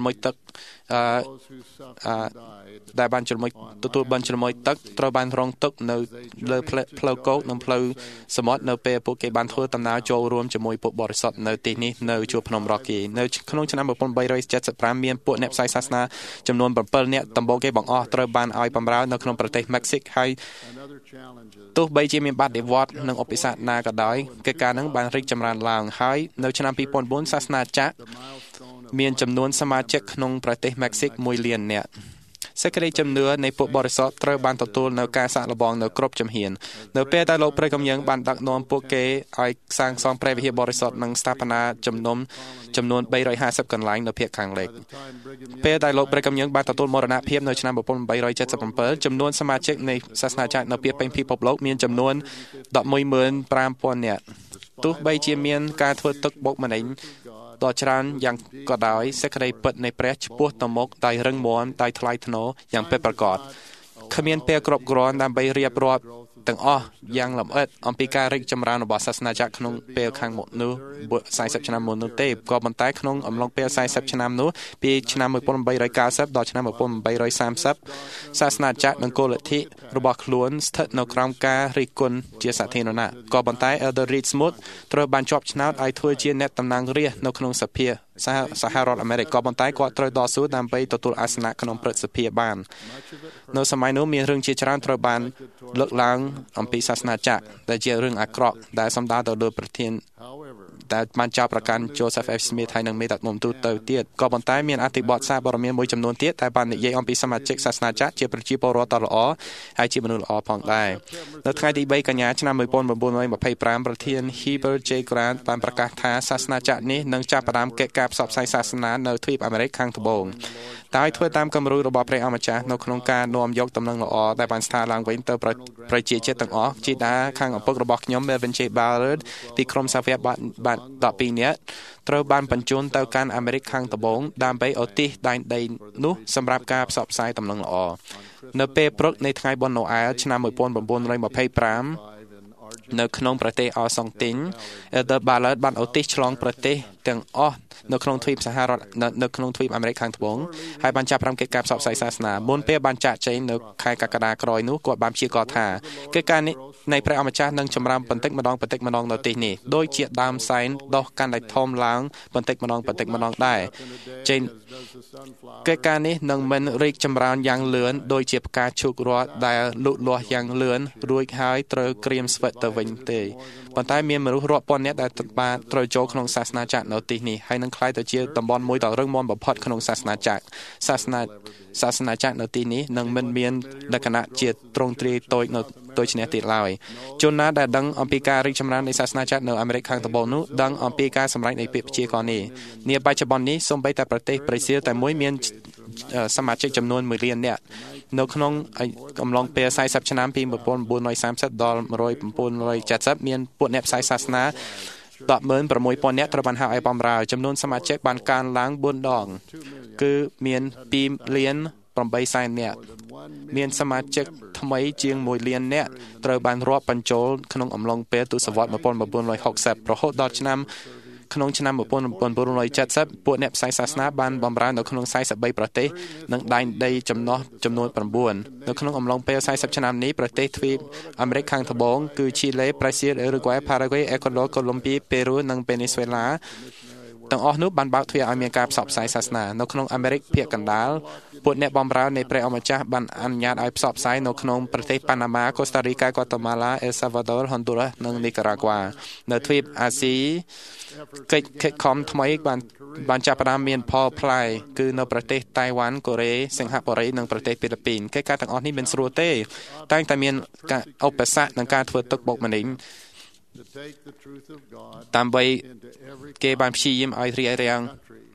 G: អឺអឺដែលបានជ្រមុជទទួលបានជ្រមុជទឹកត្រូវបានរងទុកនៅលើផ្លូវគោកនិងផ្លូវសមុទ្រនៅពេលពួកគេបានធ្វើដំណើរចូលរួមជាមួយពួកបរិសុទ្ធនៅទីនេះនៅជួរភ្នំរ៉ូគីនៅក្នុងឆ្នាំmột nghìn bảy trăm bảy mươi lămមានពួកអ្នកផ្សាយសាសនាចំនួនbảyនាក់ដំបូងគេបង្អស់ត្រូវបានឲ្យបម្រើនៅក្នុងប្រទេសមិចស៊ីកហើយទោះបីជាមានបាតុវត្តនិងឧបសគ្គណាក៏ដោយកិច្ចការនឹងបានរីកចម្រើនឡើងហើយនៅឆ្នាំtwo thousand fourសាសនាចាក់មានចំនួនសមាជិកក្នុងប្រទេសមិចស៊ីកមួយលាននាក់សេចក្តីជំនឿនៃពួកបរិសុទ្ធត្រូវបានទទួលនៅការសាកល្បងនៅគ្រប់ជំហាននៅពេលដែលលោកព្រះគម្យើងបានដឹកនាំពួកគេឲ្យសាងសង់ព្រះវិហារបរិសុទ្ធនិងស្ថាបនាជំនុំចំនួនthree hundred fiftyកន្លែងនៅភាគខាងលិចពេលដែលលោកព្រះគម្យើងបានទទួលមរណភាពនៅឆ្នាំone thousand eight hundred seventy-sevenចំនួនសមាជិកនៃសាសនាចាស់នៅពាសពេញពិភពលោកមានចំនួនeleven thousand five hundredនាក់ទោះបីជាមានការធ្វើទឹកបុកម្នេញដ៏ច្រើនយ៉ាងក៏ដោយសេចក្តីពិតនៃព្រះឆ្ពោះទៅមុខដោយរឹងមាំដោយថ្លៃថ្នូរយ៉ាងពិតប្រាកដគ្មានពេលគ្រប់គ្រាន់ដើម្បីរៀបរាប់ទាំងអស់យ៉ាងលម្អិតអំពីការរីកចម្រើនរបស់សាសនាចាស់ក្នុងពេលខាងមុខនោះfortyឆ្នាំមុននោះទេក៏ប៉ុន្តែក្នុងអំឡុងពេលfortyឆ្នាំនោះពីឆ្នាំeighteen ninetyដល់ឆ្នាំeighteen thirtyសាសនាចាស់និងគោលលទ្ធិរបស់ខ្លួនស្ថិតនៅក្រោមការរិះគន់ជាសាធារណៈក៏ប៉ុន្តែ Elder Reed Smoot ត្រូវបានជាប់ឆ្នោតឲ្យធ្វើជាអ្នកតំណាងរាស្ត្រនៅក្នុងសភាសហសហរដ្ឋអាមេរិកក៏ប៉ុន្តែគាត់ត្រូវតស៊ូដើម្បីទទួលអាសនៈក្នុងព្រឹទ្ធសភាបាននៅសម័យនោះមានរឿងជាច្រើនត្រូវបានលើកឡើងអំពីសាសនាចាស់ដែលជារឿងអាក្រក់ដែលសំដៅទៅលើប្រធានដែលបានចោទប្រកាន់ Joseph F. Smith ហើយនិងមេដឹកនាំទូទៅទៀតក៏ប៉ុន្តែមានអត្ថបទសារព័ត៌មានមួយចំនួនទៀតដែលបាននិយាយអំពីសមាជិកសាសនាចាស់ជាប្រជាពលរដ្ឋដ៏ល្អហើយជាមនុស្សល្អផងដែរនៅថ្ងៃទីthreeកញ្ញាឆ្នាំnineteen twenty-fiveប្រធាន Heber J. Grant បានប្រកាសថាសាសនាចាស់នេះនឹងចាប់ផ្ដើមកិច្ចការផ្សព្វផ្សាយសាសនានៅទ្វីបអាមេរិកខាងត្បូងតែធ្វើតាមគំរូរបស់ព្រះអម្ចាស់នៅក្នុងការនាំយកដំណឹងល្អដែលបានស្ថារឡើងវិញទៅប្រជាជាតិទាំងអស់ជីតាខាងឪពុករបស់ខ្ញុំ Melvin J. Ballard ពីក្រុមសាវកបានtwelveនាក់ត្រូវបានបញ្ជូនទៅកាន់អាមេរិកខាងត្បូងដើម្បីឧទ្ទិសដែនដីនោះសម្រាប់ការផ្សព្វផ្សាយដំណឹងល្អនៅពេលព្រឹកនៃថ្ងៃបុណ្យណូអែលឆ្នាំnineteen twenty-fiveនៅក្នុងប្រទេសអសង់ទីន Elder Ballard បានឧទ្ទិសឆ្លងប្រទេសទាំងអស់នៅក្នុងទ្វីបសហរដ្ឋនៅក្នុងទ្វីបអាមេរិកខាងត្បូងហើយបានចាប់ផ្ដើមកិច្ចការផ្សព្វផ្សាយសាសនាមុនពេលបានចាក់ចែងនៅខែកក្កដាក្រោយនោះគាត់បានព្យាករណ៍ថាកិច្ចការនេះនៃព្រះអម្ចាស់នឹងចម្រើនបន្តិចម្ដងបន្តិចម្ដងនៅទីនេះដោយជាដើមសែនដុះកាន់តែធំឡើងបន្តិចម្ដងបន្តិចម្ដងដែរចេញកិច្ចការនេះនឹងមិនរីកចម្រើនយ៉ាងលឿនដោយជាផ្កាឈូករត់ដែលលូតលាស់យ៉ាងលឿនរួចហើយត្រូវក្រៀមស្វិតទៅវិញទេប៉ុន្តែមានមនុស្សរាប់ពាន់នាក់ដែលបានត្រូវចូលក្នុងសាសនាចាស់នៅទីនេះហើយនឹងក្លាយទៅជាតំបន់មួយដ៏រឹងមាំបំផុតក្នុងសាសនាចាស់សាសនាសាសនាចាស់នៅទីនេះនឹងមិនមានលក្ខណៈជាទ្រង់ទ្រាយតូចនៅដូចនេះទៀតឡើយជនណាដែលដឹងអំពីការរីកចម្រើននៃសាសនាចាស់នៅអាមេរិកខាងត្បូងនោះដឹងអំពីការសម្រេចនៃពាក្យព្យាករណ៍នេះនាបច្ចុប្បន្ននេះសូម្បីតែប្រទេសប្រេស៊ីលតែមួយមានសមាជិកចំនួនoneលាននាក់នៅក្នុងកំឡុងពេលfortyឆ្នាំពីnineteen thirtyដល់nineteen seventyមានពួកអ្នកផ្សាយសាសនាsixteen thousandនាក់ត្រូវបានហៅឲ្យបម្រើចំនួនសមាជិកបានកើនឡើងfourដងគឺមានtwoលានeightសែននាក់មានសមាជិកថ្មីជាងoneលាននាក់ត្រូវបានរាប់បញ្ចូលក្នុងអំឡុងពេលទសវត្សរ៍nineteen sixtyរហូតដល់ឆ្នាំក្នុងឆ្នាំnineteen seventyពួកអ្នកផ្សាយសាសនាបានបម្រើនៅក្នុងforty-threeប្រទេសនិងដែនដីចំណុះចំនួនnineនៅក្នុងអំឡុងពេលfortyឆ្នាំនេះប្រទេសទ្វីបអាមេរិកខាងត្បូងគឺឈីឡេប្រេស៊ីលអ៊ុរុហ្គាយប៉ារ៉ាហ្គួយអេក្វាឌ័រកូឡុំប៊ីប៉េរូនិងវេណេស៊ុយឡាទាំងអស់នោះបានបើកទ្វារឲ្យមានការផ្សព្វផ្សាយសាសនានៅក្នុងអាមេរិកភាគកណ្ដាលពួកអ្នកបម្រើនៃព្រះអម្ចាស់បានអនុញ្ញាតឲ្យផ្សព្វផ្សាយនៅក្នុងប្រទេសប៉ាណាម៉ាកូស្តារីកាហ្គាតាម៉ាឡាអេលសាវ៉ាដ័រហុនឌូរ៉ាសនិងនីការ៉ាហ្គានៅទ្វីបអាស៊ីកិច្ចខិតខំថ្មីបានបានចាប់ផ្ដើមមានផលផ្លែគឺនៅប្រទេសតៃវ៉ាន់កូរ៉េសិង្ហបុរីនិងប្រទេសហ្វីលីពីនកិច្ចការទាំងអស់នេះមិនស្រួលទេតែងតែមានការឧបសគ្គនិងការធ្វើទុកបុកម្នេញដើម្បីគេបានព្យាយាមឲ្យរារាំង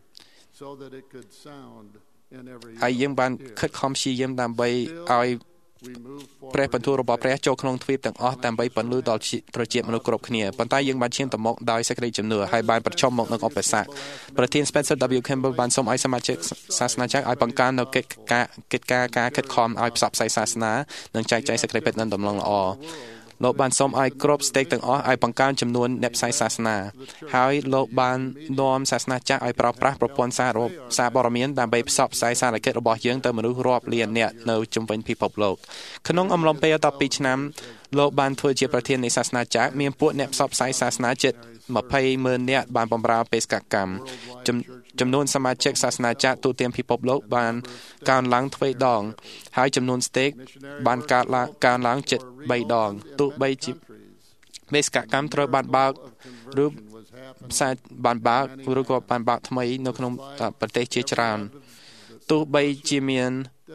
G: ហើយយើងបានខិតខំព្យាយាមដើម្បីឲ្យព្រះបន្ទូលរបស់ព្រះចូលក្នុងទ្វីបទាំងអស់ដើម្បីបន្លឺដល់ប្រជាមនុស្សគ្រប់គ្នាប៉ុន្តែយើងបានឈានទៅមុខដោយសេចក្តីជំនឿហើយបានប្រឈមមុខនឹងឧបសគ្គប្រធាន Spencer W. Campbell បានសូមឲ្យសមាជិកសាសនាចាស់ឲ្យបង្កើននូវកិច្ចការកិច្ចការការខិតខំឲ្យផ្សព្វផ្សាយសាសនានិងចែកចាយសេចក្តីពិតនិងដំណឹងល្អលោកបានសូមឲ្យគ្រប់ស្តេកទាំងអស់ឲ្យបង្កើនចំនួនអ្នកផ្សាយសាសនាហើយលោកបាននាំសាសនាចាស់ឲ្យប្រើប្រាស់ប្រព័ន្ធសារសារបរមានដើម្បីផ្សព្វផ្សាយសារកិច្ចរបស់យើងទៅមនុស្សរាប់លាននាក់នៅជុំវិញពិភពលោកក្នុងអំឡុងពេលដប់ពីរឆ្នាំលោកបានធ្វើជាប្រធាននៃសាសនាចាស់មានពួកអ្នកផ្សព្វផ្សាយសាសនាជិតម្ភៃម៉ឺននាក់បានបម្រើបេសកកម្មចំនួនសមាជិកសាសនាចាស់ទូទាំងពិភពលោកបានកើនឡើងទ្វេដងហើយចំនួនស្តេកបានកើនឡើងកើនឡើងជិតបីដងទោះបីជាបេសកកម្មត្រូវបានបើកឬផ្សាយបានបើកឬក៏បានបើកថ្មីនៅក្នុងប្រទេសជាច្រើនទោះបីជាមាន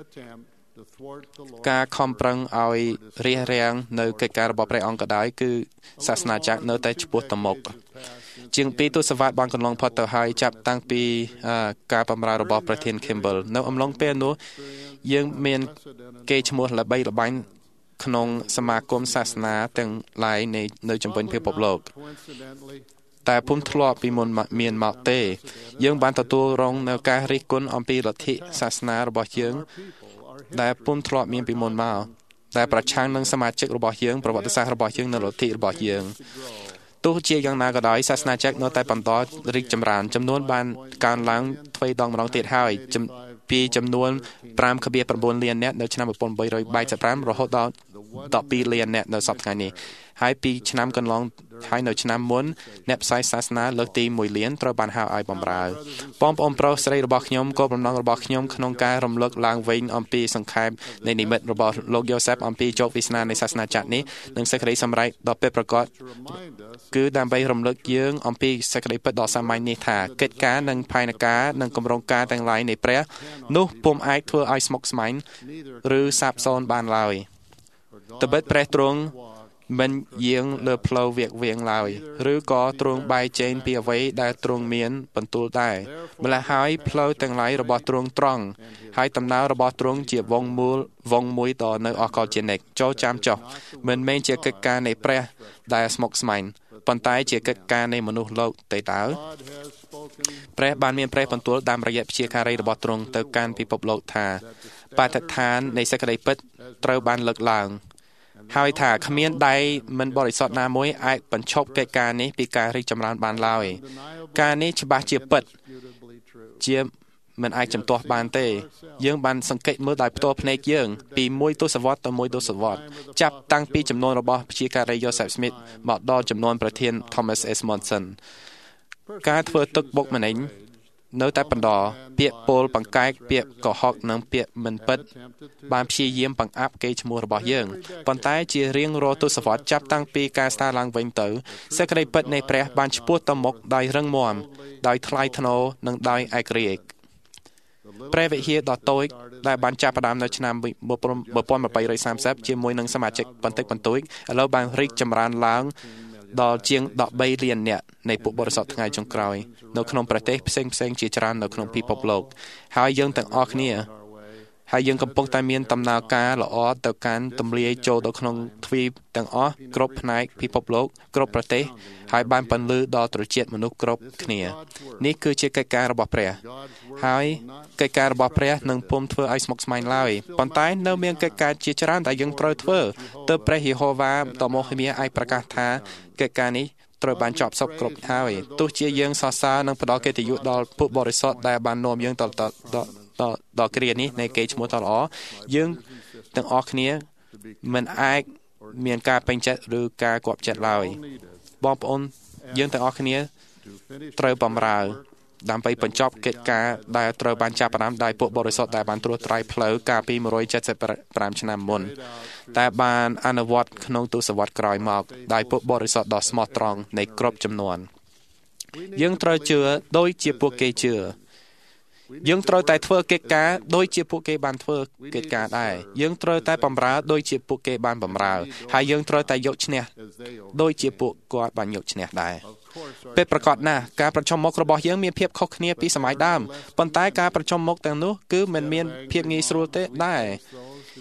G: ការខំប្រឹងឲ្យរារាំងនៅកិច្ចការរបស់ព្រះអង្គក៏ដោយគឺសាសនាចាស់នៅតែឆ្ពោះទៅមុខជាងពីរទសវត្សរ៍បានកន្លងផុតទៅហើយចាប់តាំងពីការបម្រើរបស់ប្រធាន Kimball នៅអំឡុងពេលនោះយើងមានកេរ្តិ៍ឈ្មោះល្បីល្បាញក្នុងសមាគមសាសនាទាំងឡាយនៅនៅជុំវិញពិភពលោកតែពុំធ្លាប់ពីមុនមានមកទេយើងបានទទួលរងនៅការរិះគន់អំពីលទ្ធិសាសនារបស់យើងដែលពុំធ្លាប់មានពីមុនមកដែលប្រឆាំងនឹងសមាជិករបស់យើងប្រវត្តិសាស្ត្ររបស់យើងនៅលទ្ធិរបស់យើងទោះជាយ៉ាងណាក៏ដោយសាសនាចាស់នៅតែបន្តរីកចម្រើនចំនួនបានកើនឡើងទ្វេដងម្ដងទៀតហើយពីចំនួន ប្រាំភាគ៩ លាននាក់នៅឆ្នាំmột nghìn bảy trăm ba mươi lămរហូតដល់ដប់ពីរលាននាក់នៅសប្តាហ៍នេះហើយពីឆ្នាំកន្លងហើយនៅឆ្នាំមុនអ្នកផ្សាយសាសនាលើកទីមួយលានត្រូវបានហៅឲ្យបម្រើបងប្អូនប្រុសស្រីរបស់ខ្ញុំគោលបំណងរបស់ខ្ញុំក្នុងការរំលឹកឡើងវិញអំពីសង្ខេបនៃនិមិត្តរបស់លោកយូសេបអំពីជោគវាសនានៃសាសនាចាស់នេះនិងសេចក្តីសម្រេចដ៏ពិតប្រាកដគឺដើម្បីរំលឹកយើងអំពីសេចក្តីពិតដ៏សាមញ្ញនេះថាកិច្ចការនិងផែនការនិងគម្រោងការទាំងឡាយនៃព្រះនោះពុំអាចធ្វើឲ្យស្មុគស្មាញឬសាបសូន្យបានឡើយត្បិតព្រះទ្រង់មិនយាងលើផ្លូវវាកវៀងឡើយឬក៏ទ្រង់បែកចែងពីអ្វីដែលទ្រង់មានបន្ទូលដែរម្ល៉េះហើយផ្លូវទាំងឡាយរបស់ទ្រង់ត្រង់ហើយដំណើររបស់ទ្រង់ជាវងមូលវងមួយតនៅអកលជានិច្ចចូលចាំចុះមិនមែនជាកិច្ចការនៃព្រះដែលស្មុគស្មាញប៉ុន្តែជាកិច្ចការនៃមនុស្សលោកទេតើព្រះបានមានព្រះបន្ទូលតាមរយៈព្យាការីរបស់ទ្រង់ទៅកាន់ពិភពលោកថាបទដ្ឋាននៃសេចក្តីពិតត្រូវបានលើកឡើងហើយថាគ្មានដៃមិនបរិសុទ្ធណាមួយអាចបញ្ឈប់កិច្ចការនេះពីការរីកចម្រើនបានឡើយការនេះច្បាស់ជាពិតជាមិនអាចជំទាស់បានទេយើងបានសង្កេតមើលដោយផ្ទាល់ភ្នែកយើងពីមួយទសវត្សរ៍ទៅមួយទសវត្សរ៍ចាប់តាំងពីចំនួនរបស់ព្យាការី Joseph Smith មកដល់ចំនួនប្រធាន Thomas S. Monson ការធ្វើទឹកបុកម្នេញនៅតែបន្តពាក្យពោលបង្កែកពាក្យកុហកនិងពាក្យមិនពិតបានព្យាយាមបង្អាប់កេរ្តិ៍ឈ្មោះរបស់យើងប៉ុន្តែជារៀងរាល់ទសវត្សរ៍ចាប់តាំងពីការស្ដារឡើងវិញទៅសេចក្តីពិតនៃព្រះបានឆ្ពោះទៅមុខដោយរឹងមាំដោយថ្លៃថ្នូរនិងដោយឯករាជ្យព្រះវិហារដ៏តូចដែលបានចាប់ផ្ដើមនៅឆ្នាំmột nghìn bảy trăm ba mươiជាមួយនឹងសមាជិកបន្តិចបន្តួចឥឡូវបានរីកចម្រើនឡើងដល់ជាងដប់បីលាននាក់នៃពួកបរិសុទ្ធថ្ងៃចុងក្រោយនៅក្នុងប្រទេសផ្សេងផ្សេងជាច្រើននៅក្នុងពិភពលោកហើយយើងទាំងអស់គ្នាហើយយើងកំពុងតែមានដំណើរការល្អទៅកាន់ទម្លាយចូលទៅក្នុងទ្វីបទាំងអស់គ្រប់ផ្នែកពិភពលោកគ្រប់ប្រទេសហើយបានពន្លឺដល់ត្រចៀកមនុស្សគ្រប់គ្នានេះគឺជាកិច្ចការរបស់ព្រះហើយកិច្ចការរបស់ព្រះនឹងពុំធ្វើឲ្យស្មុគស្មាញឡើយប៉ុន្តែនៅមានកិច្ចការជាច្រើនដែលយើងត្រូវធ្វើទើបព្រះយេហូវ៉ាតមោះមានអាចប្រកាសថាកិច្ចការនេះត្រូវបានចប់សពគ្រប់ហើយទោះជាយើងសរសើរនិងផ្ដល់កិត្តិយសដល់ពួកបរិសុទ្ធដែលបាននាំយើងដល់ដល់គ្រានេះនៃកេរ្តិ៍ឈ្មោះដ៏ល្អយើងទាំងអស់គ្នាមិនអាចមានការពេញចិត្តឬការគាប់ចិត្តឡើយបងប្អូនយើងទាំងអស់គ្នាត្រូវបម្រើដើម្បីបញ្ចប់កិច្ចការដែលត្រូវបានចាប់ផ្ដើមដោយពួកបរិសុទ្ធដែលបានត្រួសត្រាយផ្លូវកាលពីmột trăm七mươi lămឆ្នាំមុនតែបានអនុវត្តក្នុងទសវត្សរ៍ក្រោយមកដោយពួកបរិសុទ្ធដ៏ស្មោះត្រង់នៃគ្រប់ចំនួនយើងត្រូវជឿដោយជាពួកគេជឿយើងត្រូវតែធ្វើកិច្ចការដោយជាពួកគេបានធ្វើកិច្ចការដែរយើងត្រូវតែបម្រើដោយជាពួកគេបានបម្រើហើយយើងត្រូវតែយកឈ្នះដោយជាពួកគាត់បានយកឈ្នះដែរពេលប្រកាសណាស់ការប្រជុំមុខរបស់យើងមានភាពខុសគ្នាពីសម័យដើមប៉ុន្តែការប្រជុំមុខទាំងនោះគឺមិនមានភាពងាយស្រួលទេដែរ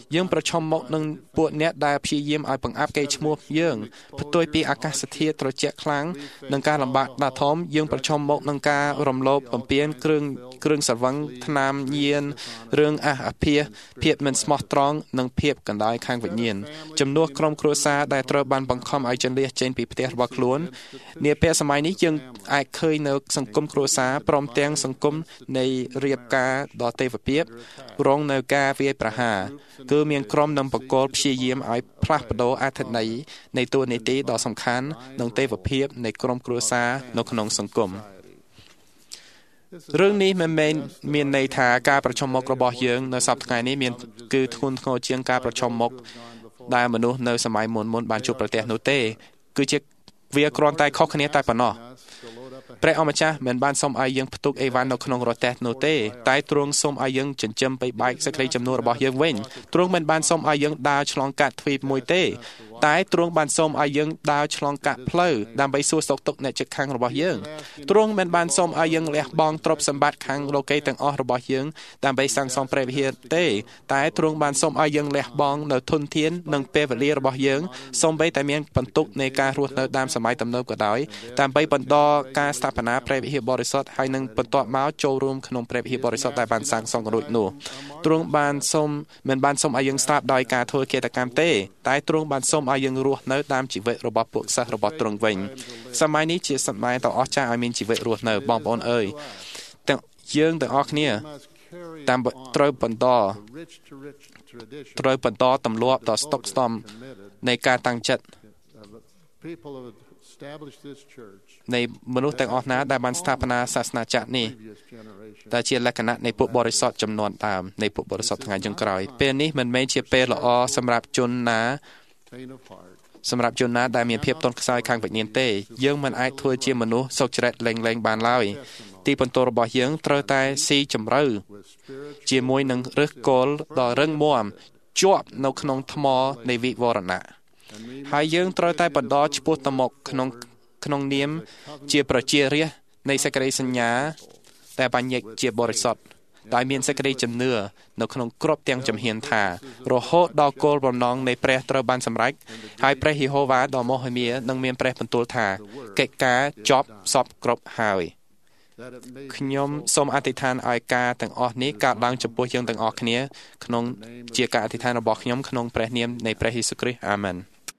G: យើងប្រឈមមុខនឹងពួកអ្នកដែលព្យាយាមឲ្យបង្អាប់កេរ្តិ៍ឈ្មោះយើងផ្ទុយពីអាកាសធាតុត្រជាក់ខ្លាំងនិងការលំបាកដ៏ធំយើងប្រឈមមុខនឹងការរំលោភបំពានគ្រឿងគ្រឿងស្រវឹងថ្នាំញៀនរឿងអះអាភាសភាពមិនស្មោះត្រង់និងភាពកណ្ដាលខាងវិញ្ញាណចំនួនក្រុមគ្រួសារដែលត្រូវបានបង្ខំឲ្យជន្លៀសចេញពីផ្ទះរបស់ខ្លួននាពេលសម័យនេះយើងអាចឃើញនៅសង្គមគ្រួសារព្រមទាំងសង្គមនៃរៀបការដ៏ទេវភាពរងនៅការវាយប្រហារគឺមានក្រុមនិងបកគលព្យាយាមឲ្យផ្លាស់ប្ដូរអត្ថន័យនៃតួនាទីដ៏សំខាន់និងទេវភាពនៃក្រុមគ្រួសារនៅក្នុងសង្គមរឿងនេះមិនមែនមានន័យថាការប្រឈមមុខរបស់យើងនៅសប្តាហ៍ថ្ងៃនេះមានគឺធ្ងន់ធ្ងរជាងការប្រឈមមុខដែលមនុស្សនៅសម័យមុនមុនបានជួបប្រទះនោះទេគឺជាវាគ្រាន់តែខុសគ្នាតែប៉ុណ្ណោះព្រះអម្ចាស់មិនបានសូមឲ្យយើងផ្ទុកអីវ៉ាន់នៅក្នុងរទេះនោះទេតែទ្រង់សូមឲ្យយើងចិញ្ចឹមបីបែកសេចក្តីចំនួនរបស់យើងវិញទ្រង់មិនបានសូមឲ្យយើងដើរឆ្លងកាត់ទ្វីបមួយទេតែទ្រង់បានសូមឲ្យយើងដើរឆ្លងកាត់ផ្លូវដើម្បីសួរសុខទុក្ខអ្នកជិតខាងរបស់យើងទ្រង់មិនបានសូមឲ្យយើងលះបង់ទ្រព្យសម្បត្តិខាងលោកីទាំងអស់របស់យើងដើម្បីសាងសង់ព្រះវិហារទេតែទ្រង់បានសូមឲ្យយើងលះបង់នៅធនធាននិងពេលវេលារបស់យើងសូម្បីតែមានបន្ទុកនៃការរស់នៅតាមសម័យទំនើបក៏ដោយដើម្បីបន្តការស្ថាបនាព្រះវិហារបរិសុទ្ធហើយនឹងបន្តមកចូលរួមក្នុងព្រះវិហារបរិសុទ្ធដែលបានសាងសង់រួចនោះទ្រង់បានសូមមិនបានសូមឲ្យយើងស្លាប់ដោយការធ្វើកេរកម្មទេតែទ្រង់បានសូមឲ្យយើងរស់នៅតាមជីវិតរបស់ពួកសិស្សរបស់ទ្រង់វិញសម័យនេះជាសម័យដ៏អស្ចារ្យឲ្យមានជីវិតរស់នៅបងប្អូនអើយទាំងយើងទាំងអស់គ្នាតាមត្រូវបន្តត្រូវបន្តទម្លាប់ដ៏ស្តុកស្តម្ភនៃការតាំងចិត្តនៃមនុស្សទាំងអស់ណាដែលបានស្ថាបនាសាសនាចក្រនេះដែលជាលក្ខណៈនៃពួកបរិសុទ្ធចំនួនដើមនៃពួកបរិសុទ្ធថ្ងៃចុងក្រោយពេលនេះមិនមែនជាពេលល្អសម្រាប់ជនណាសម្រាប់ជនណាដែលមានភាពទន់ខ្សោយខាងវិញ្ញាណទេយើងមិនអាចធ្វើជាមនុស្សសុចរិតលែងលែងបានឡើយទីបន្ទាល់របស់យើងត្រូវតែស៊ីជម្រៅជាមួយនឹងឫសគល់ដ៏រឹងមាំជាប់នៅក្នុងថ្មនៃវិវរណៈហើយយើងត្រូវតែបន្តឆ្ពោះទៅមុខក្នុងក្នុងនាមជាប្រជារាស្ត្រនៃសេចក្តីសញ្ញាតែបញ្ញិកជាបរិសុទ្ធដែលមានសេចក្តីជំនឿនៅក្នុងគ្រប់ទាំងជំហានថារហូតដល់គោលបំណងនៃព្រះត្រូវបានសម្រេចហើយព្រះយេហូវ៉ាដ៏មហិមានឹងមានព្រះបន្ទូលថាកិច្ចការចប់សពគ្រប់ហើយខ្ញុំសូមអធិដ្ឋានឲ្យការទាំងអស់នេះកើតឡើងចំពោះយើងទាំងអស់គ្នាក្នុងជាការអធិដ្ឋានរបស់ខ្ញុំក្នុងព្រះនាមនៃព្រះយេស៊ូវគ្រីស្ទអាមែន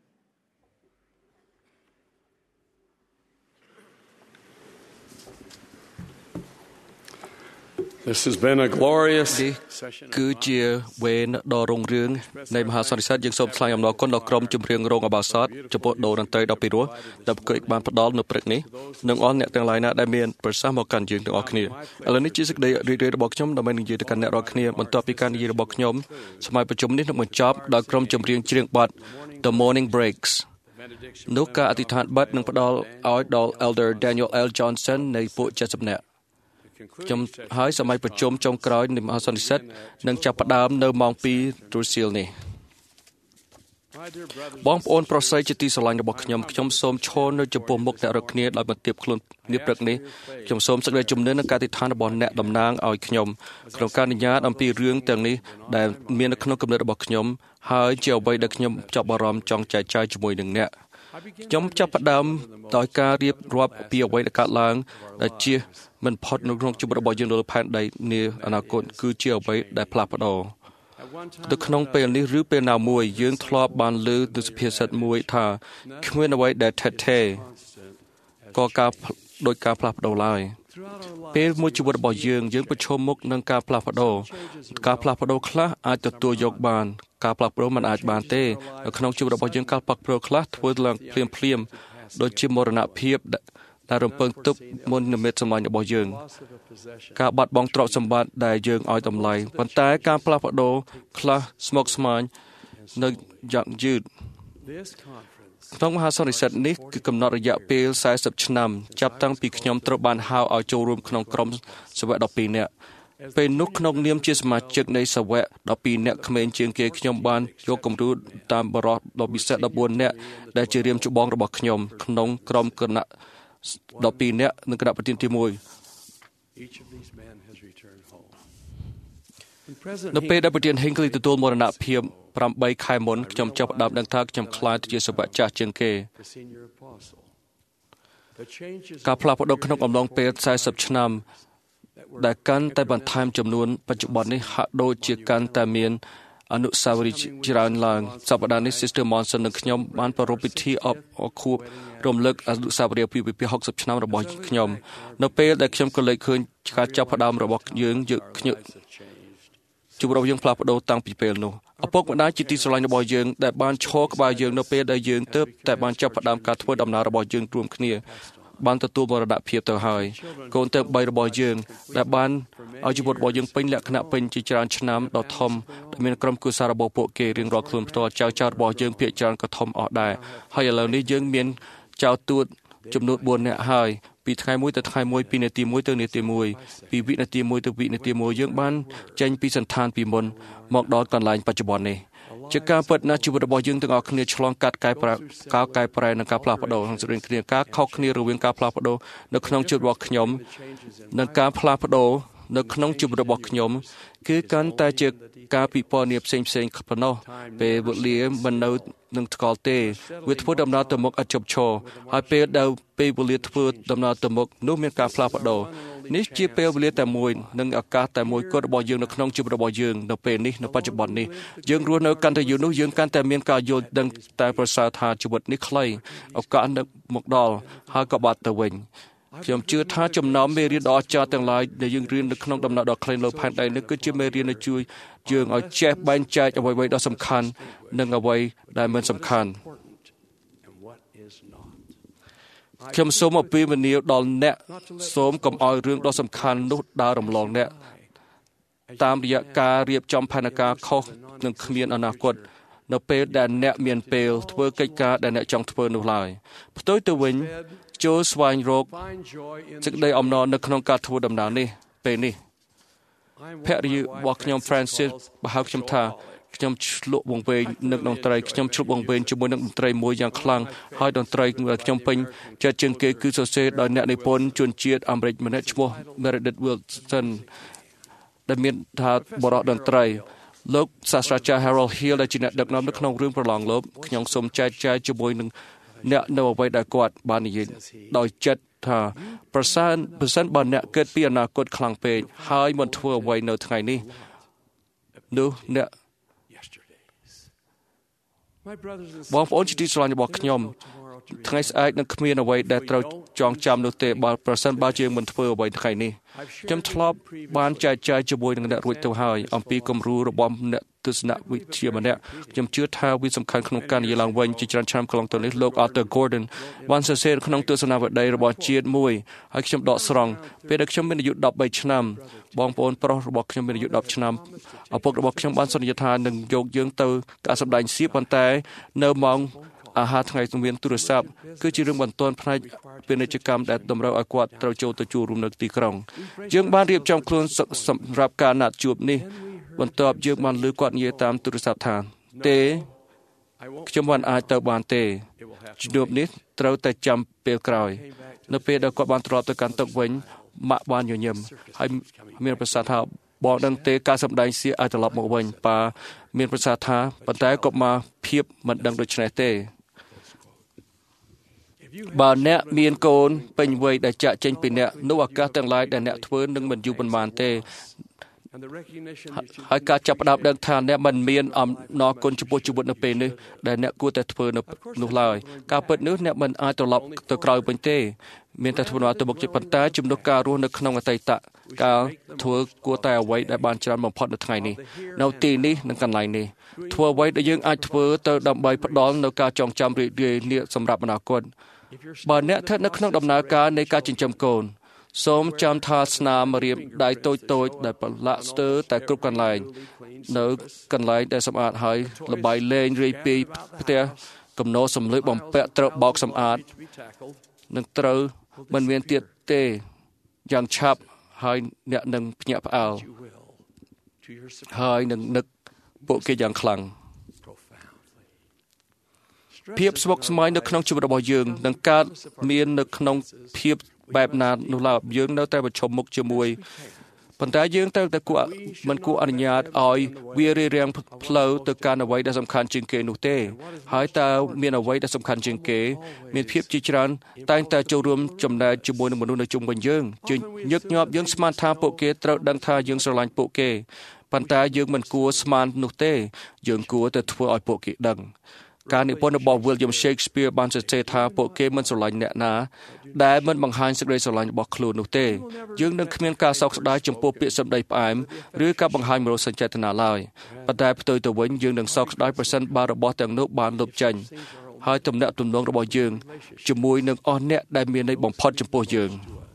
J: This has been a glorious
B: គឺជាវេនដ៏រុងរឿងនៃមហាសន្និសីទយើងសូមថ្លែងអំណរគុណដល់ក្រុមជំនឿរោងអបាសតចំពោះដូរតន្ត្រីដ៏ពិរោះដែលប្រកួតបានផ្ដល់នៅព្រឹកនេះនិងអស់អ្នកទាំងឡាយណាដែលមានប្រសាសន៍មកកាន់យើងទាំងអស់គ្នាឥឡូវនេះជាសេចក្តីរីករាយរបស់ខ្ញុំដើម្បីនិយាយទៅកាន់អ្នករាល់គ្នាបន្ទាប់ពីការនិយាយរបស់ខ្ញុំសម័យប្រជុំនេះនឹងបញ្ចប់ដោយក្រុមចម្រៀងច្រៀងបទ The Morning Breaks នោះការអធិដ្ឋានបទនឹងផ្ដល់ឲ្យដល់ Elder Daniel L Johnson នៃពួកเจ็ดสิบនាក់ខ្ញុំហើយសម័យប្រជុំចុងក្រោយនៃមហាសន្និសីទនឹងចាប់ផ្ដើមនៅម៉ោងពីររសៀលនេះបងប្អូនប្រុសស្រីជាទីស្រឡាញ់របស់ខ្ញុំខ្ញុំសូមឈរនៅចំពោះមុខអ្នករាល់គ្នាដោយបន្ទាបខ្លួននាព្រឹកនេះខ្ញុំសូមសេចក្តីជំនឿនិងការអធិដ្ឋានរបស់អ្នកតំណាងឲ្យខ្ញុំក្នុងការអនុញ្ញាតអំពីរឿងទាំងនេះដែលមាននៅក្នុងគំនិតរបស់ខ្ញុំហើយជាអ្វីដែលខ្ញុំចាប់អារម្មណ៍ចង់ចែកចាយជាមួយនឹងអ្នកខ្ញុំចាប់ផ្ដើមដោយការរៀបរាប់ពីអ្វីដែលកើតឡើងដែលជាមិនផុតនៅក្នុងជីវិតរបស់យើងនៅលើផែនដីនាអនាគតគឺជាអ្វីដែលផ្លាស់ប្ដូរនៅក្នុងពេលនេះឬពេលណាមួយយើងធ្លាប់បានលើទៅសុភាសិតមួយថាគ្មានអ្វីដែលថេរថេរក៏ការដោយការផ្លាស់ប្ដូរឡើយពេលមួយជីវិតរបស់យើងយើងប្រឈមមុខនឹងការផ្លាស់ប្ដូរការផ្លាស់ប្ដូរខ្លះអាចទទួលយកបានការផ្លាស់ប្ដូរមិនអាចបានទេនៅក្នុងជីវិតរបស់យើងការផ្លាស់ប្ដូរខ្លះធ្វើឡើងភ្លាមភ្លាមដូចជាមរណភាពដែលរំពឹងទុកមុននិមិត្តសម្លាញ់របស់យើងការបាត់បង់ទ្រព្យសម្បត្តិដែលយើងឲ្យតម្លៃប៉ុន្តែការផ្លាស់ប្ដូរខ្លះស្មុគស្មាញនៅយ៉ាងយឺតក្នុងមហាសន្និសីទនេះគឺកំណត់រយៈពេលสี่สิบឆ្នាំចាប់តាំងពីខ្ញុំត្រូវបានហៅឲ្យចូលរួមក្នុងក្រុមសាវកtwelveនាក់ពេលនោះក្នុងនាមជាសមាជិកនៃសាវកtwelveនាក់ក្មេងជាងគេខ្ញុំបានយកគំរូតាមបរិសុទ្ធដ៏ពិសេសfourteenនាក់ដែលជារៀមច្បងរបស់ខ្ញុំក្នុងក្រុមគណៈtwelveនាក់និងគណៈប្រធានទីone នៅពេលដែលប្រធាន Hinckley ទទួលមរណភាព8ខែមុនខ្ញុំចាប់ផ្ដើមដឹងថាខ្ញុំខ្លាចជាសាវកចាស់ជាងគេការផ្លាស់ប្ដូរក្នុងអំឡុងពេល40ឆ្នាំដែលកាន់តែបន្ថែមចំនួនបច្ចុប្បន្ននេះហាក់ដូចជាកាន់តែមានអនុស្សាវរីយ៍ច្រើនឡើងសប្តាហ៍នេះ Sister Monson និងខ្ញុំបានប្រារព្ធពិធីអបអរខួបរំលឹកអនុស្សាវរីយ៍ពីពី60ឆ្នាំរបស់ខ្ញុំនៅពេលដែលខ្ញុំក៏លេចឃើញការចាប់ផ្ដើមរបស់យើងយើងខ្ញុំជួបរបស់យើងផ្លាស់ប្ដូរតាំងពីពេលនោះឪពុកម្ដាយជាទីស្រឡាញ់របស់យើងដែលបានឈរក្បែរយើងនៅពេលដែលយើងទើបតែបានចាប់ផ្ដើមការធ្វើដំណើររបស់យើងរួមគ្នាបានទទួលមរណភាពទៅហើយកូនទាំង3របស់យើងដែលបានឲ្យជីវិតរបស់យើងពេញលក្ខណៈពេញជាច្រើនឆ្នាំដ៏ធំដែលមានក្រុមគូសាររបស់ពួកគេរៀងរាល់ខ្លួនផ្ទាល់ចៅចៅរបស់យើងភាគច្រើនក៏ធំអស់ដែរហើយឥឡូវនេះយើងមានចៅទួតចំនួន4នាក់ហើយពីថ្ងៃមួយទៅថ្ងៃមួយពីនាទីមួយទៅនាទីមួយពីវិនាទីមួយទៅវិនាទីមួយយើងបានចេញពីសន្តានពីមុនមកដល់កន្លែងបច្ចុប្បន្ននេះជាការពិតណាស់ជីវិតរបស់យើងទាំងអស់គ្នាឆ្លងកាត់កាយប្រែការកែប្រែនិងការផ្លាស់ប្ដូរក្នុងស្រីគ្នាការខុសគ្នារវាងការផ្លាស់ប្ដូរនៅក្នុងជីវិតរបស់ខ្ញុំនិងការផ្លាស់ប្ដូរនៅក្នុងជីវិតរបស់ខ្ញុំគឺកាន់តែជាការពិពណ៌នាផ្សេងផ្សេងប៉ុណ្ណោះពេលវេលាមិននៅនឹងថ្កល់ទេវាធ្វើដំណើរទៅមុខឥតឈប់ឈរហើយពេលដែលពេលវេលាធ្វើដំណើរទៅមុខនោះមានការផ្លាស់ប្ដូរនេះជាពេលវេលាតែមួយនិងឱកាសតែមួយគត់របស់យើងនៅក្នុងជីវិតរបស់យើងនៅពេលនេះនៅបច្ចុប្បន្ននេះយើងរស់នៅកាន់តែយូរនោះយើងកាន់តែមានការយល់ដឹងតែប្រសើរថាជីវិតនេះខ្លីឱកាសនឹកមកដល់ហើយក៏បាត់ទៅវិញខ្ញុំជឿថាចំណោមមេរៀនដ៏អស្ចារ្យទាំងឡាយដែលយើងរៀននៅក្នុងដំណើរដ៏ខ្លីលើផែនដីនេះគឺជាមេរៀនដែលជួយយើងឲ្យចេះបែងចែកអ្វីៗដ៏សំខាន់និងអ្វីដែលមិនសំខាន់ខ្ញុំសូមអំពាវនាវដល់អ្នកសូមកុំឲ្យរឿងដ៏សំខាន់នោះដើររំលងអ្នកតាមរយៈការរៀបចំផែនការខុសនិងគ្មានអនាគតនៅពេលដែលអ្នកមានពេលធ្វើកិច្ចការដែលអ្នកចង់ធ្វើនោះឡើយផ្ទុយទៅវិញចូលស្វែងរកសេចក្តីអំណរនៅក្នុងការធ្វើដំណើរនេះពេលនេះភរិយារបស់ខ្ញុំ Francis បើហៅខ្ញុំថាខ្ញុំឆ្លក់វង្វេងនឹងតន្ត្រីខ្ញុំឆ្លក់វង្វេងជាមួយនឹងតន្ត្រីមួយយ៉ាងខ្លាំងហើយតន្ត្រីដែលខ្ញុំពេញចិត្តជាងគេគឺសរសេរដោយអ្នកនិពន្ធជនជាតិអាមេរិកម្នាក់ឈ្មោះ Meredith Wilson ដែលមានថាបរិបទតន្ត្រីលោកសាស្ត្រាចារ្យ Harold Hill ដែលជាអ្នកដឹកនាំនៅក្នុងរឿងប្រឡងលោបខ្ញុំសូមចែកចាយជាមួយនឹងអ្នកនៅអ្វីដែលគាត់បាននិយាយដោយចិត្តថាប្រសិនប្រសិនបើអ្នកគិតពីអនាគតខ្លាំងពេកហើយមិនធ្វើអ្វីនៅថ្ងៃនេះនោះអ្នកបងប្អូនជាទីស្រឡាញ់របស់ខ្ញុំថ្ងៃស្អែកនឹងគ្មានអ្វីដែលត្រូវចងចាំនោះទេបើប្រសិនបើយើងមិនធ្វើអ្វីថ្ងៃនេះខ្ញុំធ្លាប់បានចែកចាយជាមួយនឹងអ្នករួចទៅហើយអំពីគំរូរបស់អ្នកទស្សនវិជ្ជាម្នាក់ខ្ញុំជឿថាវាសំខាន់ក្នុងការនិយាយឡើងវិញជាច្រើនឆ្នាំកន្លងទៅនេះលោក Arthur Gordon បានសរសេរក្នុងទស្សនវិស័យរបស់ជាតិមួយហើយខ្ញុំដកស្រង់ពេលដែលខ្ញុំមានអាយុ13ឆ្នាំបងប្អូនប្រុសរបស់ខ្ញុំមានអាយុ10ឆ្នាំឪពុករបស់ខ្ញុំបានសន្យាថានឹងយកយើងទៅការសម្ដែងសៀកប៉ុន្តែនៅម៉ោងអាហារថ្ងៃមានទូរស័ព្ទគឺជារឿងបន្ទាន់ផ្នែកពាណិជ្ជកម្មដែលតម្រូវឲ្យគាត់ត្រូវចូលទៅជួបរួមនៅទីក្រុងយើងបានរៀបចំខ្លួនសម្រាប់ការណាត់ជួបនេះបន្ទាប់យើងបានលើគាត់និយាយតាមទូរស័ព្ទថាទេខ្ញុំមិនអាចទៅបានទេជួបនេះត្រូវតែចាំពេលក្រោយនៅពេលដែលគាត់បានត្រឡប់ទៅកាន់ទឹកវិញម៉ាក់បានញញឹមហើយមានប្រសាសន៍ថាបងដឹងទេការសម្ដែងសៀកអាចត្រឡប់មកវិញប៉ាមានប្រសាសន៍ថាប៉ុន្តែកុមារភាពមិនដឹងដូច្នេះទេបើអ្នកមានកូនពេញវ័យដែលចាក់ចេញពីអ្នកនោះឱកាសទាំងឡាយដែលអ្នកធ្វើនឹងមិនយូរប៉ុន្មានទេហើយការចាប់ផ្ដើមដឹងថាអ្នកមិនមានអំណរគុណចំពោះជីវិតនៅពេលនេះដែលអ្នកគួរតែធ្វើនៅនោះឡើយការពិតនោះអ្នកមិនអាចត្រឡប់ទៅក្រោយវិញទេមានតែធ្វើដំណើរទៅមុខជាប៉ុន្តែជំនួសការរស់នៅក្នុងអតីតកាលធ្វើគួរតែអ្វីដែលបានច្រើនបំផុតនៅថ្ងៃនេះនៅទីនេះនិងកន្លែងនេះធ្វើអ្វីដែលយើងអាចធ្វើទៅដើម្បីផ្ដល់នូវការចងចាំរីករាយនេះសម្រាប់អនាគតបើអ្នកស្ថិតនៅក្នុងដំណើរការនៃការចិញ្ចឹមកូនសូមចាំថាស្នាមរៀបដៃតូចតូចដែលប្រឡាក់ស្ទើរតែគ្រប់កន្លែងនៅកន្លែងដែលសម្អាតហើយលបាយលេងរាយពីផ្ទះកំណោសំលឹកបំពាក់ត្រូវបោកសម្អាតនឹងត្រូវមិនមានទៀតទេយ៉ាងឆាប់ហើយអ្នកនឹងភ្ញាក់ផ្អើលហើយនឹងនឹកពួកគេយ៉ាងខ្លាំងភាពស្មុគស្មាញនៅក្នុងជីវិតរបស់យើងនឹងកើតមាននៅក្នុងភាពបែបណានោះឡើយយើងនៅតែប្រឈមមុខជាមួយប៉ុន្តែយើងត្រូវតែគួរមិនគួរអនុញ្ញាតឲ្យវារារាំងផ្លូវទៅកាន់អ្វីដែលសំខាន់ជាងគេនោះទេហើយតើមានអ្វីដែលសំខាន់ជាងគេមានភាពជាច្រើនតែងតែចូលរួមចំណែកជាមួយនឹងមនុស្សនៅជុំវិញយើងជាញឹកញាប់យើងស្មានថាពួកគេត្រូវដឹងថាយើងស្រឡាញ់ពួកគេប៉ុន្តែយើងមិនគួរស្មាននោះទេយើងគួរតែធ្វើឲ្យពួកគេដឹងការនិពន្ធរបស់ William Shakespeare បានសរសេរថាពួកគេមិនស្រឡាញ់អ្នកណាដែលមិនបង្ហាញសេចក្តីស្រឡាញ់របស់ខ្លួននោះទេយើងនឹងគ្មានការសោកស្ដាយចំពោះពាក្យសម្ដីផ្អែមឬការបង្ហាញមនោសញ្ចេតនាឡើយប៉ុន្តែផ្ទុយទៅវិញយើងនឹងសោកស្ដាយប្រសិនបើរបស់ទាំងនោះបានលុបចេញហើយទំនាក់ទំនងរបស់យើងជាមួយនឹងអស់អ្នកដែលមានន័យបំផុតចំពោះយើង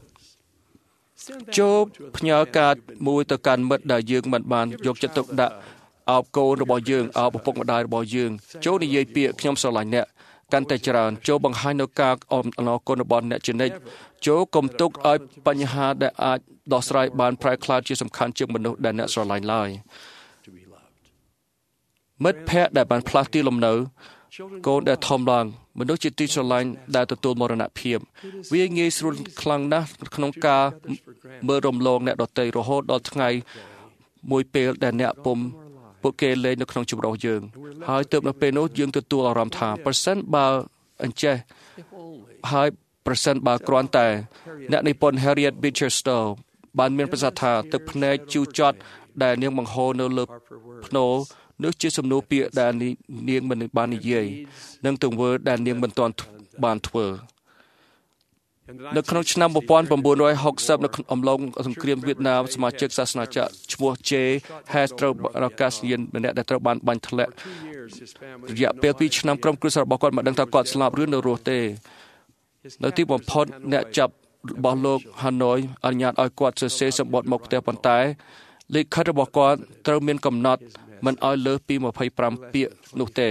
B: ចូលផ្ញើកាតមួយទៅកាន់មិត្តដែលយើងមិនបានយកចិត្តទុកដាក់អោបកូនរបស់យើងអោបឪពុកម្ដាយរបស់យើងចូលនិយាយពាក្យខ្ញុំស្រឡាញ់អ្នកកាន់តែច្រើនចូលបង្ហាញនូវការអនុគុណរបស់អ្នកជានិច្ចចូលកុំទុកឲ្យបញ្ហាដែលអាចដោះស្រាយបានប្រែក្លាយជាសំខាន់ជាងមនុស្សដែលអ្នកស្រឡាញ់ឡើយមិត្តភ័ក្តិដែលបានផ្លាស់ទីលំនៅកូនដែលធំឡើងមនុស្សជាទីស្រឡាញ់ដែលទទួលមរណភាពវាងាយស្រួលខ្លាំងណាស់ក្នុងការមើលរំលងអ្នកដទៃរហូតដល់ថ្ងៃមួយពេលដែលអ្នកពុំពួកគេលេងនៅក្នុងចម្រោះយើងហើយទើបនៅពេលនោះយើងទទួលអារម្មណ៍ថាប្រសិនបើអញ្ចេះហើយប្រសិនបើគ្រាន់តែអ្នកនិពន្ធ Harriet Beecher Stowe បានមានប្រសាសន៍ថាទឹកភ្នែកជូរចត់ដែលនាងបង្ហូរនៅលើភ្នោនោះជាសំណួរពាក្យដែលនាងមិនបាននិយាយនិងទង្វើដែលនាងមិនទាន់បានធ្វើនៅក្នុងឆ្នាំmột nghìn chín trăm sáu mươiនៅអំឡុងសង្គ្រាមវៀតណាមសមាជិកសាសនាចាក់ឈ្មោះ J. Hess ត្រូវរកាសយានម្នាក់ដែលត្រូវបានបាញ់ធ្លាក់រយៈពេលពីរឆ្នាំក្រុមគ្រួសាររបស់គាត់មិនដឹងថាគាត់ស្លាប់ឬនៅរស់ទេនៅទីបំផុតអ្នកចាប់របស់លោក Hanoi អនុញ្ញាតឲ្យគាត់សរសេរសម្បត្តិមកផ្ទះប៉ុន្តែលិខិតរបស់គាត់ត្រូវមានកំណត់មិនឲ្យលើសពីยี่สิบห้าពាក្យនោះទេ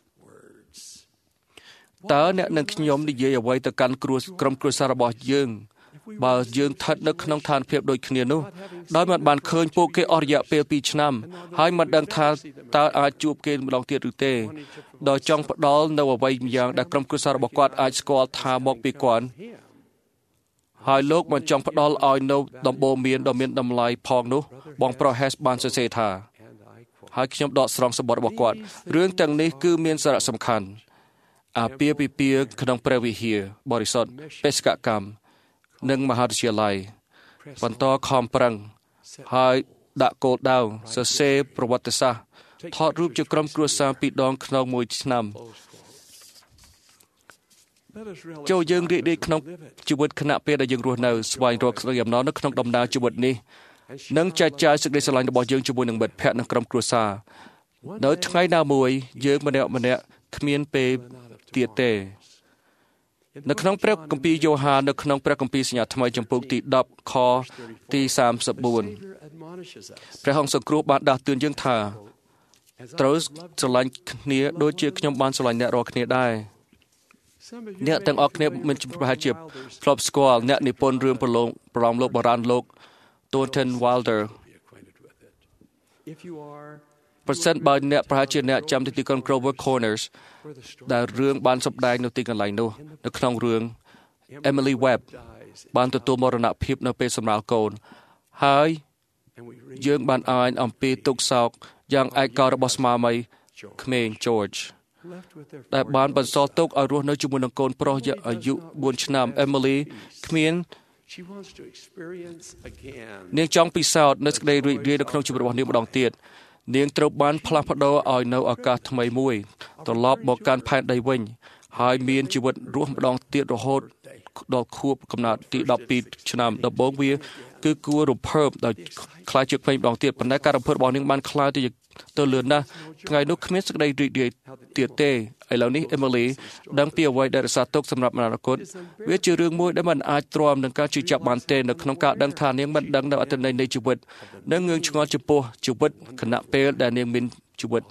B: តើអ្នកនឹងខ្ញុំនិយាយអ្វីទៅកាន់គ្រួក្រុមគ្រួសាររបស់យើងបើយើងស្ថិតនៅក្នុងឋានភាពដូចគ្នានោះដោយមិនបានឃើញពួកគេអស់រយៈពេលពីរឆ្នាំហើយមិនដឹងថាតើអាចជួបគេម្ដងទៀតឬទេដោយចង់ផ្ដល់នៅអ្វីម្យ៉ាងដែលក្រុមគ្រួសាររបស់គាត់អាចស្គាល់ថាមកពីគាត់ហើយលោកមិនចង់ផ្ដល់ឲ្យនៅដំបូន្មានដ៏មានតម្លៃផងនោះបងប្រុស Hess បានសរសេរថាហើយខ្ញុំដកស្រង់សម្បត្តិរបស់គាត់រឿងទាំងនេះគឺមានសារៈសំខាន់អាពាហ៍ពិពាហ៍ក្នុងព្រះវិហារបរិសុទ្ធបេសកកម្មនិងមហាវិទ្យាល័យបន្តខំប្រឹងហើយដាក់គោលដៅសរសេរប្រវត្តិសាស្ត្រថតរូបជាក្រុមគ្រួសារពីរដងក្នុងមួយឆ្នាំចូលយើងរីករាយក្នុងជីវិតខណៈពេលដែលយើងរស់នៅស្វែងរកក្តីអំណរនៅក្នុងដំណើរជីវិតនេះនិងចែកចាយសេចក្តីស្រឡាញ់របស់យើងជាមួយនឹងមិត្តភ័ក្តិនិងក្រុមគ្រួសារនៅថ្ងៃណាមួយយើងម្នាក់ម្នាក់គ្មានពេលទៀតទេនៅក្នុងព្រះគម្ពីរយ៉ូហាននៅក្នុងព្រះគម្ពីរសញ្ញាថ្មីចំពុកទីដប់ខទីសាមសិប៤ព្រះអង្គសង្គ្រោះបានដាស់តឿនយើងថាត្រូវស្រឡាញ់គ្នាដូចជាខ្ញុំបានស្រឡាញ់អ្នករាល់គ្នាដែរអ្នកទាំងអស់គ្នាមានប្រហែលជាធ្លាប់ស្គាល់អ្នកនិពន្ធរឿងប្រឡងប្រឡងលោកបុរាណលោក Thornton Wilder ប្រសិនបើអ្នកប្រហែលជាអ្នកចាំទីក្រុង Grover Corners ដែលរឿងបានសម្ដែងនៅទីកន្លែងនោះនៅក្នុងរឿង Emily Webb បានទទួលមរណភាពនៅពេលសម្រាលកូនហើយយើងបានអានអំពីទុក្ខសោកយ៉ាងឯកោរបស់ស្មាមីក្មេង George ដែលបានបន្សល់ទុកឲ្យរស់នៅជាមួយនឹងកូនប្រុសអាយុបួនឆ្នាំ Emily គ្មាននាងចង់ពិសោធន៍នៅសេចក្តីរីករាយនៅក្នុងជីវិតរបស់នាងម្ដងទៀតនាងត្រូវបានផ្លាស់ប្ដូរឲ្យនៅឱកាសថ្មីមួយត្រឡប់មកកាន់ផែនដីវិញហើយមានជីវិតរស់ម្ដងទៀតរហូតដល់ខួបកំណើតទីដប់ពីរឆ្នាំដំបូងវាគឺគួររំភើបដោយខ្លាចជាក្មេងម្ដងទៀតប៉ុន្តែការរំភើបរបស់នាងបានខ្លាចទៅទៅលឿនណាស់ថ្ងៃនោះគ្មានសេចក្តីរីករាយទៀតទេឥឡូវនេះ Emily ដឹងពីអ្វីដែលរក្សាទុកសម្រាប់អនាគតវាជារឿងមួយដែលមិនអាចទ្រាំនឹងការជឿជាក់បានទេនៅក្នុងការដឹងថានាងមិនដឹងនៅអត្ថន័យនៃជីវិតនិងងឿងឆ្ងល់ចំពោះជីវិតគណៈពេលដែលនាងមានជីវិត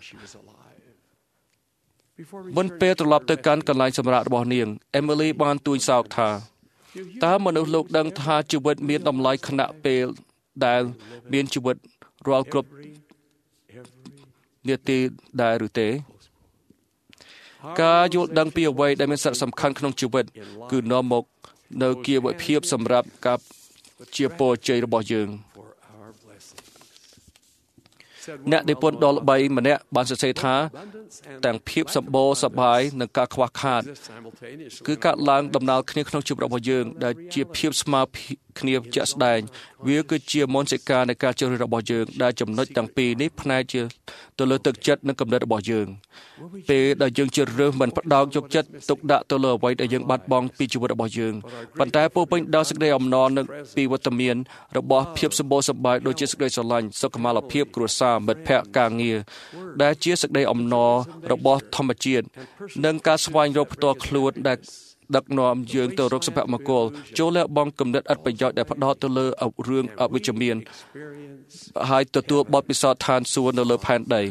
B: មុនពេលត្រឡប់ទៅកាន់កន្លែងសម្រាករបស់នាង Emily បានទួញសោកថាតើមនុស្សលោកដឹងថាជីវិតមានតម្លៃគណៈពេលដែលមានជីវិតរាល់គ្រប់នាទីដែរឬទេការយល់ដឹងពីអ្វីដែលមានសារៈសំខាន់ក្នុងជីវិតគឺនាំមកនៅគៀវភាពសម្រាប់ការជាពរជ័យរបស់យើងអ្នកនិពន្ធដ៏ល្បីម្នាក់បានសរសេរថាទាំងភាពសម្បូរសប្បាយនិងការខ្វះខាតគឺកើតឡើងដំណើរគ្នាក្នុងជីវិតរបស់យើងដែលជាភាពស្មើគ្នាជាក់ស្ដែងវាគឺជាមនសិការនៃការជ្រើសរើសរបស់យើងដែលចំណុចទាំងពីរនេះផ្នែកជាទៅលើទឹកចិត្តនិងគំនិតរបស់យើងពេលដែលយើងជ្រើសរើសមិនផ្ដោតយកចិត្តទុកដាក់ទៅលើអ្វីដែលយើងបាត់បង់ពីជីវិតរបស់យើងប៉ុន្តែពោរពេញដោយសេចក្តីអំណរនិងពីវត្តមានរបស់ភាពសម្បូរសប្បាយដូចជាសេចក្តីស្រឡាញ់សុខុមាលភាពគ្រួសារមិត្តភ័ក្តិការងារដែលជាសេចក្តីអំណររបស់ធម្មជាតិនិងការស្វែងរកផ្ទាល់ខ្លួនដែលដឹកនាំយើងទៅរកសុភមង្គលចូលលះបង់គំនិតឥតប្រយោជន៍ដែលផ្ដោតទៅលើរឿងអវិជ្ជមានហើយទទួលបទពិសោធន៍ឋានសួគ៌នៅលើផែនដី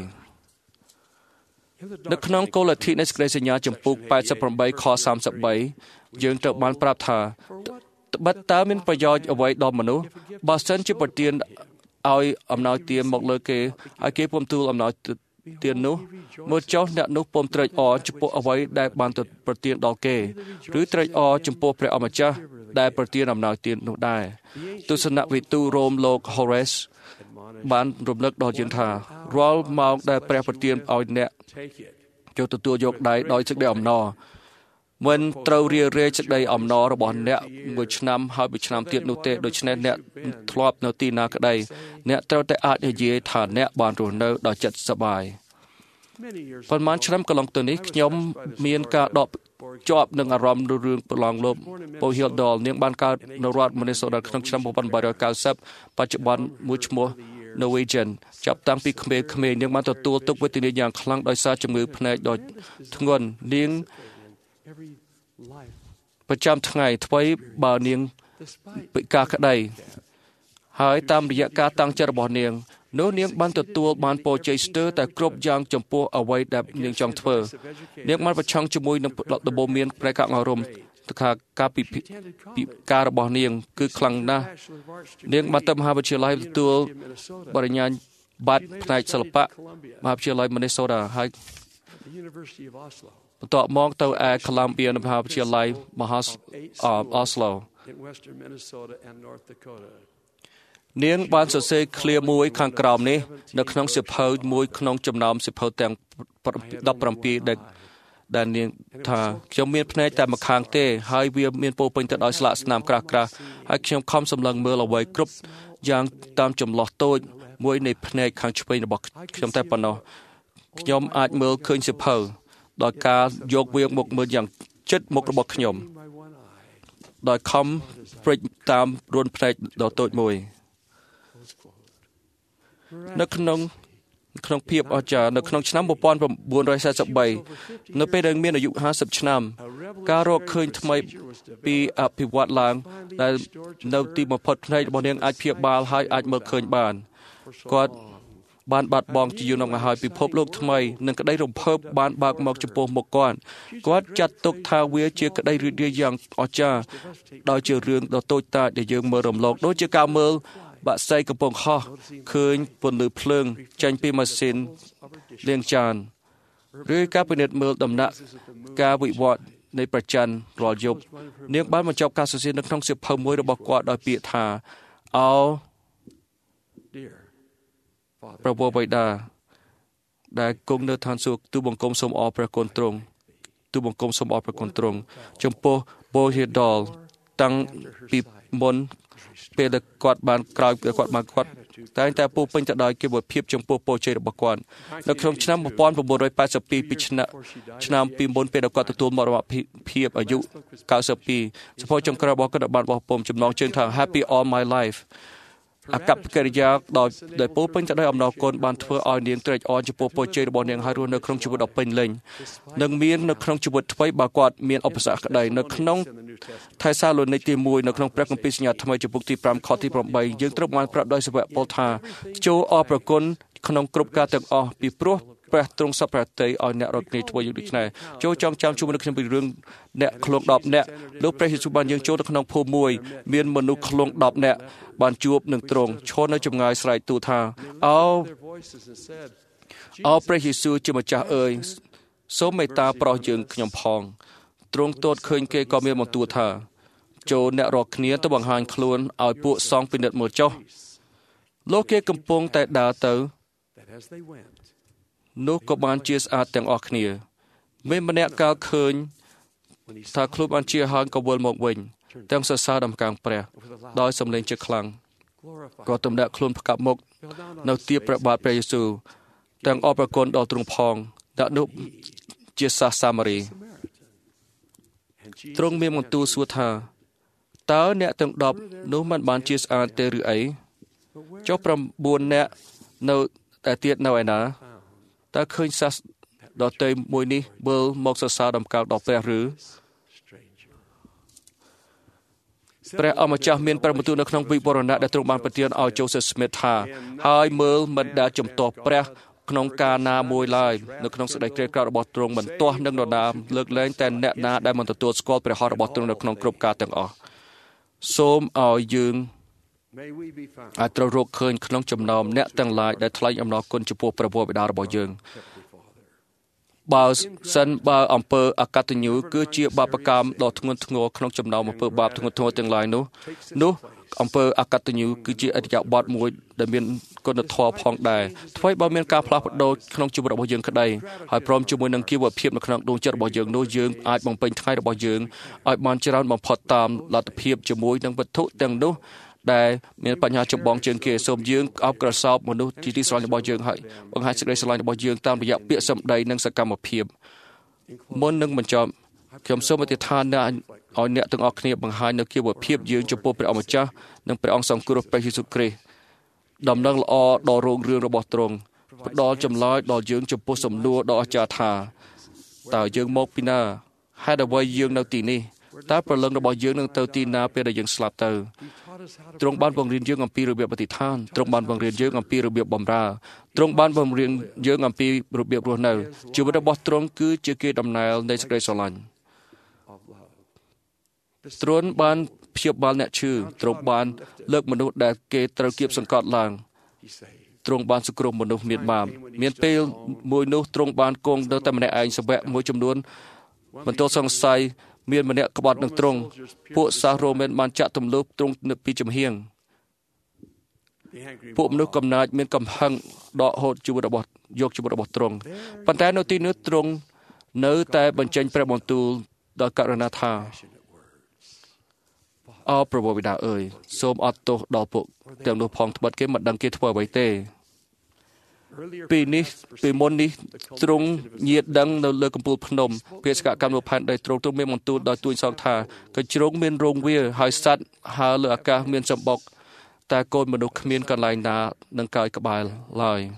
B: នៅក្នុងគោលលទ្ធិនៃសេចក្តីសញ្ញាចំពុកแปดสิบแปดខสามสิบ三យើងត្រូវបានប្រាប់ថាត្បិតតើមានប្រយោជន៍អ្វីដល់មនុស្សបើសិនជាប្រទានឲ្យអំណោយទានមកលើគេហើយគេពុំទូលអំណោយទាននោះមើលចុះអ្នកនោះពុំត្រេកអរចំពោះអ្វីដែលបានប្រទានដល់គេឬត្រេកអរចំពោះព្រះអម្ចាស់ដែលប្រទានអំណោយទាននោះដែរទស្សនវិទូរ៉ូមលោក Horace បានរំលឹកដល់យើងថារាល់ម៉ោងដែលព្រះប្រទានឲ្យអ្នកចូលទទួលយកដៃដោយសេចក្តីអំណរមិនត្រូវរារែកសេចក្តីអំណររបស់អ្នកមួយឆ្នាំហើយមួយឆ្នាំទៀតនោះទេដូច្នេះអ្នកធ្លាប់នៅទីណាក្តីអ្នកត្រូវតែអាចនិយាយថាអ្នកបានរស់នៅដោយចិត្តសប្បាយប៉ុន្មានឆ្នាំកន្លងទៅនេះខ្ញុំមានការដកជាប់នឹងអារម្មណ៍រឿងប្រឡងលោបពូហៀលដលនាងបានកើតនៅរដ្ឋ Minnesota ក្នុងឆ្នាំeighteen ninetyបច្ចុប្បន្នមួយឈ្មោះ Norwegian ចាប់តាំងពីក្មេងៗនាងបានទទួលទុក្ខវេទនាយ៉ាងខ្លាំងដោយសារជំងឺភ្នែកដ៏ធ្ងន់នាងប្រចាំថ្ងៃថ្មីបើនាងពិការក្តីហើយតាមរយៈការតាំងចិត្តរបស់នាងនោះនាងបានទទួលបានពរជ័យស្ទើរតែគ្រប់យ៉ាងចំពោះអ្វីដែលនាងចង់ធ្វើនាងបានប្រឆាំងជាមួយនឹងដំបូន្មានព្រះកង្វរមថាការពិពិការរបស់នាងគឺខ្លាំងណាស់នាងបានទៅមហាវិទ្យាល័យទទួលបរិញ្ញាបត្រផ្នែកសិល្បៈមហាវិទ្យាល័យ Minnesota ហើយបន្ទាប់មកទៅឯ Columbia មហាវិទ្យាល័យមហា Oslo នាងបានសរសេរឃ្លាមួយខាងក្រោមនេះនៅក្នុងសៀវភៅមួយក្នុងចំណោមសៀវភៅទាំងseventeenដែលដែលនាងថាខ្ញុំមានភ្នែកតែម្ខាងទេហើយវាមានពោពេញទៅដោយស្លាកស្នាមក្រាស់ក្រាស់ហើយខ្ញុំខំសម្លឹងមើលអ្វីគ្រប់យ៉ាងតាមចន្លោះតូចមួយនៃភ្នែកខាងឆ្វេងរបស់ខ្ញុំតែប៉ុណ្ណោះខ្ញុំអាចមើលឃើញសៀវភៅដោយការយកវាមកមើលយ៉ាងជិតមុខរបស់ខ្ញុំដោយខំព្រិចតាមរួនភ្នែកដ៏តូចមួយនៅក្នុងក្នុងភាពអស្ចារ្យនៅក្នុងឆ្នាំnineteen forty-threeនៅពេលដែលមានអាយុfiftyឆ្នាំការរកឃើញថ្មីពីអភិវឌ្ឍឡើងដែលនៅទីបំផុតភ្នែករបស់នាងអាចព្យាបាលហើយអាចមើលឃើញបានគាត់បានបាត់បង់ជាយូរណាស់មកហើយពិភពលោកថ្មីនិងក្តីរំភើបបានបើកមកចំពោះមុខគាត់គាត់ចាត់ទុកថាវាជាក្តីរីករាយយ៉ាងអស្ចារ្យដោយជារឿងដ៏តូចតាចដែលយើងមើលរំលងដូចជាការមើលបាក់សីកំពុងហោះឃើញពន្លឺភ្លើងចេញពីម៉ាស៊ីនលាងចានឬការពិនិត្យមើលដំណាក់ការវិវត្តនៃប្រច័ណ្ឌរាល់យប់នាងបានបញ្ចប់ការសរសេរនៅក្នុងសៀវភៅមួយរបស់គាត់ដោយពាក្យថាអោព្រះបិតាដែលគង់នៅឋានសួគ៌ទូបង្គំសូមអរព្រះគុណទ្រង់ទូបង្គំសូមអរព្រះគុណទ្រង់ចំពោះបូហេដលតាំងពីមុនពេលដែលគាត់បានក្រោយពេលគាត់បានគាត់តែតែពោពេញទៅដោយគំនិតភាពចំពោះពរជ័យរបស់គាត់នៅក្នុងឆ្នាំnineteen eighty-twoពីឆ្នាំឆ្នាំពីមុនពេលដែលគាត់ទទួលមរណភាពអាយុninety-twoសភៅចុងក្រោយរបស់គាត់បានបោះពុំចំណងជើងថា Happy All My Life អកប្បកិរិយាដោយដែលពោពេញទៅដោយអំណរគុណបានធ្វើឲ្យនាងត្រេកអរចំពោះពរជ័យរបស់នាងហើយរស់នៅក្នុងជីវិតដ៏ពេញលេញនិងមាននៅក្នុងជីវិតថ្មីបើគាត់មានឧបសគ្គក្តីនៅក្នុងថេសាឡូនីកទីoneនៅក្នុងព្រះគម្ពីរសញ្ញាថ្មីចំពុកទីfiveខទីeightយើងត្រូវបានប្រាប់ដោយសាវកប៉ុលថាចូលអរព្រគុណក្នុងគ្រប់ការទាំងអស់ពីព្រោះព្រះទ្រង់សព្វប្រតិឲ្យអ្នករត់គ្នាធ្វើយ៉ាងដូចនេះចូលចងចាំជួបនឹងខ្ញុំពីរឿងអ្នកឃ្លងtenអ្នកលោកព្រះយេស៊ូវបានយើងចូលទៅក្នុងភូមិមួយមានមនុស្សឃ្លងtenអ្នកបានជួបនឹងទ្រង់ឈរនៅចម្ងាយស្រែកទូលថាអោអោព្រះយេស៊ូវជាម្ចាស់អើយសូមមេត្តាប្រោសយើងខ្ញុំផងទ្រង់ទតឃើញគេក៏មានបន្ទូលថាចូលអ្នករាល់គ្នាទៅបង្ហាញខ្លួនឲ្យពួកសង្ឃពិនិត្យមើលចុះលោកគេកំពុងតែដើរទៅនោះក៏បានជាស្អាតទាំងអស់គ្នាមានម្នាក់កាលឃើញថាខ្លួនបានជាហើយក៏វិលមកវិញទាំងសរសើរដំកើងព្រះដោយសំឡេងជាខ្លាំងក៏ទម្លាក់ខ្លួនផ្កាប់មុខនៅទីព្រះបាទព្រះយេស៊ូវទាំងអរព្រគុណដល់ទ្រង់ផងដាក់នោះជាសាសសាម៉ារីទ្រង់មានបន្ទូលសួរថាតើអ្នកទាំងដប់នោះមិនបានជាស្អាតទេឬអីចុះប្រាំបួនអ្នកនៅតែទៀតនៅឯណាតើឃើញសាសដតេមួយនេះវិលមកសរសើរដំកើងដល់ព្រះឬព្រះអម្ចាស់មានព្រះបន្ទូលនៅក្នុងវិវរណៈដែលទ្រង់បានប្រទានឲ្យជូសេហ្វស្មីតថាហើយមើលមិនដែលជំទាស់ព្រះក្នុងការណាមួយឡើយនៅក្នុងសេចក្តីក្រីក្ររបស់ទ្រង់មិនទាស់នឹងនរណាលើកលែងតែអ្នកណាដែលមិនទទួលស្គាល់ព្រះហស្ថរបស់ទ្រង់នៅក្នុងគ្រប់ការទាំងអស់សូមឲ្យយើងអាចត្រូវរកឃើញក្នុងចំណោមអ្នកទាំងឡាយដែលថ្លែងអំណរគុណចំពោះព្រះវរបិតារបស់យើងបើសិនបើអំពើអកតញ្ញូគឺជាបាបកម្មដ៏ធ្ងន់ធ្ងរក្នុងចំណោមអំពើបាបធ្ងន់ធ្ងរទាំងឡាយនោះនោះអំពើអកតញ្ញូគឺជាអរិយបទមួយដែលមានគុណធម៌ផងដែរថ្មីបើមានការផ្លាស់ប្ដូរក្នុងជីវិតរបស់យើងក្តីហើយព្រមជាមួយនឹងជីវភាពនៅក្នុងដួងចិត្តរបស់យើងនោះយើងអាចបំពេញថ្ងៃរបស់យើងឲ្យបានច្រើនបំផុតតាមលទ្ធភាពជាមួយនឹងវត្ថុទាំងនោះដែលមានបញ្ហាចម្បងជាងគេសូមយើងអបក្រសោបមនុស្សទីទីស្រឡាញ់របស់យើងហើយបង្ហាញសេចក្តីស្រឡាញ់របស់យើងតាមរយៈពាក្យសម្ដីនិងសកម្មភាពមុននឹងបញ្ចប់ខ្ញុំសូមអធិដ្ឋានឲ្យអ្នកទាំងអស់គ្នាបង្ហាញនូវជីវភាពយើងចំពោះព្រះអម្ចាស់និងព្រះអង្គសង្គ្រោះព្រះយេស៊ូវគ្រីស្ទដំណឹងល្អដល់រោងរឿងរបស់ទ្រង់ផ្ដល់ចម្លើយដល់យើងចំពោះសំណួរដ៏អស្ចារ្យថាតើយើងមកពីណាហេតុអ្វីយើងនៅទីនេះតើព្រលឹងរបស់យើងនឹងទៅទីណាពេលដែលយើងស្លាប់ទៅទ្រង់បានបង្រៀនយើងអំពីរបៀបអធិដ្ឋានទ្រង់បានបង្រៀនយើងអំពីរបៀបបម្រើទ្រង់បានបង្រៀនយើងអំពីរបៀបរស់នៅជីវិតរបស់ទ្រង់គឺជាកេរដំណែលនៃសេចក្តីស្រឡាញ់ទ្រង់បានព្យាបាលអ្នកឈឺទ្រង់បានលើកមនុស្សដែលគេត្រូវគៀបសង្កត់ឡើងទ្រង់បានសង្គ្រោះមនុស្សមានបាបមានពេលមួយនោះទ្រង់បានគង់នៅតែម្នាក់ឯងសវៈមួយចំនួនបន្ទាល់សង្ស័យមានម្នាក់ក្បត់នឹងទ្រង់ពួកសាសរ៉ូមែនបានចាក់ទម្លុះទ្រង់ពីចំហៀងពួកមនុស្សកំណាចមានកំហឹងដកហូតជីវិតរបស់យកជីវិតរបស់ទ្រង់ប៉ុន្តែនៅទីនោះទ្រង់នៅតែបញ្ចេញព្រះបន្ទូលដល់ករុណាថាអោព្រះបិតាអើយសូមអត់ទោសដល់ពួកទាំងនោះផងត្បិតគេមិនដឹងគេធ្វើអ្វីទេពីនេះពីមុននេះទ្រង់ញាតដឹងនៅលើកំពូលភ្នំពាក្យសកកម្មនៅផែនដីទ្រង់ទ្រង់មានបន្ទូលដល់ទួយសងថាកជ្រងមានរោងវាហើយសត្វហើរលើអាកាសមានសម្បុកតែកូនមនុស្សគ្មានកន្លែងណានឹងកើយក្បែរឡើយ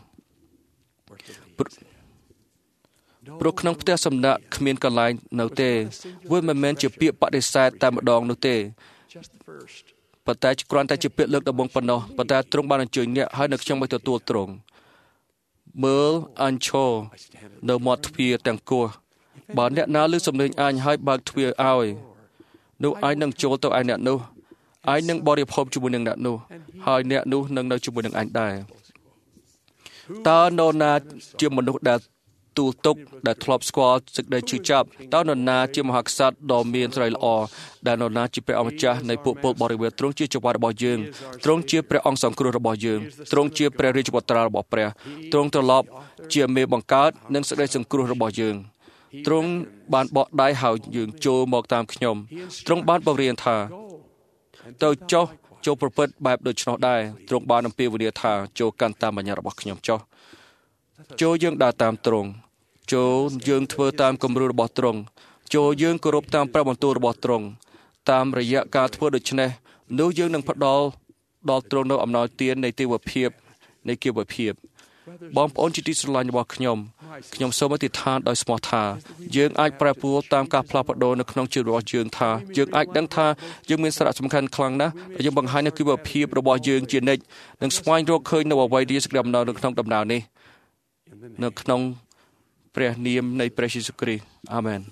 B: ព្រោះក្នុងផ្ទះសំណាក់គ្មានកន្លែងនៅទេវាមិនមែនជាពាក្យបដិសេធតែម្ដងនោះទេប៉ុន្តែគ្រាន់តែជាពាក្យលើកដំបូងប៉ុណ្ណោះប៉ុន្តែទ្រង់បានអញ្ជើញអ្នកហើយនៅខ្ញុំមិនទទួលទ្រង់មើលអញឈរនៅមាត់ទ្វារទាំងគោះបើអ្នកណាឮសំឡេងអញហើយបើកទ្វារឲ្យនោះអញនឹងចូលទៅឯអ្នកនោះអញនឹងបរិភោគជាមួយនឹងអ្នកនោះហើយអ្នកនោះនឹងនៅជាមួយនឹងអញដែរតើនរណាជាមនុស្សដែលទូលទុកដែលធ្លាប់ស្គាល់សេចក្តីឈឺចាប់តើនរណាជាមហាក្សត្រដ៏មានស្រីល្អដែលនរណាជាព្រះអម្ចាស់នៃពួកពលបរិវារទ្រង់ជាចៅហ្វារបស់យើងទ្រង់ជាព្រះអង្គសង្គ្រោះរបស់យើងទ្រង់ជាព្រះរាជបុត្រារបស់ព្រះទ្រង់ត្រឡប់ជាមេបង្កើតនិងសេចក្តីសង្គ្រោះរបស់យើងទ្រង់បានបកដៃហៅយើងចូលមកតាមខ្ញុំទ្រង់បានបង្រៀនថាទៅចុះចូលប្រព្រឹត្តបែបដូច្នោះដែរទ្រង់បានអំពាវនាវថាចូលកាន់តាមបញ្ញត្តិរបស់ខ្ញុំចុះចូលយើងដើរតាមទ្រង់ចូលយើងធ្វើតាមគំរូរបស់ទ្រង់ចូលយើងគោរពតាមព្រះបន្ទូលរបស់ទ្រង់តាមរយៈការធ្វើដូច្នេះនោះយើងនឹងផ្ដល់ដល់ទ្រង់នៅអំណោយទាននៃទេវភាពនៃជីវភាពបងប្អូនជាទីស្រឡាញ់របស់ខ្ញុំខ្ញុំសូមអធិដ្ឋានដោយស្មោះថាយើងអាចប្រែប្រួលតាមការផ្លាស់ប្ដូរនៅក្នុងជីវិតរបស់យើងថាយើងអាចដឹងថាយើងមានសារៈសំខាន់ខ្លាំងណាស់ដែលយើងបង្ហាញនៅជីវភាពរបស់យើងជានិច្ចនិងស្វែងរកឃើញនៅអ្វីដែលសេចក្តីអំណរនៅក្នុងដំណើរនេះនៅក្នុងព្រះនាមនៃព្រះយេស៊ូវគ្រីស្ទអាមែន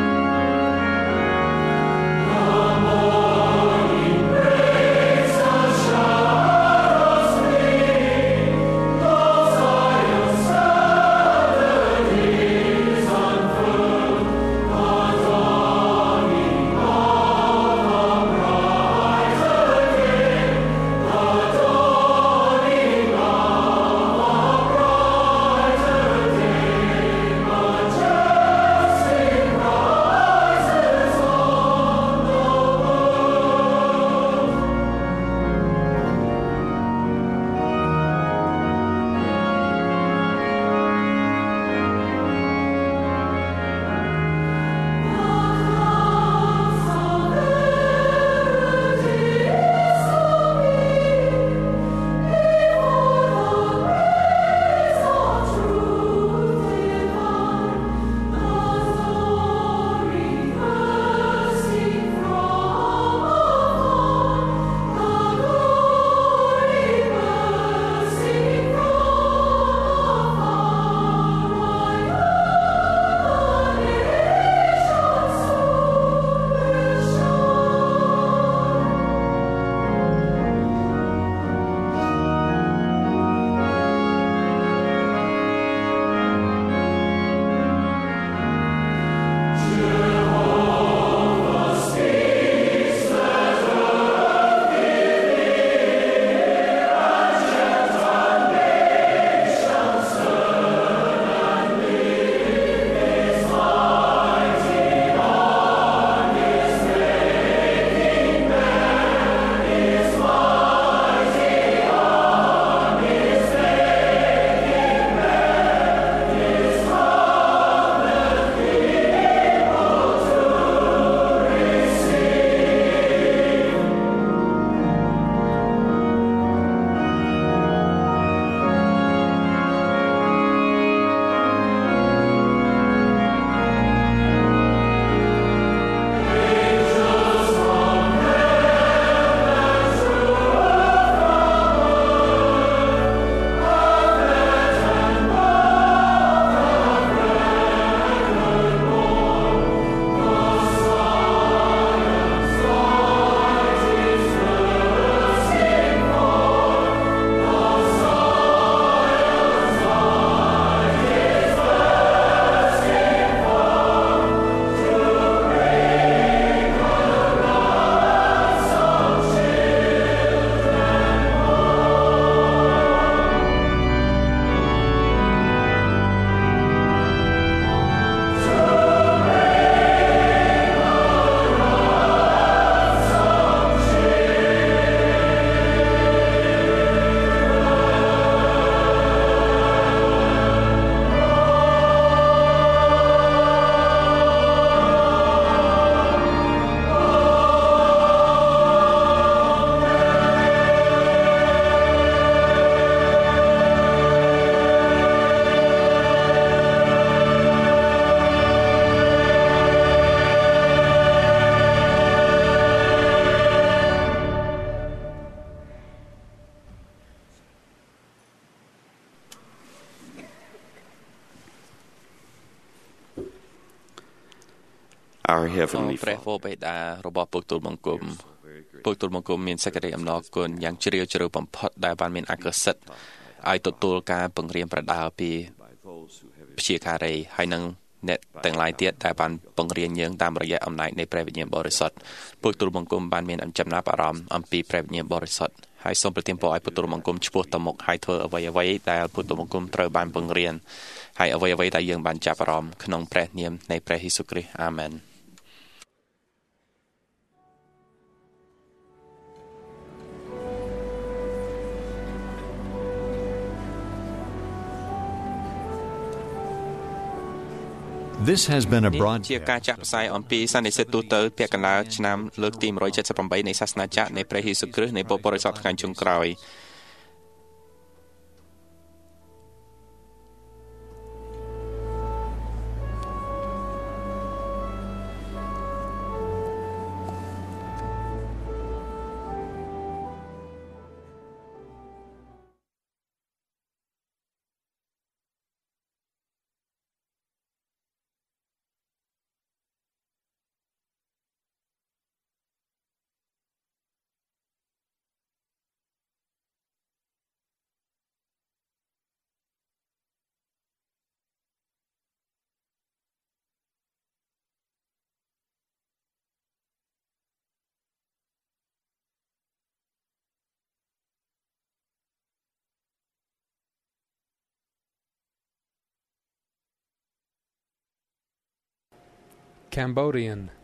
K: Come on, praise us. our
G: អ
K: Heavenly
G: ព្រះ
K: Father.
G: វរបេតារបស់ពុទ្ធទូលបង្គំពុទ្ធទូលបង្គំមានសេចក្តីអំណរគុណយ៉ាងជ្រាលជ្រៅបំផុតដែលបានមានអកសិទ្ធិឲ្យទទួលការបង្រៀនប្រដៅពីព្យាការីហើយនឹងអ្នកទាំងឡាយទៀតដែលបានបង្រៀនយើងតាមរយៈអំណាចនៃព្រះវិញ្ញាណបរិសុទ្ធពុទ្ធទូលបង្គំបានមានចំណាប់អារម្មណ៍អំពីព្រះវិញ្ញាណបរិសុទ្ធហើយសូមប្រទានពរឲ្យពុទ្ធទូលបង្គំឆ្ពោះទៅមុខហើយធ្វើអ្វីអ្វីដែលពុទ្ធទូលបង្គំត្រូវបានបង្រៀនហើយអ្វីអ្វីដែលយើងបានចាប់អារម្មណ៍ក្នុងព្រះនាមនៃព្រះយេស៊ូវគ្រីស្ទអាមែន
A: This has been a
G: ជាការ
A: broadcast
G: ចាក់ផ្សាយអំពីសន្និសីទទូទៅពាក់កណ្ដាលឆ្នាំលើកទីone seventy-eightនៃសាសនាចក្រនៃព្រះយេស៊ូវគ្រីស្ទនៃពុទ្ធបរិស័ទថ្ងៃចុងក្រោយ
L: Cambodian